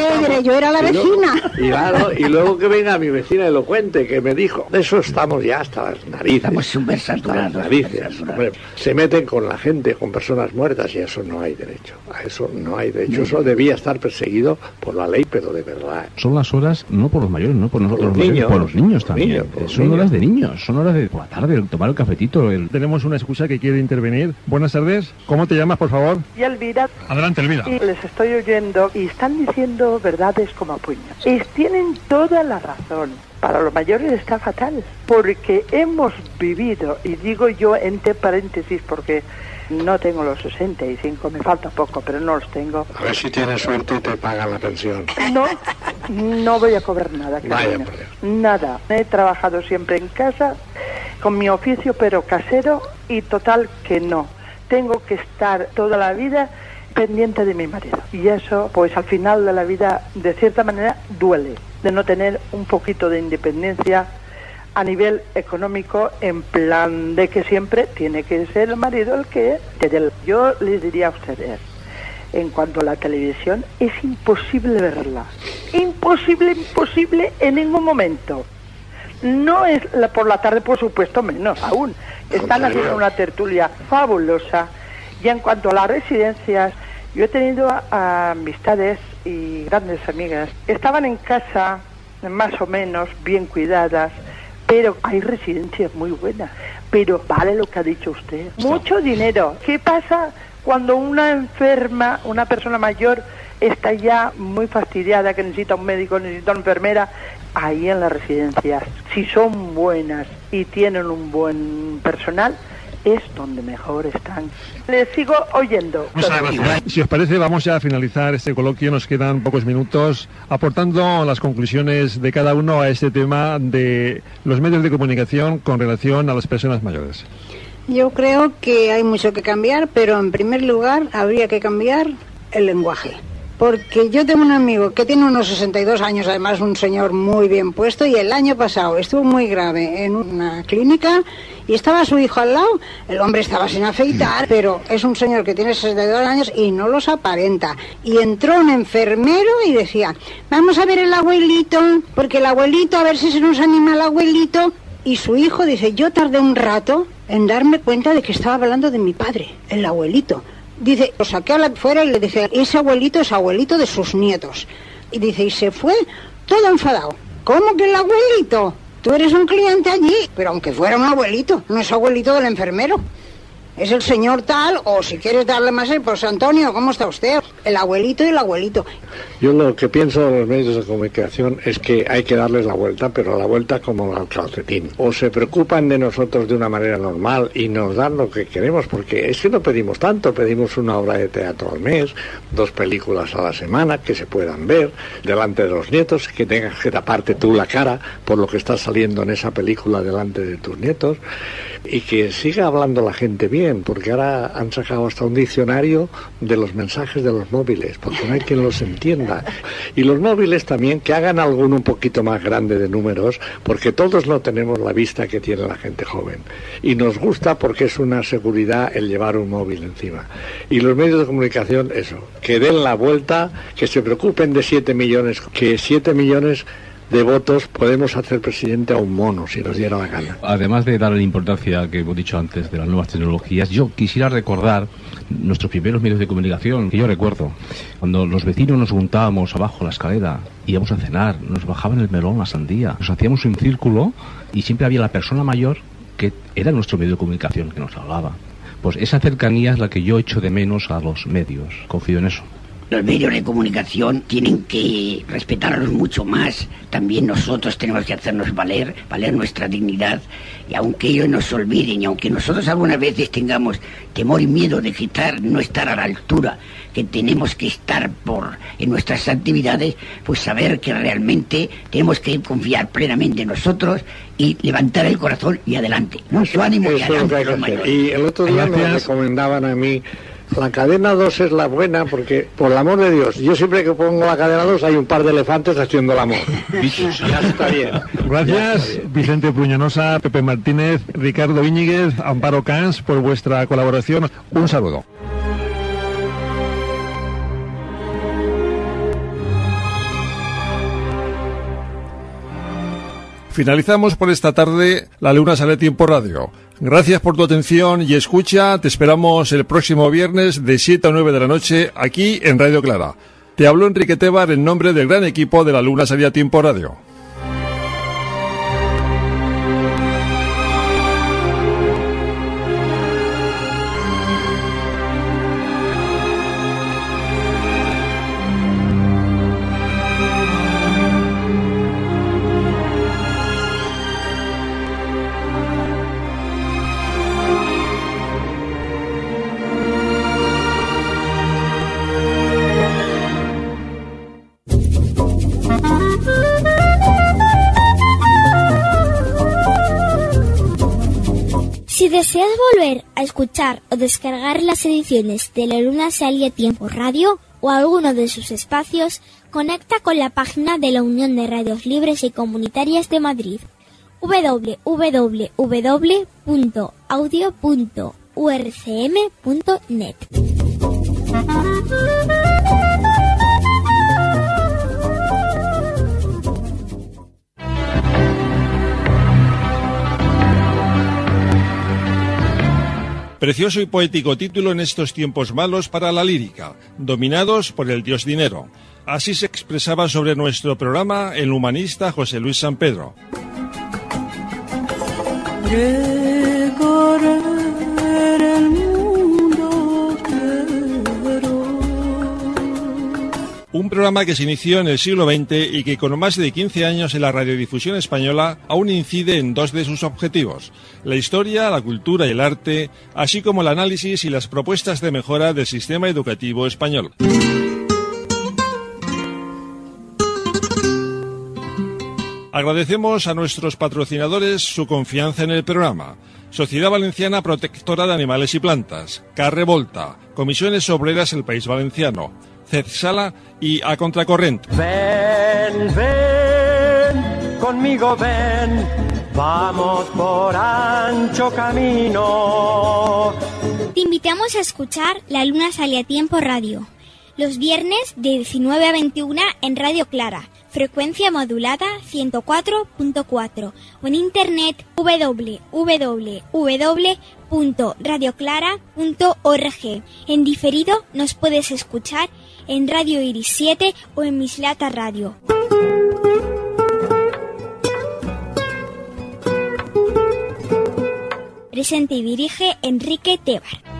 Yo era la vecina. Y luego que venga mi vecina y lo cuente, que me dijo, de eso estamos ya hasta las narices. Estamos súper saturados. Hombre, se meten con la gente, con personas muertas, y eso no hay derecho. A eso no hay derecho. Eso debía estar perseguido por la ley, pero de verdad. Son las horas, no por los mayores, no por nosotros los mayores, por los niños también. Son horas de niños, son horas de por la tarde, tomar el cafetito. Tenemos una excusa que quiere intervenir. Buenas tardes. ¿Cómo te llamas, por favor? Y Elvira. Adelante, Elvira. Y les estoy oyendo y están diciendo verdades como a puños. Y tienen toda la razón. Para los mayores está fatal, porque hemos vivido, y digo yo entre paréntesis porque no tengo los 65, me falta poco, pero no los tengo. A ver si tienes suerte y te pagan la pensión. No voy a cobrar nada, cariño. Nada. He trabajado siempre en casa, con mi oficio, pero casero, y total que no. Tengo que estar toda la vida pendiente de mi marido. Y eso, pues al final de la vida, de cierta manera, duele, de no tener un poquito de independencia a nivel económico, en plan de que siempre tiene que ser el marido el que te dé. Yo les diría a ustedes, en cuanto a la televisión, es imposible verla. Imposible en ningún momento. No es por la tarde, por supuesto, menos aún. Están haciendo una tertulia fabulosa. Y en cuanto a las residencias, yo he tenido amistades y grandes amigas. Estaban en casa, más o menos, bien cuidadas, pero hay residencias muy buenas. Pero vale lo que ha dicho usted. Mucho dinero. ¿Qué pasa cuando una enferma, una persona mayor, está ya muy fastidiada, que necesita un médico, necesita una enfermera? Ahí en las residencias, si son buenas y tienen un buen personal, es donde mejor están. Les sigo oyendo. Muchas gracias. Si os parece, vamos ya a finalizar este coloquio. Nos quedan pocos minutos aportando las conclusiones de cada uno a este tema de los medios de comunicación con relación a las personas mayores. Yo creo que hay mucho que cambiar, pero en primer lugar habría que cambiar el lenguaje. Porque yo tengo un amigo que tiene unos 62 años, además un señor muy bien puesto, y el año pasado estuvo muy grave en una clínica y estaba su hijo al lado. El hombre estaba sin afeitar, pero es un señor que tiene 62 años y no los aparenta. Y entró un enfermero y decía, vamos a ver el abuelito, porque el abuelito, a ver si se nos anima el abuelito. Y su hijo dice, yo tardé un rato en darme cuenta de que estaba hablando de mi padre, el abuelito. Dice, lo saqué afuera y le dije, ese abuelito es abuelito de sus nietos. Y dice, y se fue todo enfadado. ¿Cómo que el abuelito? Tú eres un cliente allí, pero aunque fuera un abuelito, no es abuelito del enfermero. Es el señor tal, o si quieres darle más, pues Antonio, ¿cómo está usted? El abuelito y el abuelito. Yo lo que pienso de los medios de comunicación es que hay que darles la vuelta, pero la vuelta como al calcetín. O se preocupan de nosotros de una manera normal y nos dan lo que queremos, porque es que no pedimos tanto, pedimos una obra de teatro al mes, 2 películas a la semana que se puedan ver delante de los nietos, que tengas que taparte tú la cara por lo que está saliendo en esa película delante de tus nietos, y que siga hablando la gente bien, porque ahora han sacado hasta un diccionario de los mensajes de los móviles, porque no hay quien los entienda. Y los móviles también, que hagan alguno un poquito más grande de números, porque todos no tenemos la vista que tiene la gente joven. Y nos gusta porque es una seguridad el llevar un móvil encima. Y los medios de comunicación, eso, que den la vuelta, que se preocupen de 7 millones, que 7 millones de votos podemos hacer presidente a un mono si nos diera la gana. Además de darle la importancia que hemos dicho antes de las nuevas tecnologías, yo quisiera recordar nuestros primeros medios de comunicación, que yo recuerdo cuando los vecinos nos juntábamos abajo la escalera, íbamos a cenar, nos bajaban el melón, la sandía, nos hacíamos un círculo y siempre había la persona mayor que era nuestro medio de comunicación que nos hablaba. Pues esa cercanía es la que yo echo de menos a los medios, confío en eso. Los medios de comunicación tienen que respetarlos mucho más. También nosotros tenemos que hacernos valer nuestra dignidad. Y aunque ellos nos olviden, y aunque nosotros algunas veces tengamos temor y miedo de no estar a la altura que tenemos que estar en nuestras actividades, pues saber que realmente tenemos que confiar plenamente en nosotros y levantar el corazón y adelante. Mucho ánimo y adelante los mayores. Y el otro día me recomendaban a mí, la cadena 2 es la buena porque, por el amor de Dios, yo siempre que pongo la cadena 2 hay un par de elefantes haciendo el amor. Ya está bien. Gracias, Vicente Pruñonosa, Pepe Martínez, Ricardo Íñiguez, Amparo Cans, por vuestra colaboración. Un saludo. Finalizamos por esta tarde La Luna Sale a Tiempo Radio. Gracias por tu atención y escucha. Te esperamos el próximo viernes de 7 a 9 de la noche aquí en Radio Clara. Te habló Enrique Tebar en nombre del gran equipo de La Luna Sale a Tiempo Radio. Si deseas volver a escuchar o descargar las ediciones de La Luna Sale a Tiempo Radio o alguno de sus espacios, conecta con la página de la Unión de Radios Libres y Comunitarias de Madrid, www.audio.urcm.net. Precioso y poético título en estos tiempos malos para la lírica, dominados por el dios dinero. Así se expresaba sobre nuestro programa el humanista José Luis San Pedro. Recorrer el mundo quiero. Un programa que se inició en el siglo XX y que con más de 15 años en la radiodifusión española aún incide en 2 de sus objetivos: la historia, la cultura y el arte, así como el análisis y las propuestas de mejora del sistema educativo español. Agradecemos a nuestros patrocinadores su confianza en el programa: Sociedad Valenciana Protectora de Animales y Plantas, Carre Volta, Comisiones Obreras El País Valenciano, CEDSALA y A Contracorrent. Ven, ven, conmigo ven, vamos por ancho camino. Te invitamos a escuchar La Luna Sale a Tiempo Radio, los viernes de 19 a 21 en Radio Clara, frecuencia modulada 104.4 o en internet www.radioclara.org. En diferido nos puedes escuchar en Radio Iris 7 o en Mislata Radio. Presenta y dirige Enrique Tebar.